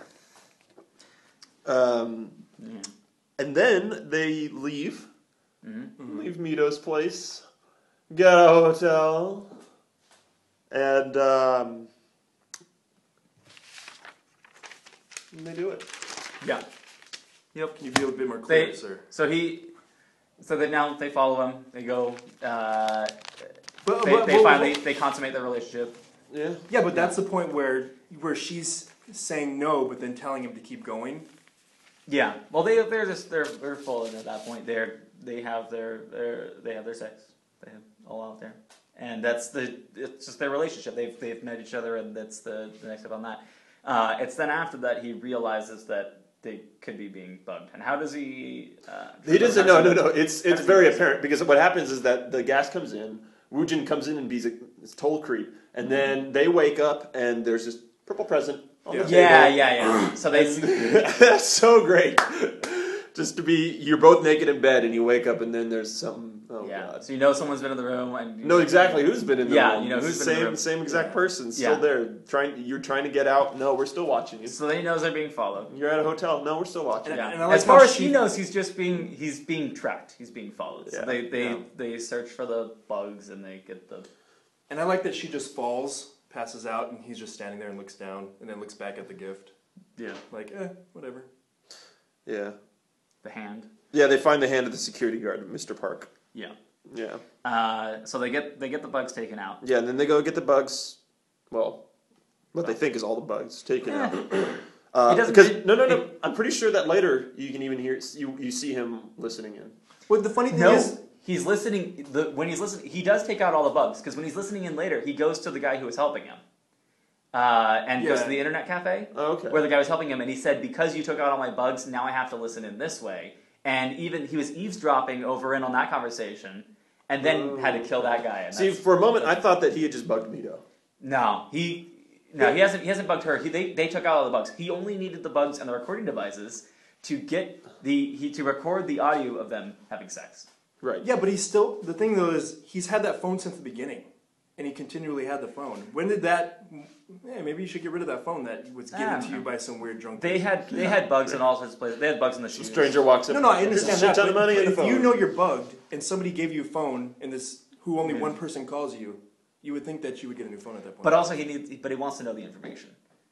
C: Um,
B: Yeah.
C: and then they leave,
B: Mhm.
C: leave Mito's place, get a hotel, and um, and they do it.
B: Yeah. Yep.
D: Can you be a bit more clear,
B: They,
D: sir?
B: so he, so that now they follow him. They go. Uh,
D: But,
B: they
D: but-
B: they
D: but-
B: finally they consummate their relationship.
C: Yeah.
D: Yeah, but that's the point where where she's saying no, but then telling him to keep going.
B: Yeah. Well, they they're just they're they're full at that point. They're they have their their they have their sex. They have all out there, and that's the it's just their relationship. They've they've met each other, and that's the the next step on that. Uh, it's then after that he realizes that they could be being bugged. And how does he? Uh,
C: He doesn't. No, no, no. It's it's very apparent because what happens is that the gas comes in. Woojin comes in and be's a it's total creep, and then they wake up and there's this purple present on the table.
B: Yeah, yeah, yeah. So they.
C: That's so great. Just to be, you're both naked in bed and you wake up and then there's something. Oh
B: yeah.
C: god.
B: So you know someone's been in the room and you
C: Know exactly who's been in the
B: Yeah,
C: room.
B: you know who's
C: It's
B: been
C: the
B: in the
C: same
B: room.
C: same exact
B: Yeah.
C: person still
B: Yeah.
C: there. Trying you're trying to get out. No, we're still watching you.
B: So he knows they're being followed.
C: You're at a hotel. No, we're still watching.
D: And-
B: Yeah.
D: and I like
B: as far
D: how
B: as
D: she-
B: he knows, he's just being he's being tracked. He's being followed. So
C: Yeah.
B: they they,
C: Yeah.
B: they search for the bugs and they get the.
D: And I like that she just falls, passes out, and he's just standing there and looks down, and then looks back at the gift.
B: Yeah.
D: Like, eh, whatever.
C: Yeah.
B: The hand.
C: Yeah, they find the hand of the security guard, Mister Park.
B: Yeah.
C: Yeah.
B: Uh, so they get they get the bugs taken out.
C: Yeah, and then they go get the bugs. Well, what they think is all the bugs taken
B: Yeah.
C: out. Uh,
B: He doesn't-
C: because
B: it-
C: no, no, no.
B: it-
C: I'm pretty sure that later you can even hear you you see him listening in.
D: Well, the funny thing
B: No,
D: is,
B: he's listening. The, when he's listening, he does take out all the bugs because when he's listening in later, he goes to the guy who was helping him, uh, and goes
D: Yeah.
B: to the internet cafe
C: Oh, okay.
B: where the guy was helping him, and he said, "Because you took out all my bugs, now I have to listen in this way." And even he was eavesdropping over in on that conversation, and then
C: Oh.
B: had to kill that guy. And
C: See,
B: that's-
C: for a moment, I thought that he had just bugged Mito.
B: no, he. No, he hasn't. He hasn't bugged her. He, they they took out all the bugs. He only needed the bugs and the recording devices to get the he to record the audio of them having sex.
C: Right.
D: yeah, but he's still, the thing though is, he's had that phone since the beginning. And he continually had the phone. When did that, yeah, maybe you should get rid of that phone that was
B: I
D: given
B: don't
D: to you
B: know.
D: by some weird drunk
B: They
D: person.
B: had they had bugs in all sorts of places. They had bugs in the shoes.
C: Stranger walks up.
D: No, no, I
C: "Here's a
D: understand
C: shit
D: that.
C: ton
D: But,
C: of money
D: but
C: in
D: if
C: the phone.
D: you know you're bugged and somebody gave you a phone and this who only
B: Yeah.
D: one person calls you, you would think that you would get a new phone at that point.
B: But also he needs, but he wants to know the information.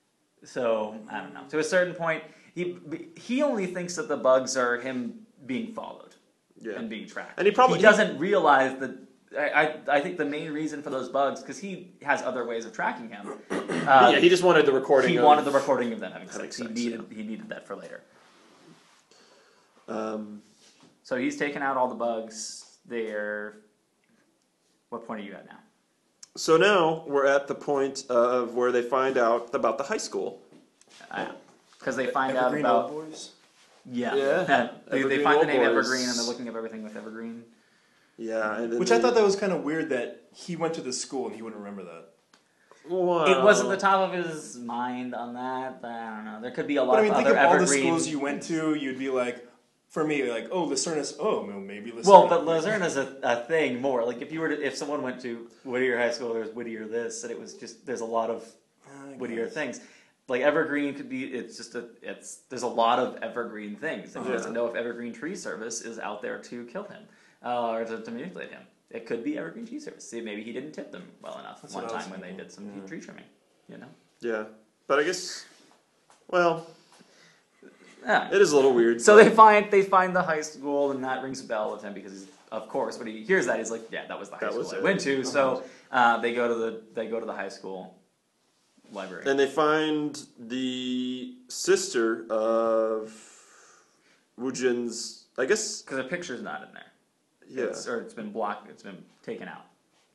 B: So I don't know. To a certain point, he he only thinks that the bugs are him being followed
C: Yeah.
B: and being tracked.
C: And he probably-
B: doesn't realize that. I, I I think the main reason for those bugs because he has other ways of tracking him. Uh,
C: yeah, he just wanted the recording.
B: he
C: of,
B: wanted the recording of them having
C: having
B: sex. He
C: sex,
B: needed he needed that for later.
C: Um,
B: So he's taken out all the bugs. They're. What point are you at now?
C: so now we're at the point of where they find out about the high school.
B: Because they find
D: Evergreen
B: out about.
D: Old Boys.
B: Yeah.
C: Yeah.
B: they, they
C: Evergreen
B: find the
C: Old
B: name
C: Boys.
B: Evergreen and they're looking up everything with Evergreen.
C: Yeah, and then
D: Which
C: they,
D: I thought that was kind of weird that he went to the school and he wouldn't remember that.
C: Wow.
B: It wasn't the top of his mind on that. But I don't know. There could be a lot
D: But I mean,
B: of
D: think
B: other
D: of all the
B: Evergreen.
D: schools you went to, you'd be like, for me, like, oh, Lucernus, oh, well, maybe Lucernus.
B: Well, but Luzerne is a, a thing more. Like if you were to, if someone went to Whittier High School, there's Whittier this, and it was just there's a lot of
D: I
B: Whittier
D: guess.
B: things. Like Evergreen could be. It's just a. It's there's a lot of Evergreen things, and he
C: Yeah.
B: doesn't know if Evergreen Tree Service is out there to kill him uh, or to, to manipulate him. It could be Evergreen Tree Service. See, maybe he didn't tip them well enough
D: That's
B: one
D: what I was
B: time when they
D: thinking.
B: did some
D: Yeah.
B: tree trimming. You know.
C: Yeah, but I guess. Well,
B: Yeah.
C: it is a little weird.
B: So they find they find the high school, and that rings a bell with him because, he's, of course, when he hears that, he's like, "Yeah, that was the high
C: That
B: school
C: was
B: I
C: it.
B: went to." So uh, they go to the they go to the high school library.
C: And they find the sister of Woojin's. I guess.
B: Because the picture's not in there.
C: Yeah.
B: It's, or it's been blocked. It's been taken out.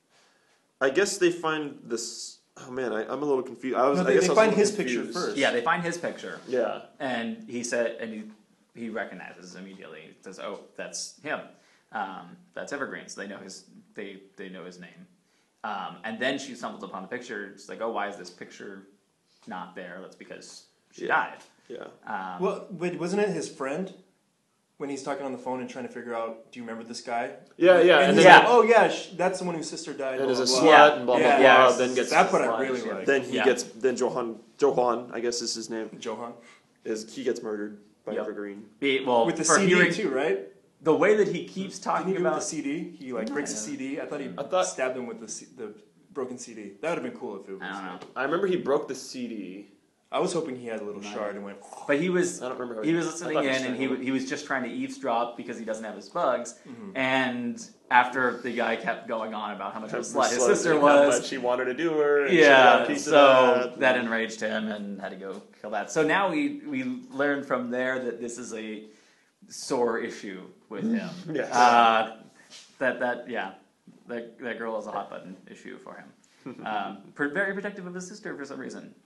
C: I guess they find this. Oh man, I, I'm a little confused. I was.
D: No,
C: I
D: they-
C: guess
D: they
C: I was
D: find
C: a little
D: his picture
C: confused.
D: first.
B: Yeah, they find his picture,
C: Yeah.
B: and he said, and he he recognizes immediately. He says, "Oh, that's him. Um, that's Evergreen." So they know his they they know his name. Um, and then she stumbles upon the picture. She's like, "Oh, why is this picture not there?" That's because she
C: Yeah.
B: died.
C: Yeah.
B: Um,
D: Well, wait, wasn't it his friend? When he's talking on the phone and trying to figure out, do you remember this guy?
C: Yeah, yeah,
D: And
C: and
D: he's
C: then-
D: like, oh yeah, sh- that's the one whose sister died.
C: And
D: blah,
C: is a
D: blah,
C: slut
D: blah.
B: Yeah.
C: and blah blah
D: Yeah.
C: blah.
B: Yes.
C: Then gets.
D: That's what I
B: Sludge,
D: really
B: yeah.
D: like.
C: Then he
B: Yeah.
C: gets. Then Johan. Johan, I guess is his name.
D: Johan.
C: Is he gets murdered by
B: Yep.
C: Evergreen.
B: be- well,
D: With the
B: for
D: C D
B: hearing
D: too, right?
B: the way that he keeps
D: Didn't
B: talking
D: he do with
B: about
D: the C D? He like breaks the
B: No.
D: C D. I thought he
C: I thought-
D: stabbed him with the C- the broken C D. That would have been cool if it was.
B: I don't know,
C: I remember he broke the C D.
D: I was hoping he had a little shard and went.
B: but he was
C: I don't remember. How
B: he was
C: I
B: listening
C: thought
B: in,
C: was
B: and he
C: trying
B: w- he was just trying to eavesdrop because he doesn't have his bugs.
D: Mm-hmm.
B: And after the guy kept going on about how much of a
C: to-
B: slut his
C: slut
B: sister
C: and
B: was,
C: How much he wanted to do her. And she got a
B: yeah,
C: piece
B: so
C: of
B: that. enraged him and had to go kill that. So now we we learn from there that this is a sore issue with him.
C: Yes.
B: Uh, that that yeah, that that girl is a hot button issue for him. um, pr- very protective of his sister for some reason.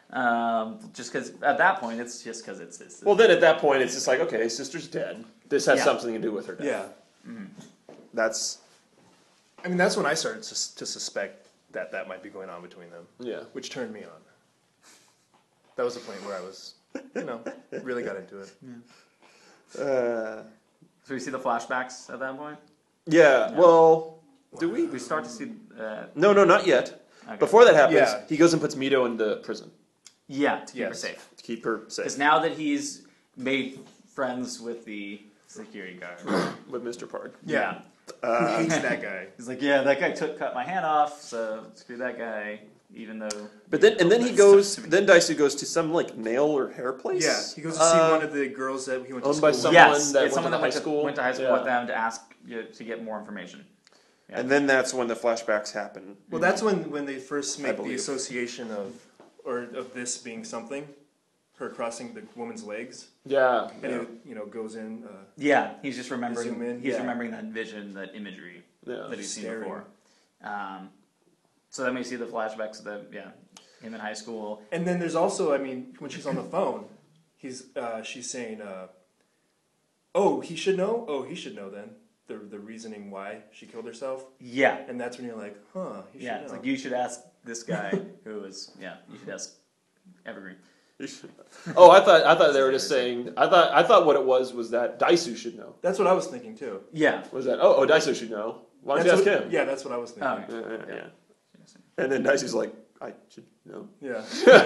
B: Um, just because at that point it's just because it's this.
C: Well, then at that point, it's just like, okay, his sister's dead. This has
B: Yeah.
C: something to do with her death.
D: Yeah.
C: That's
E: I mean, that's when I started to, to suspect that that might be going on between them,
C: yeah.
E: which turned me on. That was the point where I was, you know, really got into it.
C: Uh,
B: So we see the flashbacks at that point.
C: yeah. Well, do we?
B: We start to see. Uh,
C: No, no, not yet.
B: okay.
C: Before that happens,
E: Yeah.
C: he goes and puts Mito into prison
B: yeah, to keep her
E: Yes.
B: safe.
C: to keep her
B: Because
C: safe
B: now that he's made friends with the security guard,
C: with Mister Park.
B: yeah,
E: Who hates that guy?
B: he's like, yeah, that guy took cut my hand off, so screw that guy. Even though,
C: But then, and then he
B: That's
C: goes.
B: tough to me.
C: Then Daisu goes to some like nail or hair place.
E: Yeah, he goes to see
C: Uh,
E: one of the girls that he went to
C: owned
E: school
C: by
E: with.
C: someone
B: yes,
C: that
B: it's
C: went
B: someone
C: to
B: that
C: high
B: went to,
C: school.
B: went to high school
C: Yeah.
B: with them to ask you to get more information. Yeah.
C: And then that's when the flashbacks happen.
E: Well, that's when, when they first make the
C: believe.
E: association of, or of this being something, her crossing the woman's legs,
C: Yeah.
E: and
C: Yeah.
E: it, you know, goes in. Uh,
B: Yeah, he's just remembering.
E: Zoom in,
B: he's
E: yeah.
B: remembering that vision, that imagery
C: Yeah.
B: that he's seen
E: Staring.
B: before. Um, so then we see the flashbacks of the yeah, him in high school.
E: And then there's also, I mean, when she's on the phone, he's uh, she's saying, uh, "Oh, he should know. Oh, he should know then the the reasoning why she killed herself."
B: Yeah,
E: And that's when you're like, "Huh, he
B: yeah.
E: should
B: It's
E: know."
B: like you should ask this guy who was yeah. You should ask Evergreen.
C: Oh, I thought I thought they were just saying. I thought I thought what it was was that Daisu should know.
E: That's what I was thinking too.
B: Yeah.
C: Was that? Oh, oh, Daisu should know. Why don't
E: That's
C: you ask
E: what-
C: him?
E: Yeah, that's what I was thinking.
B: Oh,
C: Yeah, yeah,
B: Yeah.
C: yeah. And then Daisu's like, I should know.
E: Yeah.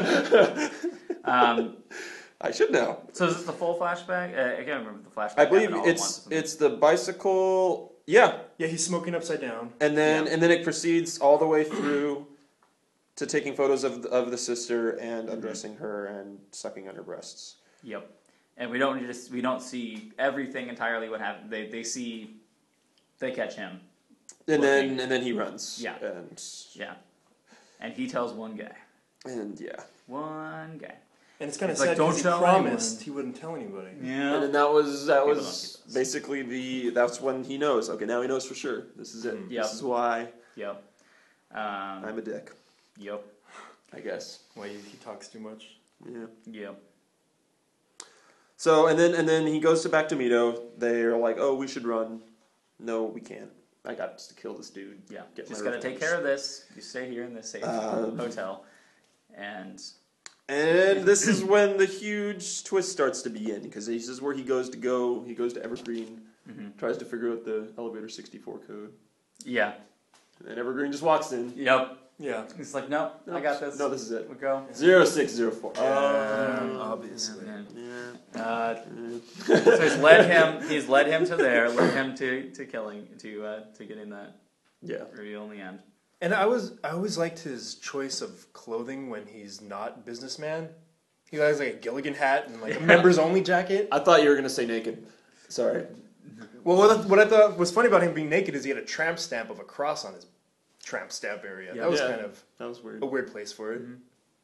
B: Um,
C: I should know.
B: so is this the full flashback? Uh, I can't remember the flashback.
C: I believe
B: happened all at once,
C: it's
B: isn't it?
C: it's the bicycle. Yeah,
E: Yeah, he's smoking upside down.
C: and then
B: Yeah.
C: and then it proceeds all the way through to taking photos of the, of the sister and undressing her and sucking on her breasts.
B: Yep. And we don't just we don't see everything entirely what happened. They they see they catch him.
C: And then
B: Looking.
C: and then he runs.
B: Yeah.
C: And
B: Yeah. And he tells one guy.
C: and yeah.
B: One guy.
E: And it's kind of
B: It's like,
E: sad
B: don't
E: because he
B: tell
E: promised
B: anyone.
E: he wouldn't tell anybody.
C: And
B: Yeah.
C: then that was that
B: People
C: was
B: don't keep
C: basically the that's when he knows. Okay, now he knows for sure. This is it.
B: Yep.
C: This is why
B: Yep. Um,
C: I'm a dick.
B: yep.
C: I guess.
E: Why he, he talks too much.
C: Yeah.
B: Yep.
C: So and then and then he goes to back to Mito. They're like, "Oh, we should run." No, we can't. I got to kill this dude.
B: Yeah.
C: Get
B: Just
C: my
B: gotta take
C: revenge.
B: care of this. You stay here in this safe
C: Um,
B: hotel. And
C: And this is when the huge twist starts to begin because this is where he goes to go. He goes to Evergreen,
B: Mhm.
C: tries to figure out the elevator sixty-four code,
B: yeah.
C: and then Evergreen just walks in.
B: Yep.
E: Yeah.
B: He's like, no, I got this.
C: No, this is it.
B: We'll go.
C: Zero six zero four.
E: Um, obviously.
B: Yeah.
C: Yeah.
B: Uh, so he's led him. He's led him to there. Led him to, to killing. To uh, to getting that
C: Yeah.
B: reveal in the end.
E: And I was I always liked his choice of clothing when he's not businessman. He has like a Gilligan hat and like a members only jacket.
C: I thought you were gonna say naked. Sorry.
E: Well, what I, what I thought was funny about him being naked is he had a tramp stamp of a cross on his tramp stamp area.
B: Yeah.
E: That was
C: Yeah.
E: kind of
C: That was weird.
E: a weird place for it.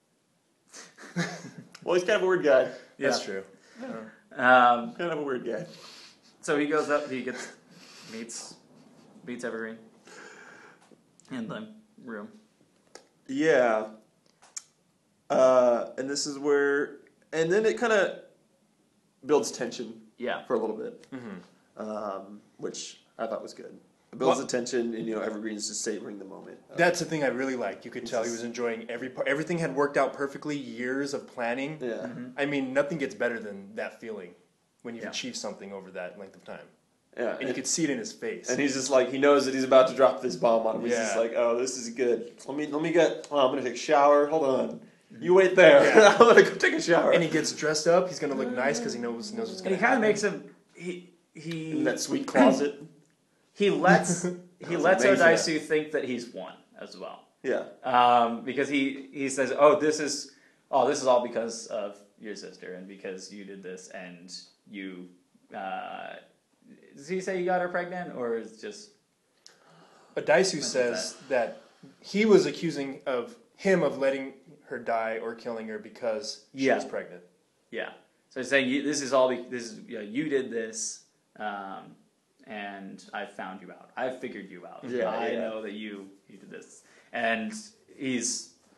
C: Well, he's kind of a weird guy.
E: That's true.
B: Um,
C: Kind of a weird guy.
B: so he goes up. He gets meets meets Evergreen in the room.
C: Yeah. Uh, and this is where, and then it kind of builds tension
B: Yeah.
C: for a little bit, um, which I thought was good. It builds
E: Well-
C: the tension, and you know, Evergreen's just savoring the moment.
E: That's the thing I really liked. You could tell he was enjoying every part. Everything had worked out perfectly. Years of planning.
C: Yeah.
E: I mean, nothing gets better than that feeling when you've
B: Yeah.
E: achieved something over that length of time,
C: Yeah.
E: and you could see it in his face.
C: And he's just like, he knows that he's about to drop this bomb on him. He's just
E: Yeah.
C: like, oh, this is good. Let me, let me get, oh, I'm going to take a shower. Hold on. You wait there. I'm going to go take a shower.
E: And he gets dressed up. He's gonna look nice because he knows knows what's
B: And
E: gonna
B: he kind of
E: happen.
B: makes him. He he
C: in that sweet closet.
B: he lets he
C: was
B: lets
C: amazing.
B: Odaisu think that he's won as well.
C: Yeah.
B: Um, because he, he says, oh, this is oh, this is all because of your sister and because you did this and you. Uh, does he say you got her pregnant or is just?
E: Adaisu says that he was accusing of him of letting her die or killing her because she
B: Yeah.
E: was pregnant.
B: Yeah. So he's saying you, this is all. Be, this is you, know, you did this, um, and I found you out. I figured you out.
C: Yeah,
B: I
C: yeah.
B: know that you you did this, and he's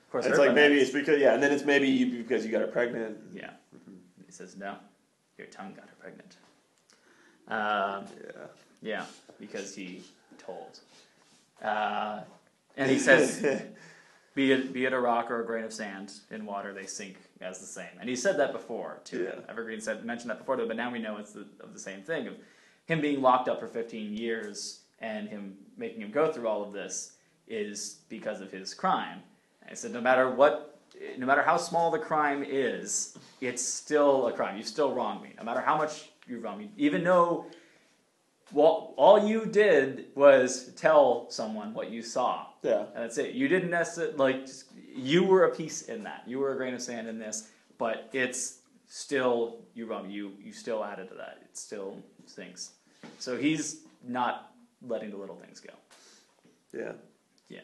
B: Of course,
C: It's
B: her
C: like
B: friend-
C: maybe it's because yeah, and then it's maybe you, because you got her pregnant.
B: Yeah. He says, no, your tongue got her pregnant. Um,
C: Yeah.
B: yeah, because he told. Uh, and he says, be it, be it a rock or a grain of sand in water, they sink as the same. And he said that before, too.
C: Yeah.
B: Evergreen said mentioned that before, but now we know it's the, of the same thing, of him being locked up for fifteen years and him making him go through all of this is because of his crime. And I said, no matter what, no matter how small the crime is, it's still a crime. You still wronged me. No matter how much you wronged me, even though well, all you did was tell someone what you saw.
C: Yeah.
B: And that's it. You didn't necessarily, like, just, you were a piece in that. You were a grain of sand in this, but it's still, you wrong. You, you still added to that. It still stinks. So he's not letting the little things go.
C: Yeah.
B: Yeah.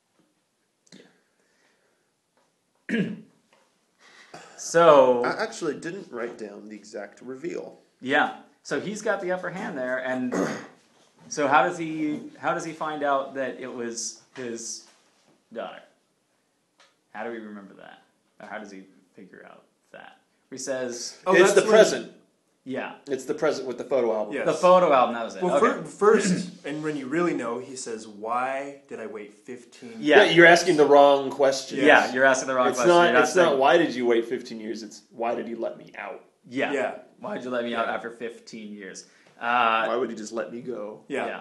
B: Yeah. So.
C: I actually didn't write down the exact reveal.
B: Yeah. So he's got the upper hand there, and so how does he how does he find out that it was his daughter? How do we remember that? Or how does he figure out that? He says,
D: Oh,
C: it's the
D: that's when-
C: present.
B: yeah,
C: It's the present with the photo album.
D: Yes.
B: the photo album, that was it.
D: Well,
B: Okay.
D: fir- first, and when you really know, he says, "Why did I wait fifteen?"
B: Yeah.
C: Yeah, you're asking the wrong question.
B: Yeah, you're asking the wrong
C: It's
B: question.
C: not.
B: You're
C: It's
B: saying-
C: not. Why did you wait fifteen years? It's why did he let me out?
B: Yeah.
D: Yeah.
B: Why'd you let me out
D: Yeah.
B: after fifteen years? Uh,
C: Why would he just let me go?
D: Yeah.
B: yeah.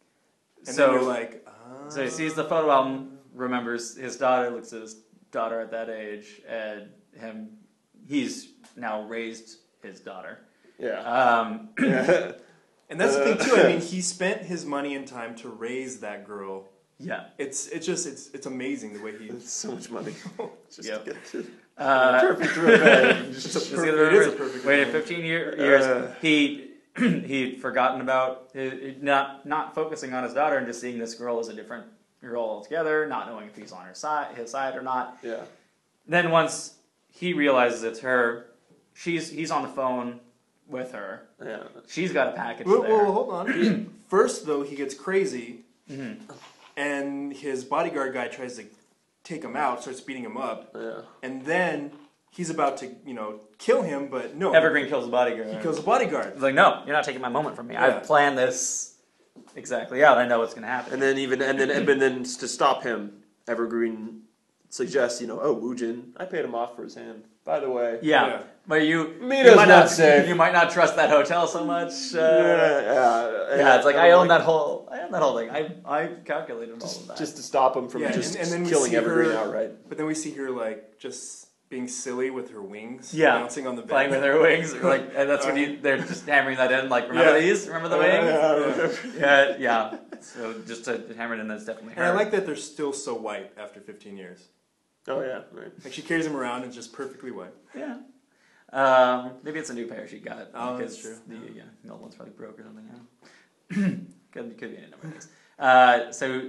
D: And
B: so
D: then you're like, ah.
B: So he sees the photo album, remembers his daughter, looks at his daughter at that age, and him. He's now raised his daughter.
C: Yeah.
B: Um,
C: yeah.
D: And that's the thing too. I mean, he spent his money and time to raise that girl.
B: yeah.
D: It's it's just it's it's amazing the way he.
C: It's so much money just
B: Yep.
C: to get to
B: Uh,
C: perfect revenge.
D: It's a
B: Just
D: perfect,
B: get the
D: it is a
B: revenge.
D: perfect.
B: Waited
D: revenge.
B: fifteen year, years.
C: Uh.
B: he he'd forgotten about his, not not focusing on his daughter and just seeing this girl as a different girl altogether, not knowing if he's on her side, his side or not.
C: Yeah.
B: Then once he realizes it's her, she's he's on the phone with her.
C: Yeah.
B: She's got a package
D: Well,
B: there.
D: well, hold on. First, though, he gets crazy,
B: Mhm.
D: and his bodyguard guy tries to take him out, starts beating him up,
C: Yeah.
D: and then he's about to, you know, kill him, but no.
B: Evergreen kills the bodyguard.
D: He kills the bodyguard.
B: He's like, no, you're not taking my moment from me.
D: Yeah.
B: I've planned this exactly out. I know what's going to happen.
C: And then even and then and then to stop him, Evergreen suggests, you know, oh, Woojin, I paid him off for his hand. By the way.
B: yeah.
D: Yeah.
B: But you,
C: Mito's
B: you might
C: not
B: not
C: safe.
B: You might not trust that hotel so much. Uh,
C: yeah,
B: yeah, it's like I
C: I'm
B: own that whole. I own that whole thing. I I calculated all of that.
C: Just to stop him from
D: Yeah,
C: just
D: and- and then we
C: killing
D: see
C: Evergreen
D: her-
C: outright.
D: But then we see her, like, just being silly with her wings,
B: Yeah.
D: bouncing on the bed.
B: playing with their wings, like, and that's when you they're just hammering that in. Like, remember
D: Yeah.
B: these? Remember the
C: Uh,
B: wings?
C: yeah, I remember.
B: Yeah, yeah. So just to hammer it in, that's definitely her.
D: And I like that they're still so white after fifteen years.
C: Oh yeah, right.
D: Like, she carries him around and just perfectly white.
B: Yeah. Um, maybe it's a new pair she got.
D: Oh,
B: because
D: that's true.
B: The yeah, the old one's probably broke or something. Yeah. could, could be any number of things. Uh, so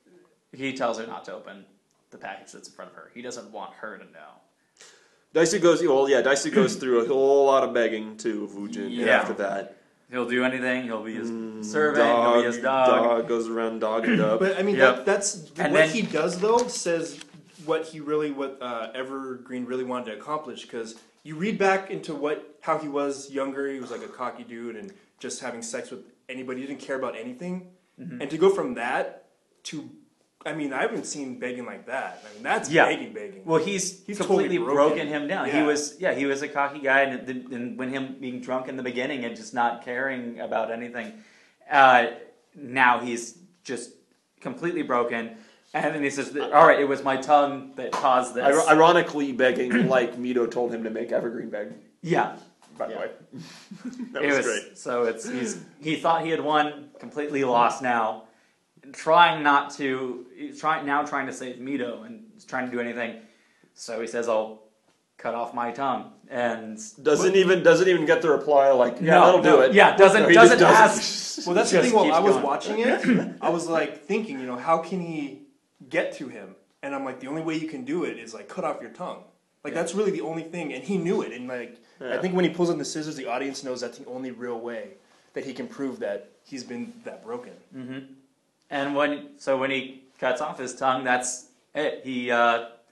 B: he tells her not to open the package that's in front of her. He doesn't want her to know.
C: Dicey goes. Well, yeah, Dicey goes through a whole lot of begging to Woojin
B: Yeah.
C: after that.
B: He'll do anything. He'll be his
C: Mm,
B: servant. he'll be his dog.
C: Dog goes around dogged up.
D: But I mean,
B: Yep.
D: that, that's
B: And
D: what
B: then-
D: he does though. Says what he really, what uh, Evergreen really wanted to accomplish. Because you read back into what how he was younger. He was like a cocky dude and just having sex with anybody. He didn't care about anything.
B: Mm-hmm.
D: And to go from that to, I mean, I haven't seen begging like that. I mean, that's
B: Yeah.
D: begging, begging.
B: Well, he's,
D: He's
B: completely
D: totally
B: broken.
D: broken.
B: him down. He
D: Yeah.
B: was, yeah, he was a cocky guy, and, and when him being drunk in the beginning and just not caring about anything, uh, now he's just completely broken. And then he says, "All right, it was my tongue that caused this."
C: Ir- ironically, begging like Mito told him to make Evergreen beg.
B: yeah,
C: By the
B: Yeah.
C: way, that
B: it
C: was,
B: was
C: great.
B: So it's he's he thought he had won, completely lost now, trying not to, he's trying now trying to save Mito and trying to do anything. So he says, "I'll cut off my tongue," and
C: Doesn't even doesn't even get the reply like yeah
B: No,
C: that'll
B: no,
C: do it.
B: yeah, doesn't-
C: No, he
B: doesn't
C: just
B: ask.
D: Well, that's the
B: Just
D: thing. While
B: keeps
D: I was
B: going.
D: watching it, I was like thinking, you know, how can he get to him? And I'm like, the only way you can do it is like cut off your tongue. Like that's really the only thing. And he knew it. And like, I
C: Yeah.
D: think when he pulls on the scissors, the audience knows that's the only real way that he can prove that he's been that broken.
B: and when so when he cuts off his tongue, that's it. He uh,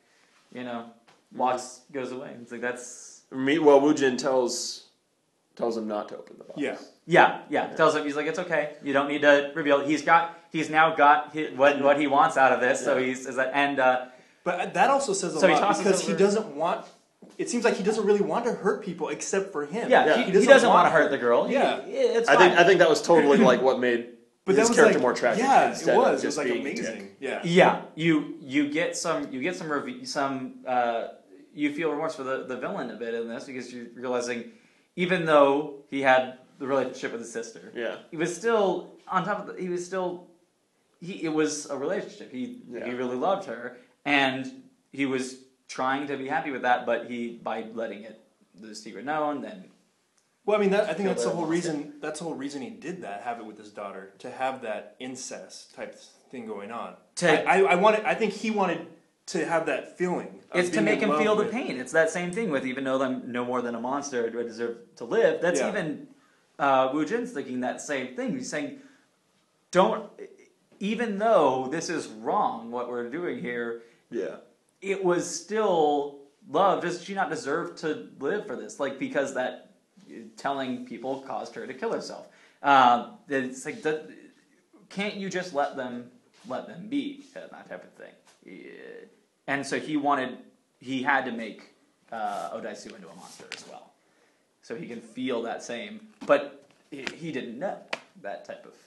B: you know, walks, goes away. It's like, that's...
C: Me, well, Wu Jin tells tells him not to open the box.
E: Yeah.
B: Yeah, yeah. Tells him, he's like, it's okay. You don't need to reveal it. He's got, he's now got his, what what he wants out of this. So
C: Yeah.
B: he's, is that, and, uh,
E: But that also says a
B: So he
E: lot
B: tosses
E: because he
B: over-
E: doesn't want. It seems like he doesn't really want to hurt people except for him.
B: yeah,
C: Yeah.
B: He, he doesn't want to hurt the girl. He-
E: Yeah.
B: it's
C: I
B: fine.
C: think I think that was totally like what made
E: But
C: his
E: that was
C: character
E: like,
C: more tragic.
E: Yeah,
C: instead
E: it
C: of
E: was. It was
C: just
E: like
C: being a
E: amazing.
C: dick.
E: Yeah.
B: Yeah, you you get some you get some rev- some uh, you feel remorse for the, the villain a bit in this because you're realizing even though he had the relationship with his sister,
C: Yeah.
B: he was still on top of the, he was still he it was a relationship. He
C: Yeah.
B: he really loved her and he was trying to be happy with that, but he by letting it the secret known then.
E: Well, I mean, that, I think
B: Kill
E: that's the
B: the
E: whole
B: monster.
E: reason. That's the whole reason he did that. Have it with his daughter to have that incest type thing going on.
B: To-
E: I, I, I wanted. I think he wanted to have that feeling. of
B: It's to
E: being
B: make
E: in
B: him
E: love
B: feel the
E: with-
B: pain. It's that same thing with even though I'm no more than a monster, do I deserve to live? That's
E: Yeah.
B: even uh, Wu Jin's thinking that same thing. He's saying, don't, even though this is wrong, what we're doing here,
C: Yeah.
B: it was still love. Does she not deserve to live for this? Like, because that telling people caused her to kill herself. Um, it's like, that, can't you just let them let them be? That type of thing. Yeah. And so he wanted, he had to make uh, Odaisu into a monster as well. So he can feel that same, but he, he didn't know that type of,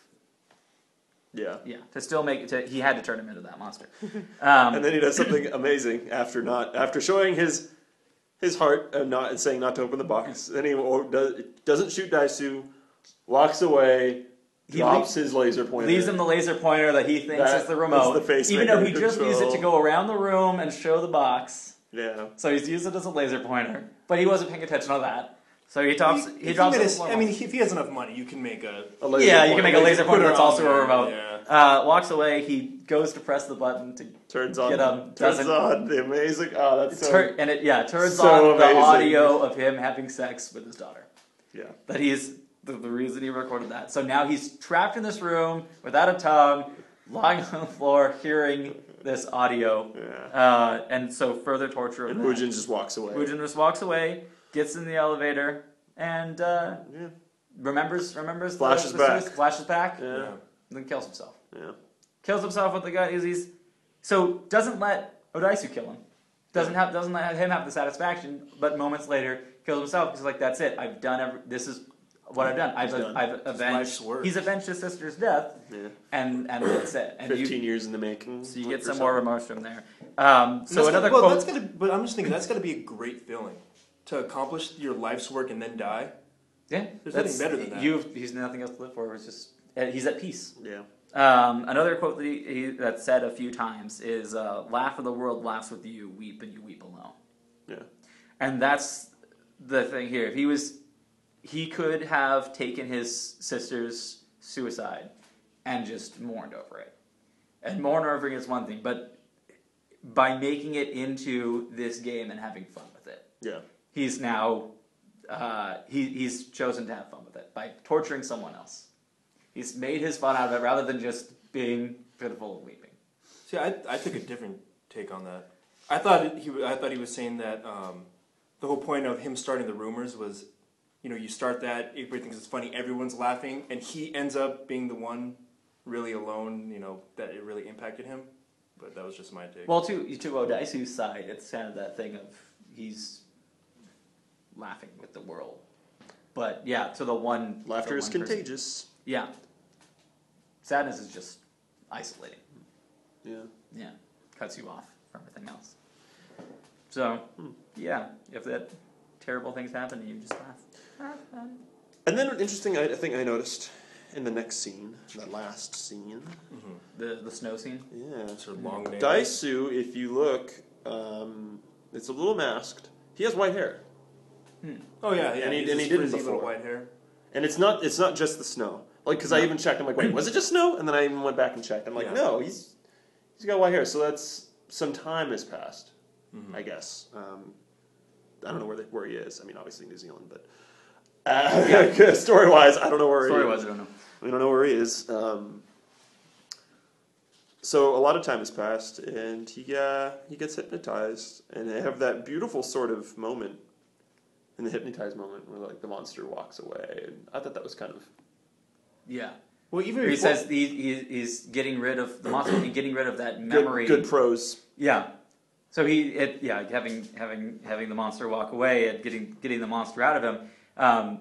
C: Yeah.
B: yeah, to still make it, to, he had to turn him into that monster. Um,
C: And then he does something amazing after not after showing his his heart and not and saying not to open the box. Then he or, does, doesn't shoot Daisu, walks away,
B: He
C: drops his laser pointer.
B: leaves him the laser pointer that he thinks
C: That
B: is the remote,
C: is the face
B: even though he
C: maker
B: just used it to
C: control.
B: go around the room and show the box.
C: Yeah.
B: So he's used it as a laser pointer, but he wasn't paying attention to that. So he tops,
E: If
B: he
E: he
B: drops
E: made
B: it.
E: a-
B: slow
E: I mean,
B: motion.
E: if he has enough money, you can make a.
C: A laser
B: Yeah, you can
C: pointer.
B: make a laser pointer
E: Put it
B: that's
E: on
B: also a
E: there,
B: remote.
E: yeah.
B: Uh, walks away. He goes to press the button to
C: Turns on.
B: Get him,
C: turns
B: doesn't-
C: on the amazing. Oh, that's so.
B: tur- and it yeah turns
C: so
B: on the
C: amazing.
B: audio of him having sex with his daughter.
C: Yeah.
B: That he's the, the reason he recorded that. So now he's trapped in this room without a tongue, lying on the floor, hearing this audio,
C: Yeah.
B: uh, and so further torture of
C: And
B: that.
C: Wu Jin just walks away.
B: Wu Jin just walks away, gets in the elevator, and uh,
C: Yeah.
B: remembers remembers
C: Flashes
B: the, the
C: back.
B: flashes back,
C: Yeah.
E: Yeah.
B: then kills himself.
C: Yeah.
B: Kills himself with the gun. Is he's so doesn't let Odaisu kill him. Doesn't have doesn't let him have the satisfaction. But moments later, kills himself because like that's it. I've done every. This is what I've done. I've
C: He's done.
B: I've avenged.
E: life's work.
B: He's avenged his sister's death,
C: Yeah.
B: and and that's it. And
C: Fifteen
B: you
C: years in the making.
B: so you
C: like
B: get some
C: for
B: more remorse from there. Um, so
E: That's
B: another
E: gotta, well,
B: quote.
E: that's gotta, but I'm just thinking that's got to be a great feeling to accomplish your life's work and then die.
B: Yeah,
E: There's
B: that's-
E: nothing better than that.
B: You've, he's nothing else to live for. It's just uh, he's at peace.
C: Yeah.
B: Um, another quote that he, he that's said a few times is uh, "Laugh and the world laughs with you. Weep and you weep alone."
C: Yeah.
B: And that's the thing here. If he was, he could have taken his sister's suicide and just mourned over it. And mourn over it is one thing, but by making it into this game and having fun with it,
C: Yeah.
B: he's now uh, he, he's chosen to have fun with it by torturing someone else. He's made his fun out of it rather than just being pitiful and weeping.
E: See, I, I took a different take on that. I thought it, he I thought he was saying that um, the whole point of him starting the rumors was, you know, you start that, everybody thinks it's funny, everyone's laughing, and he ends up being the one really alone, you know, that it really impacted him. But that was just my take.
B: Well, to to Odaisu's side, it's kind of that thing of he's laughing with the world. But yeah, to the one
C: Laughter
B: the
C: is
B: one person-
C: contagious.
B: Yeah. Sadness is just isolating.
C: Yeah.
B: Yeah, cuts you off from everything else. So yeah, if that terrible things happen, you just laugh.
C: And then interesting, I, I think I noticed in the next scene, the last scene.
B: The the snow scene.
C: Yeah.
E: Sort of long nails.
C: Daisu, if you look, um, it's a little masked. He has white hair,
E: Oh yeah, yeah.
C: And he-
E: he's
C: and
E: this
C: he didn't
E: frizzy little
C: before.
E: white hair.
C: and it's not it's not just the snow. Like, because I even checked. I'm like, wait, was it just snow? And then I even went back and checked. I'm like,
E: Yeah.
C: no, he's he's got white hair. So that's some time has passed,
E: Mm-hmm.
C: I guess. Um, I don't know where the, where he is. I mean, obviously New Zealand, but uh, story wise, I don't know where
B: Story
C: he
B: was
C: is.
B: I don't know.
C: We don't know where he is. Um, so a lot of time has passed, and he uh, he gets hypnotized, and they have that beautiful sort of moment in the hypnotized moment where like the monster walks away, and I thought that was kind of
B: Yeah.
E: Well, even
B: He
E: before,
B: says he, he, he's getting rid of the monster, and getting rid of that memory.
C: good, good prose.
B: Yeah. So he, it, yeah, having having having the monster walk away and getting getting the monster out of him, um,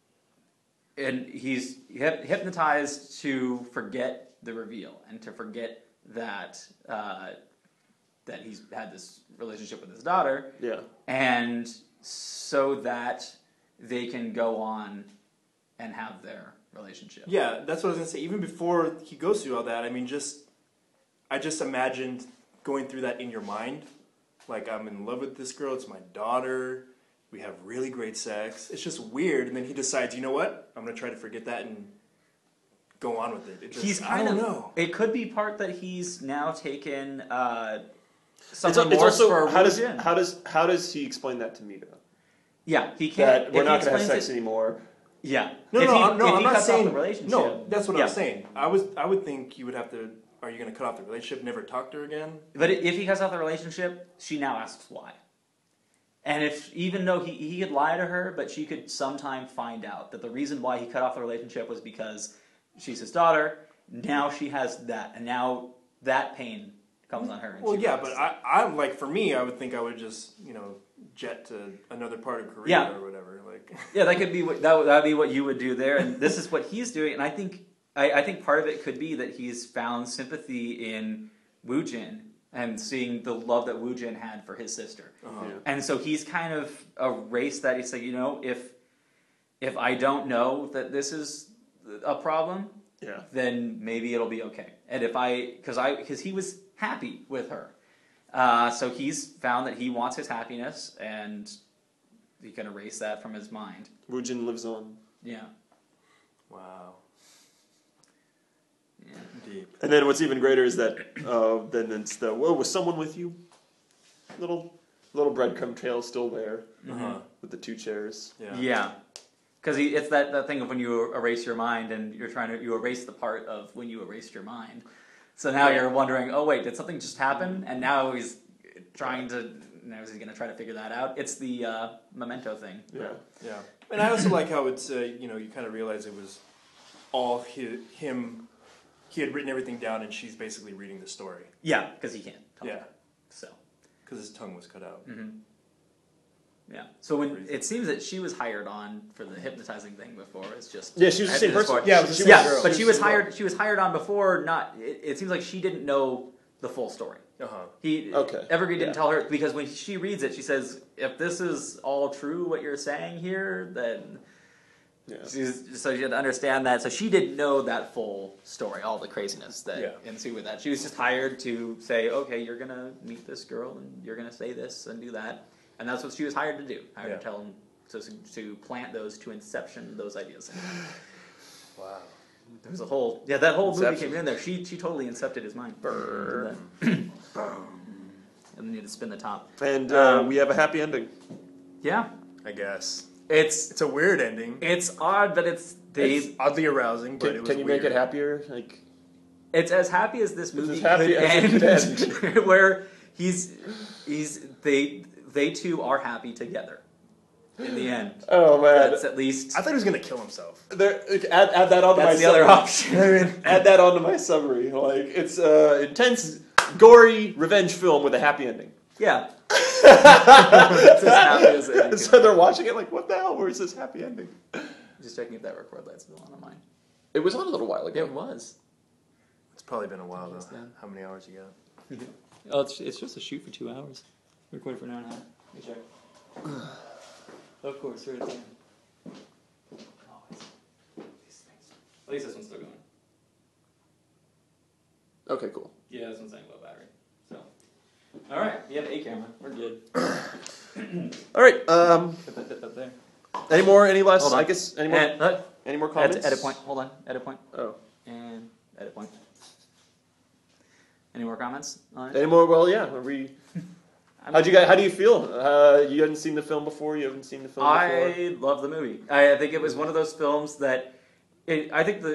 B: and he's hyp- hypnotized to forget the reveal and to forget that uh, that he's had this relationship with his daughter,
C: Yeah.
B: and so that they can go on and have their relationship.
E: yeah, that's what I was gonna say. Even before he goes through all that, I mean, just I just imagined going through that in your mind. Like, I'm in love with this girl. It's my daughter. We have really great sex. It's just weird. And then he decides, you know what? I'm gonna try to forget that and go on with it. It just,
B: He's
E: I
B: kind
E: don't
B: of.
E: know.
B: It could be part that he's now taken uh, some
C: It's, it's
B: remorse
C: also
B: for
C: how does
B: Wu Jin.
C: how does how does he explain that to Mita?
B: Yeah, he can't.
C: That we're
B: if
C: not
B: he
C: going to have
B: explains
C: sex
B: it-
C: anymore.
B: Yeah.
E: No,
B: if
E: no,
B: he,
E: I'm, no,
B: if
E: I'm
B: he
E: not
B: cuts
E: saying.
B: off the relationship.
E: No, that's what
B: yeah.
E: I'm saying. I was, I would think you would have to. Are you going to cut off the relationship? Never talk to her again?
B: But if he cuts off the relationship, she now asks why. And if even though he he could lie to her, but she could sometime find out that the reason why he cut off the relationship was because she's his daughter. Now she has that, and now that pain comes on her. And
E: Well,
B: she
E: yeah,
B: wants
E: but
B: to-
E: I, I like for me, I would think I would just, you know, jet to another part of Korea
B: Yeah.
E: or whatever. Like,
B: yeah, that could be what that would that'd be what you would do there, and this is what he's doing. And I think I, I think part of it could be that he's found sympathy in Wu Jin and seeing the love that Wu Jin had for his sister.
E: uh-huh.
C: Yeah.
B: And so he's kind of erased that. He's like, you know, if if I don't know that this is a problem,
C: Yeah.
B: then maybe it'll be okay. And if I, because I, because he was happy with her, uh, so he's found that he wants his happiness, and he can erase that from his mind.
C: Wu Jin lives on.
B: Yeah.
E: Wow.
B: Yeah.
E: Deep.
C: And then what's even greater is that uh, then it's the whoa, was someone with you? Little little breadcrumb trail still there
E: Uh-huh.
C: with the two chairs.
E: Yeah.
B: Yeah. Because it's that, that thing of when you erase your mind and you're trying to, you erase the part of when you erased your mind. So now you're wondering, oh wait, did something just happen? And now he's trying to, now he's going to try to figure that out. It's the uh, memento thing.
C: Yeah.
E: Yeah. And I also like how it's, uh, you know, you kind of realize it was all hi him, he had written everything down and she's basically reading the story.
B: Yeah, because he can't talk.
E: Yeah.
B: So,
E: Because his tongue was cut out.
B: hmm yeah. So when it seems that she was hired on for the hypnotizing thing before, it's just
C: Yeah, she was the same
B: it's
C: person.
B: for-
C: Yeah, it was the same
B: yeah,
C: girl.
B: but
C: She
B: she
C: was
B: was
C: the girl.
B: hired. She was hired on before. Not. It, it seems like she didn't know the full story.
E: Uh-huh.
B: He
C: Okay.
B: Evergreen didn't
C: Yeah.
B: tell her because when she reads it, she says, "If this is all true, what you're saying here, then."
C: Yeah.
B: She's, so you had to understand that. So she didn't know that full story, all the craziness that
E: Yeah.
B: ensued with that. She was just hired to say, "Okay, you're gonna meet this girl, and you're gonna say this and do that," and that's what she was hired to do. Hired
E: Yeah.
B: to tell him to to plant those to inception those ideas.
E: Wow.
B: There was a whole yeah that whole movie
C: Inception.
B: came in there. She she totally incepted his mind. Brrr. And then you had to spin the top.
C: And uh,
B: Um,
C: we have a happy ending.
B: Yeah,
E: I guess.
B: it's
E: It's a weird ending.
B: it's odd, but it's they.
E: It's oddly arousing, but
C: Can,
E: it was
C: can you
E: weird.
C: make it happier? Like
B: It's as happy as this movie
C: as happy
B: could
C: as it
B: end,
C: could end.
B: where he's he's they they two are happy together in the end.
C: oh man,
B: That's at least
E: I thought he was going to kill himself.
C: there, add, add that onto my
B: that's the other
C: summary.
B: option.
C: Add that onto my summary. Like it's uh, intense, gory revenge film with a happy ending.
B: Yeah, it's as happy as it could.
C: So they're watching it like, what the hell? Where's this happy ending?
B: Just checking if that record light's still on mine.
C: It was on a little while ago.
B: It was.
E: It's probably been a while,
B: Yes,
E: though.
B: then.
E: How many hours you got?
B: Oh, it's it's just a shoot for two hours. Recorded for an hour and a half. Let me check. Of course, right at the end. Always. These things. At least this one's still going.
C: Okay, cool.
B: Yeah, this one's saying low battery. So, all right, we have a camera. We're good.
C: All right. Um,
B: Put that dip up there.
C: any more? Any last?
B: Hold on.
C: I guess. Any more?
B: And, uh,
C: any more
B: edit,
C: comments?
B: edit point. Hold on. Edit point.
C: Oh.
B: And edit point. Any more comments on it?
C: Any more? Well, yeah. Are we?
B: I'm-
C: How'd you guys? How do you feel? Uh, you hadn't seen the film before. You haven't seen the film before.
B: I love the movie. I, I think it was one of those films that it, I think the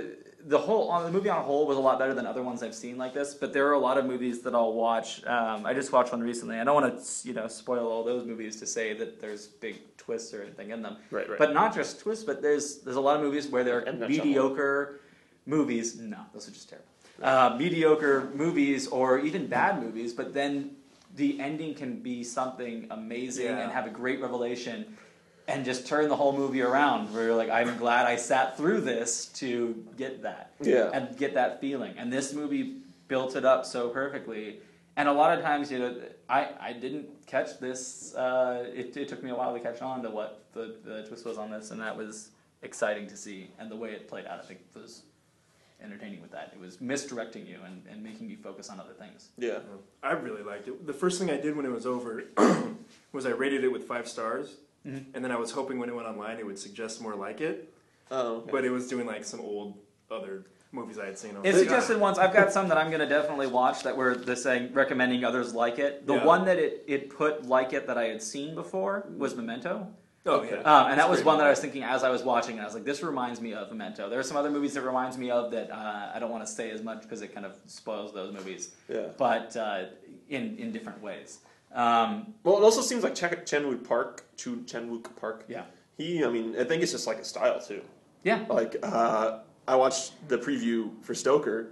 B: the whole on the movie on a whole was a lot better than other ones I've seen like this. But there are a lot of movies that I'll watch. Um, I just watched one recently. I don't want to you know spoil all those movies to say that there's big twists or anything in them.
C: Right, right.
B: But not just twists, but there's there's a lot of movies where they're
C: M. Night
B: mediocre movies. No, those are just terrible. Uh, mediocre movies or even bad movies, but then the ending can be something amazing
E: Yeah.
B: and have a great revelation. And just turn the whole movie around where you're like, I'm glad I sat through this to get that.
C: Yeah.
B: And get that feeling. And this movie built it up so perfectly. And a lot of times, you know, I, I didn't catch this. Uh, it, it took me a while to catch on to what the, the twist was on this. And that was exciting to see. And the way it played out, I think, was entertaining with that. It was misdirecting you and, and making you focus on other things.
C: Yeah.
E: I really liked it. The first thing I did when it was over was I rated it with five stars.
B: Mm-hmm.
E: And then I was hoping when it went online it would suggest more like it.
C: Oh, okay.
E: But it was doing like some old other movies I had seen. I was
B: It
E: like,
B: suggested ones. I've got some that I'm going to definitely watch that were the saying recommending others like it. The
E: Yeah.
B: one that it, it put like it that I had seen before was Memento.
E: oh
C: Okay.
E: yeah.
B: Um, and that was
C: Great
B: one that I
C: movie.
B: was thinking as I was watching, and I was like, this reminds me of Memento. There are some other movies that reminds me of that uh, I don't want to say as much because it kind of spoils those movies,
C: Yeah.
B: but uh, in, in different ways. Um,
C: Well, it also seems like Chen- Chenwook Park, Chu Chenwook Park.
B: yeah.
C: He, I mean, I think it's just like a style too.
B: Yeah.
C: Like, uh, I watched the preview for Stoker.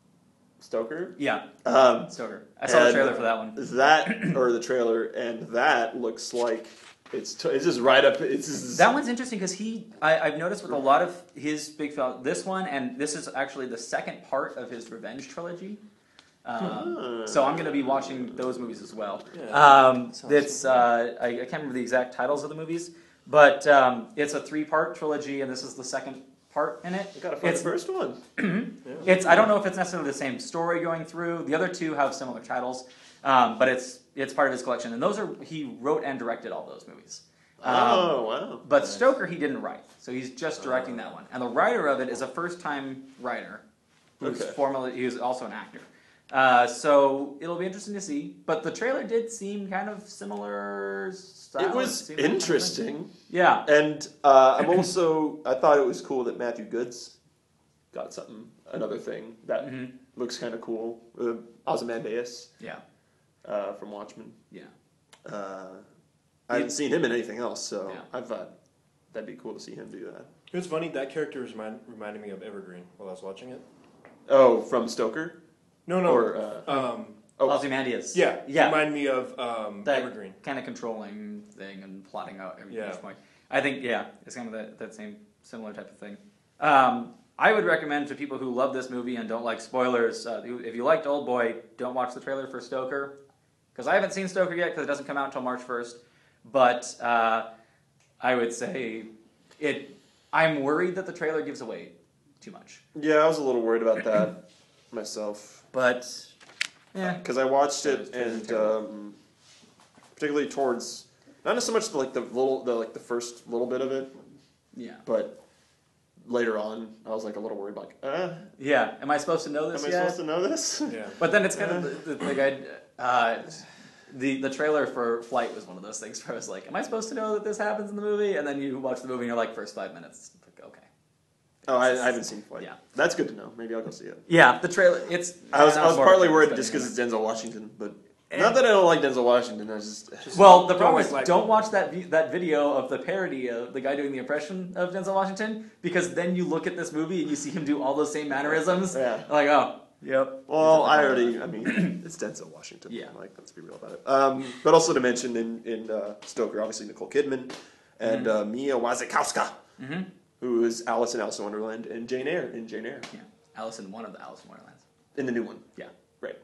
C: Stoker.
B: Yeah.
C: Um,
B: Stoker. I saw the
C: and
B: trailer for that one.
C: That or the trailer, and that looks like it's t- it's just right up. It's just,
B: That one's interesting because he, I, I've noticed with a lot of his big film, this one, and this is actually the second part of his Revenge trilogy. Um,
C: Hmm.
B: so I'm going to be watching those movies as well.
E: Yeah.
B: Um,
E: Sounds
B: it's uh, I, I can't remember the exact titles of the movies, but um, it's a three-part trilogy, and this is the second part in it.
C: You gotta find
B: It's
C: the first one.
B: it's I don't know if it's necessarily the same story going through. The other two have similar titles, um, but it's it's part of his collection, and those are he wrote and directed all those movies. Um,
C: Oh wow!
B: But Stoker he didn't write, so he's just directing that one. And the writer of it is a first-time writer, who's
C: Okay.
B: formerly he was also an actor. Uh, so it'll be interesting to see. But the trailer did seem kind of similar. Style.
C: It was
B: seemed like kind of thing.
C: interesting,
B: Yeah.
C: and uh, I'm also I thought it was cool that Matthew Goods got something another thing that
B: Mhm.
C: looks kind of cool. Uh, Ozymandias
B: Yeah.
C: uh, from Watchmen.
B: Yeah.
C: Uh, I haven't seen him in anything else, so
B: Yeah.
C: I thought that'd be cool to see him do that.
E: It was funny, that character was remind, reminded me of Evergreen while I was watching it.
C: Oh, from Stoker?
E: No, no.
C: Or, uh,
E: um,
C: oh,
B: Ozymandias.
E: yeah,
B: Yeah.
E: reminded me of um,
B: That
E: Evergreen.
B: kind of controlling thing and plotting out every
E: Yeah.
B: each point. I think, yeah, it's kind of that, that same similar type of thing. Um, I would recommend to people who love this movie and don't like spoilers, uh, who- if you liked Old Boy, don't watch the trailer for Stoker. Because I haven't seen Stoker yet because it doesn't come out until March first. But uh, I would say it. I'm worried that the trailer gives away too much.
C: yeah, I was a little worried about that myself.
B: But, yeah.
C: Because I watched
B: Yeah,
C: it,
B: it's totally
C: and
B: terrible.
C: um, particularly towards not so much the, like the little, the like the first little bit of it,
B: Yeah.
C: but later on, I was like a little worried, like, uh,
B: Yeah. Am I supposed to know
C: am I
B: this yet?
C: supposed to know this?
E: Yeah.
B: But then it's kind of the, the thing I, uh, the the trailer for Flight was one of those things where I was like, am I supposed to know that this happens in the movie? And then you watch the movie and you're like, first five minutes, it's like, okay.
C: Oh, I, I haven't seen Flight.
B: Yeah.
C: That's good to know. Maybe I'll go see it.
B: Yeah, the trailer. It's.
C: I was, I was
B: more
C: partly
B: of a
C: worried
B: fan
C: just because it's
B: anyway.
C: Denzel Washington, but not that I don't like Denzel Washington. I just,
B: Well, the
E: Don't
B: problem
E: always
B: is,
E: like
B: don't
E: him.
B: watch that vi- that video of the parody of the guy doing the impression of Denzel Washington, because then you look at this movie and you see him do all those same mannerisms.
C: Yeah.
B: Like, oh, yep.
C: well, I already, I mean, it's Denzel Washington.
B: Yeah.
C: Like, let's be real about it. Um, but also to mention in, in uh, Stoker, obviously Nicole Kidman and uh, Mia Wasikowska,
B: Mm-hmm.
C: who is Alice in Alice in Wonderland and Jane Eyre in Jane Eyre.
B: Yeah. Alice in one of the Alice in Wonderlands.
C: In the new one.
B: Yeah.
C: Right.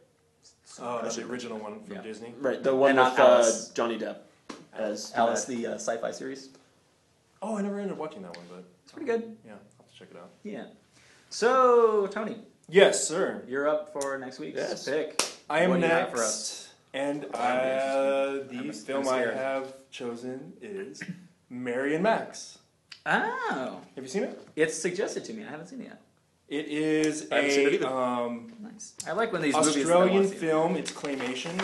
E: Oh, that's the original one from
B: Yeah.
E: Disney.
C: Right. The one
B: And
C: with
B: not
C: uh,
B: Alice.
C: Johnny Depp as
B: Alice,
C: Matt.
B: the uh, sci-fi series.
E: Oh, I never ended up watching that one, but
B: It's pretty good.
E: yeah, I'll have to check it out.
B: Yeah. So, Tony,
E: Yes, sir.
B: you're up for next week's
C: Yes.
B: pick.
E: I am
B: What do you have
E: next,
B: for us?
E: and
B: That'll be
E: uh,
B: interesting.
E: the
B: I'm-
E: film
B: I'm
E: I
B: scared.
E: have chosen is Mary and Max.
B: Oh,
E: Have you seen it?
B: it's suggested to me. I haven't seen it yet.
E: It is
C: I haven't seen it
E: a
C: either.
E: um,
B: Nice. I like when these movies that I
E: Australian
B: wanna see.
E: film. It's claymation,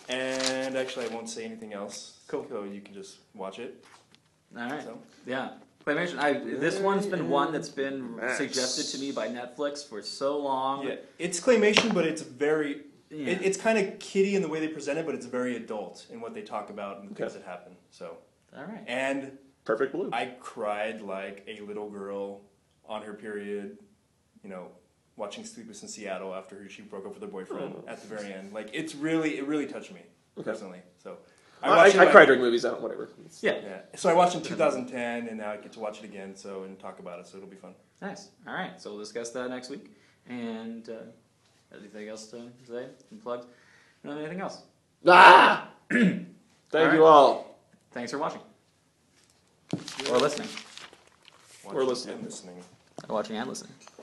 E: and actually, I won't say anything else.
B: Cool.
E: So you can just watch it.
B: All right.
E: So.
B: Yeah. Claymation. I this one's been one that's been
C: Max.
B: suggested to me by Netflix for so long.
E: Yeah, it's claymation, but it's very.
B: Yeah.
E: It, it's kind of kiddie in the way they present it, but it's very adult in what they talk about and the things
C: Okay.
E: that happen. So,
B: All right.
E: and
C: Perfect Blue.
E: I cried like a little girl on her period, you know, watching Sleepless in Seattle after she broke up with her boyfriend
C: Oh.
E: at the very end. Like it's really, it really touched me
C: Okay.
E: personally. So
C: I,
E: watched
C: I,
E: it,
C: I cried during movies. I don't. Whatever.
B: Yeah.
E: Yeah, so I watched it in two thousand ten, and now I get to watch it again. So and talk about it. So it'll be fun.
B: Nice. All right. So we'll discuss that next week. And uh, anything else to say? Any plugs? No, anything else?
C: Ah! Thank
B: All
C: you all.
B: Thanks for watching or listening.
C: Or listening.
E: And listening.
B: Or watching and listening.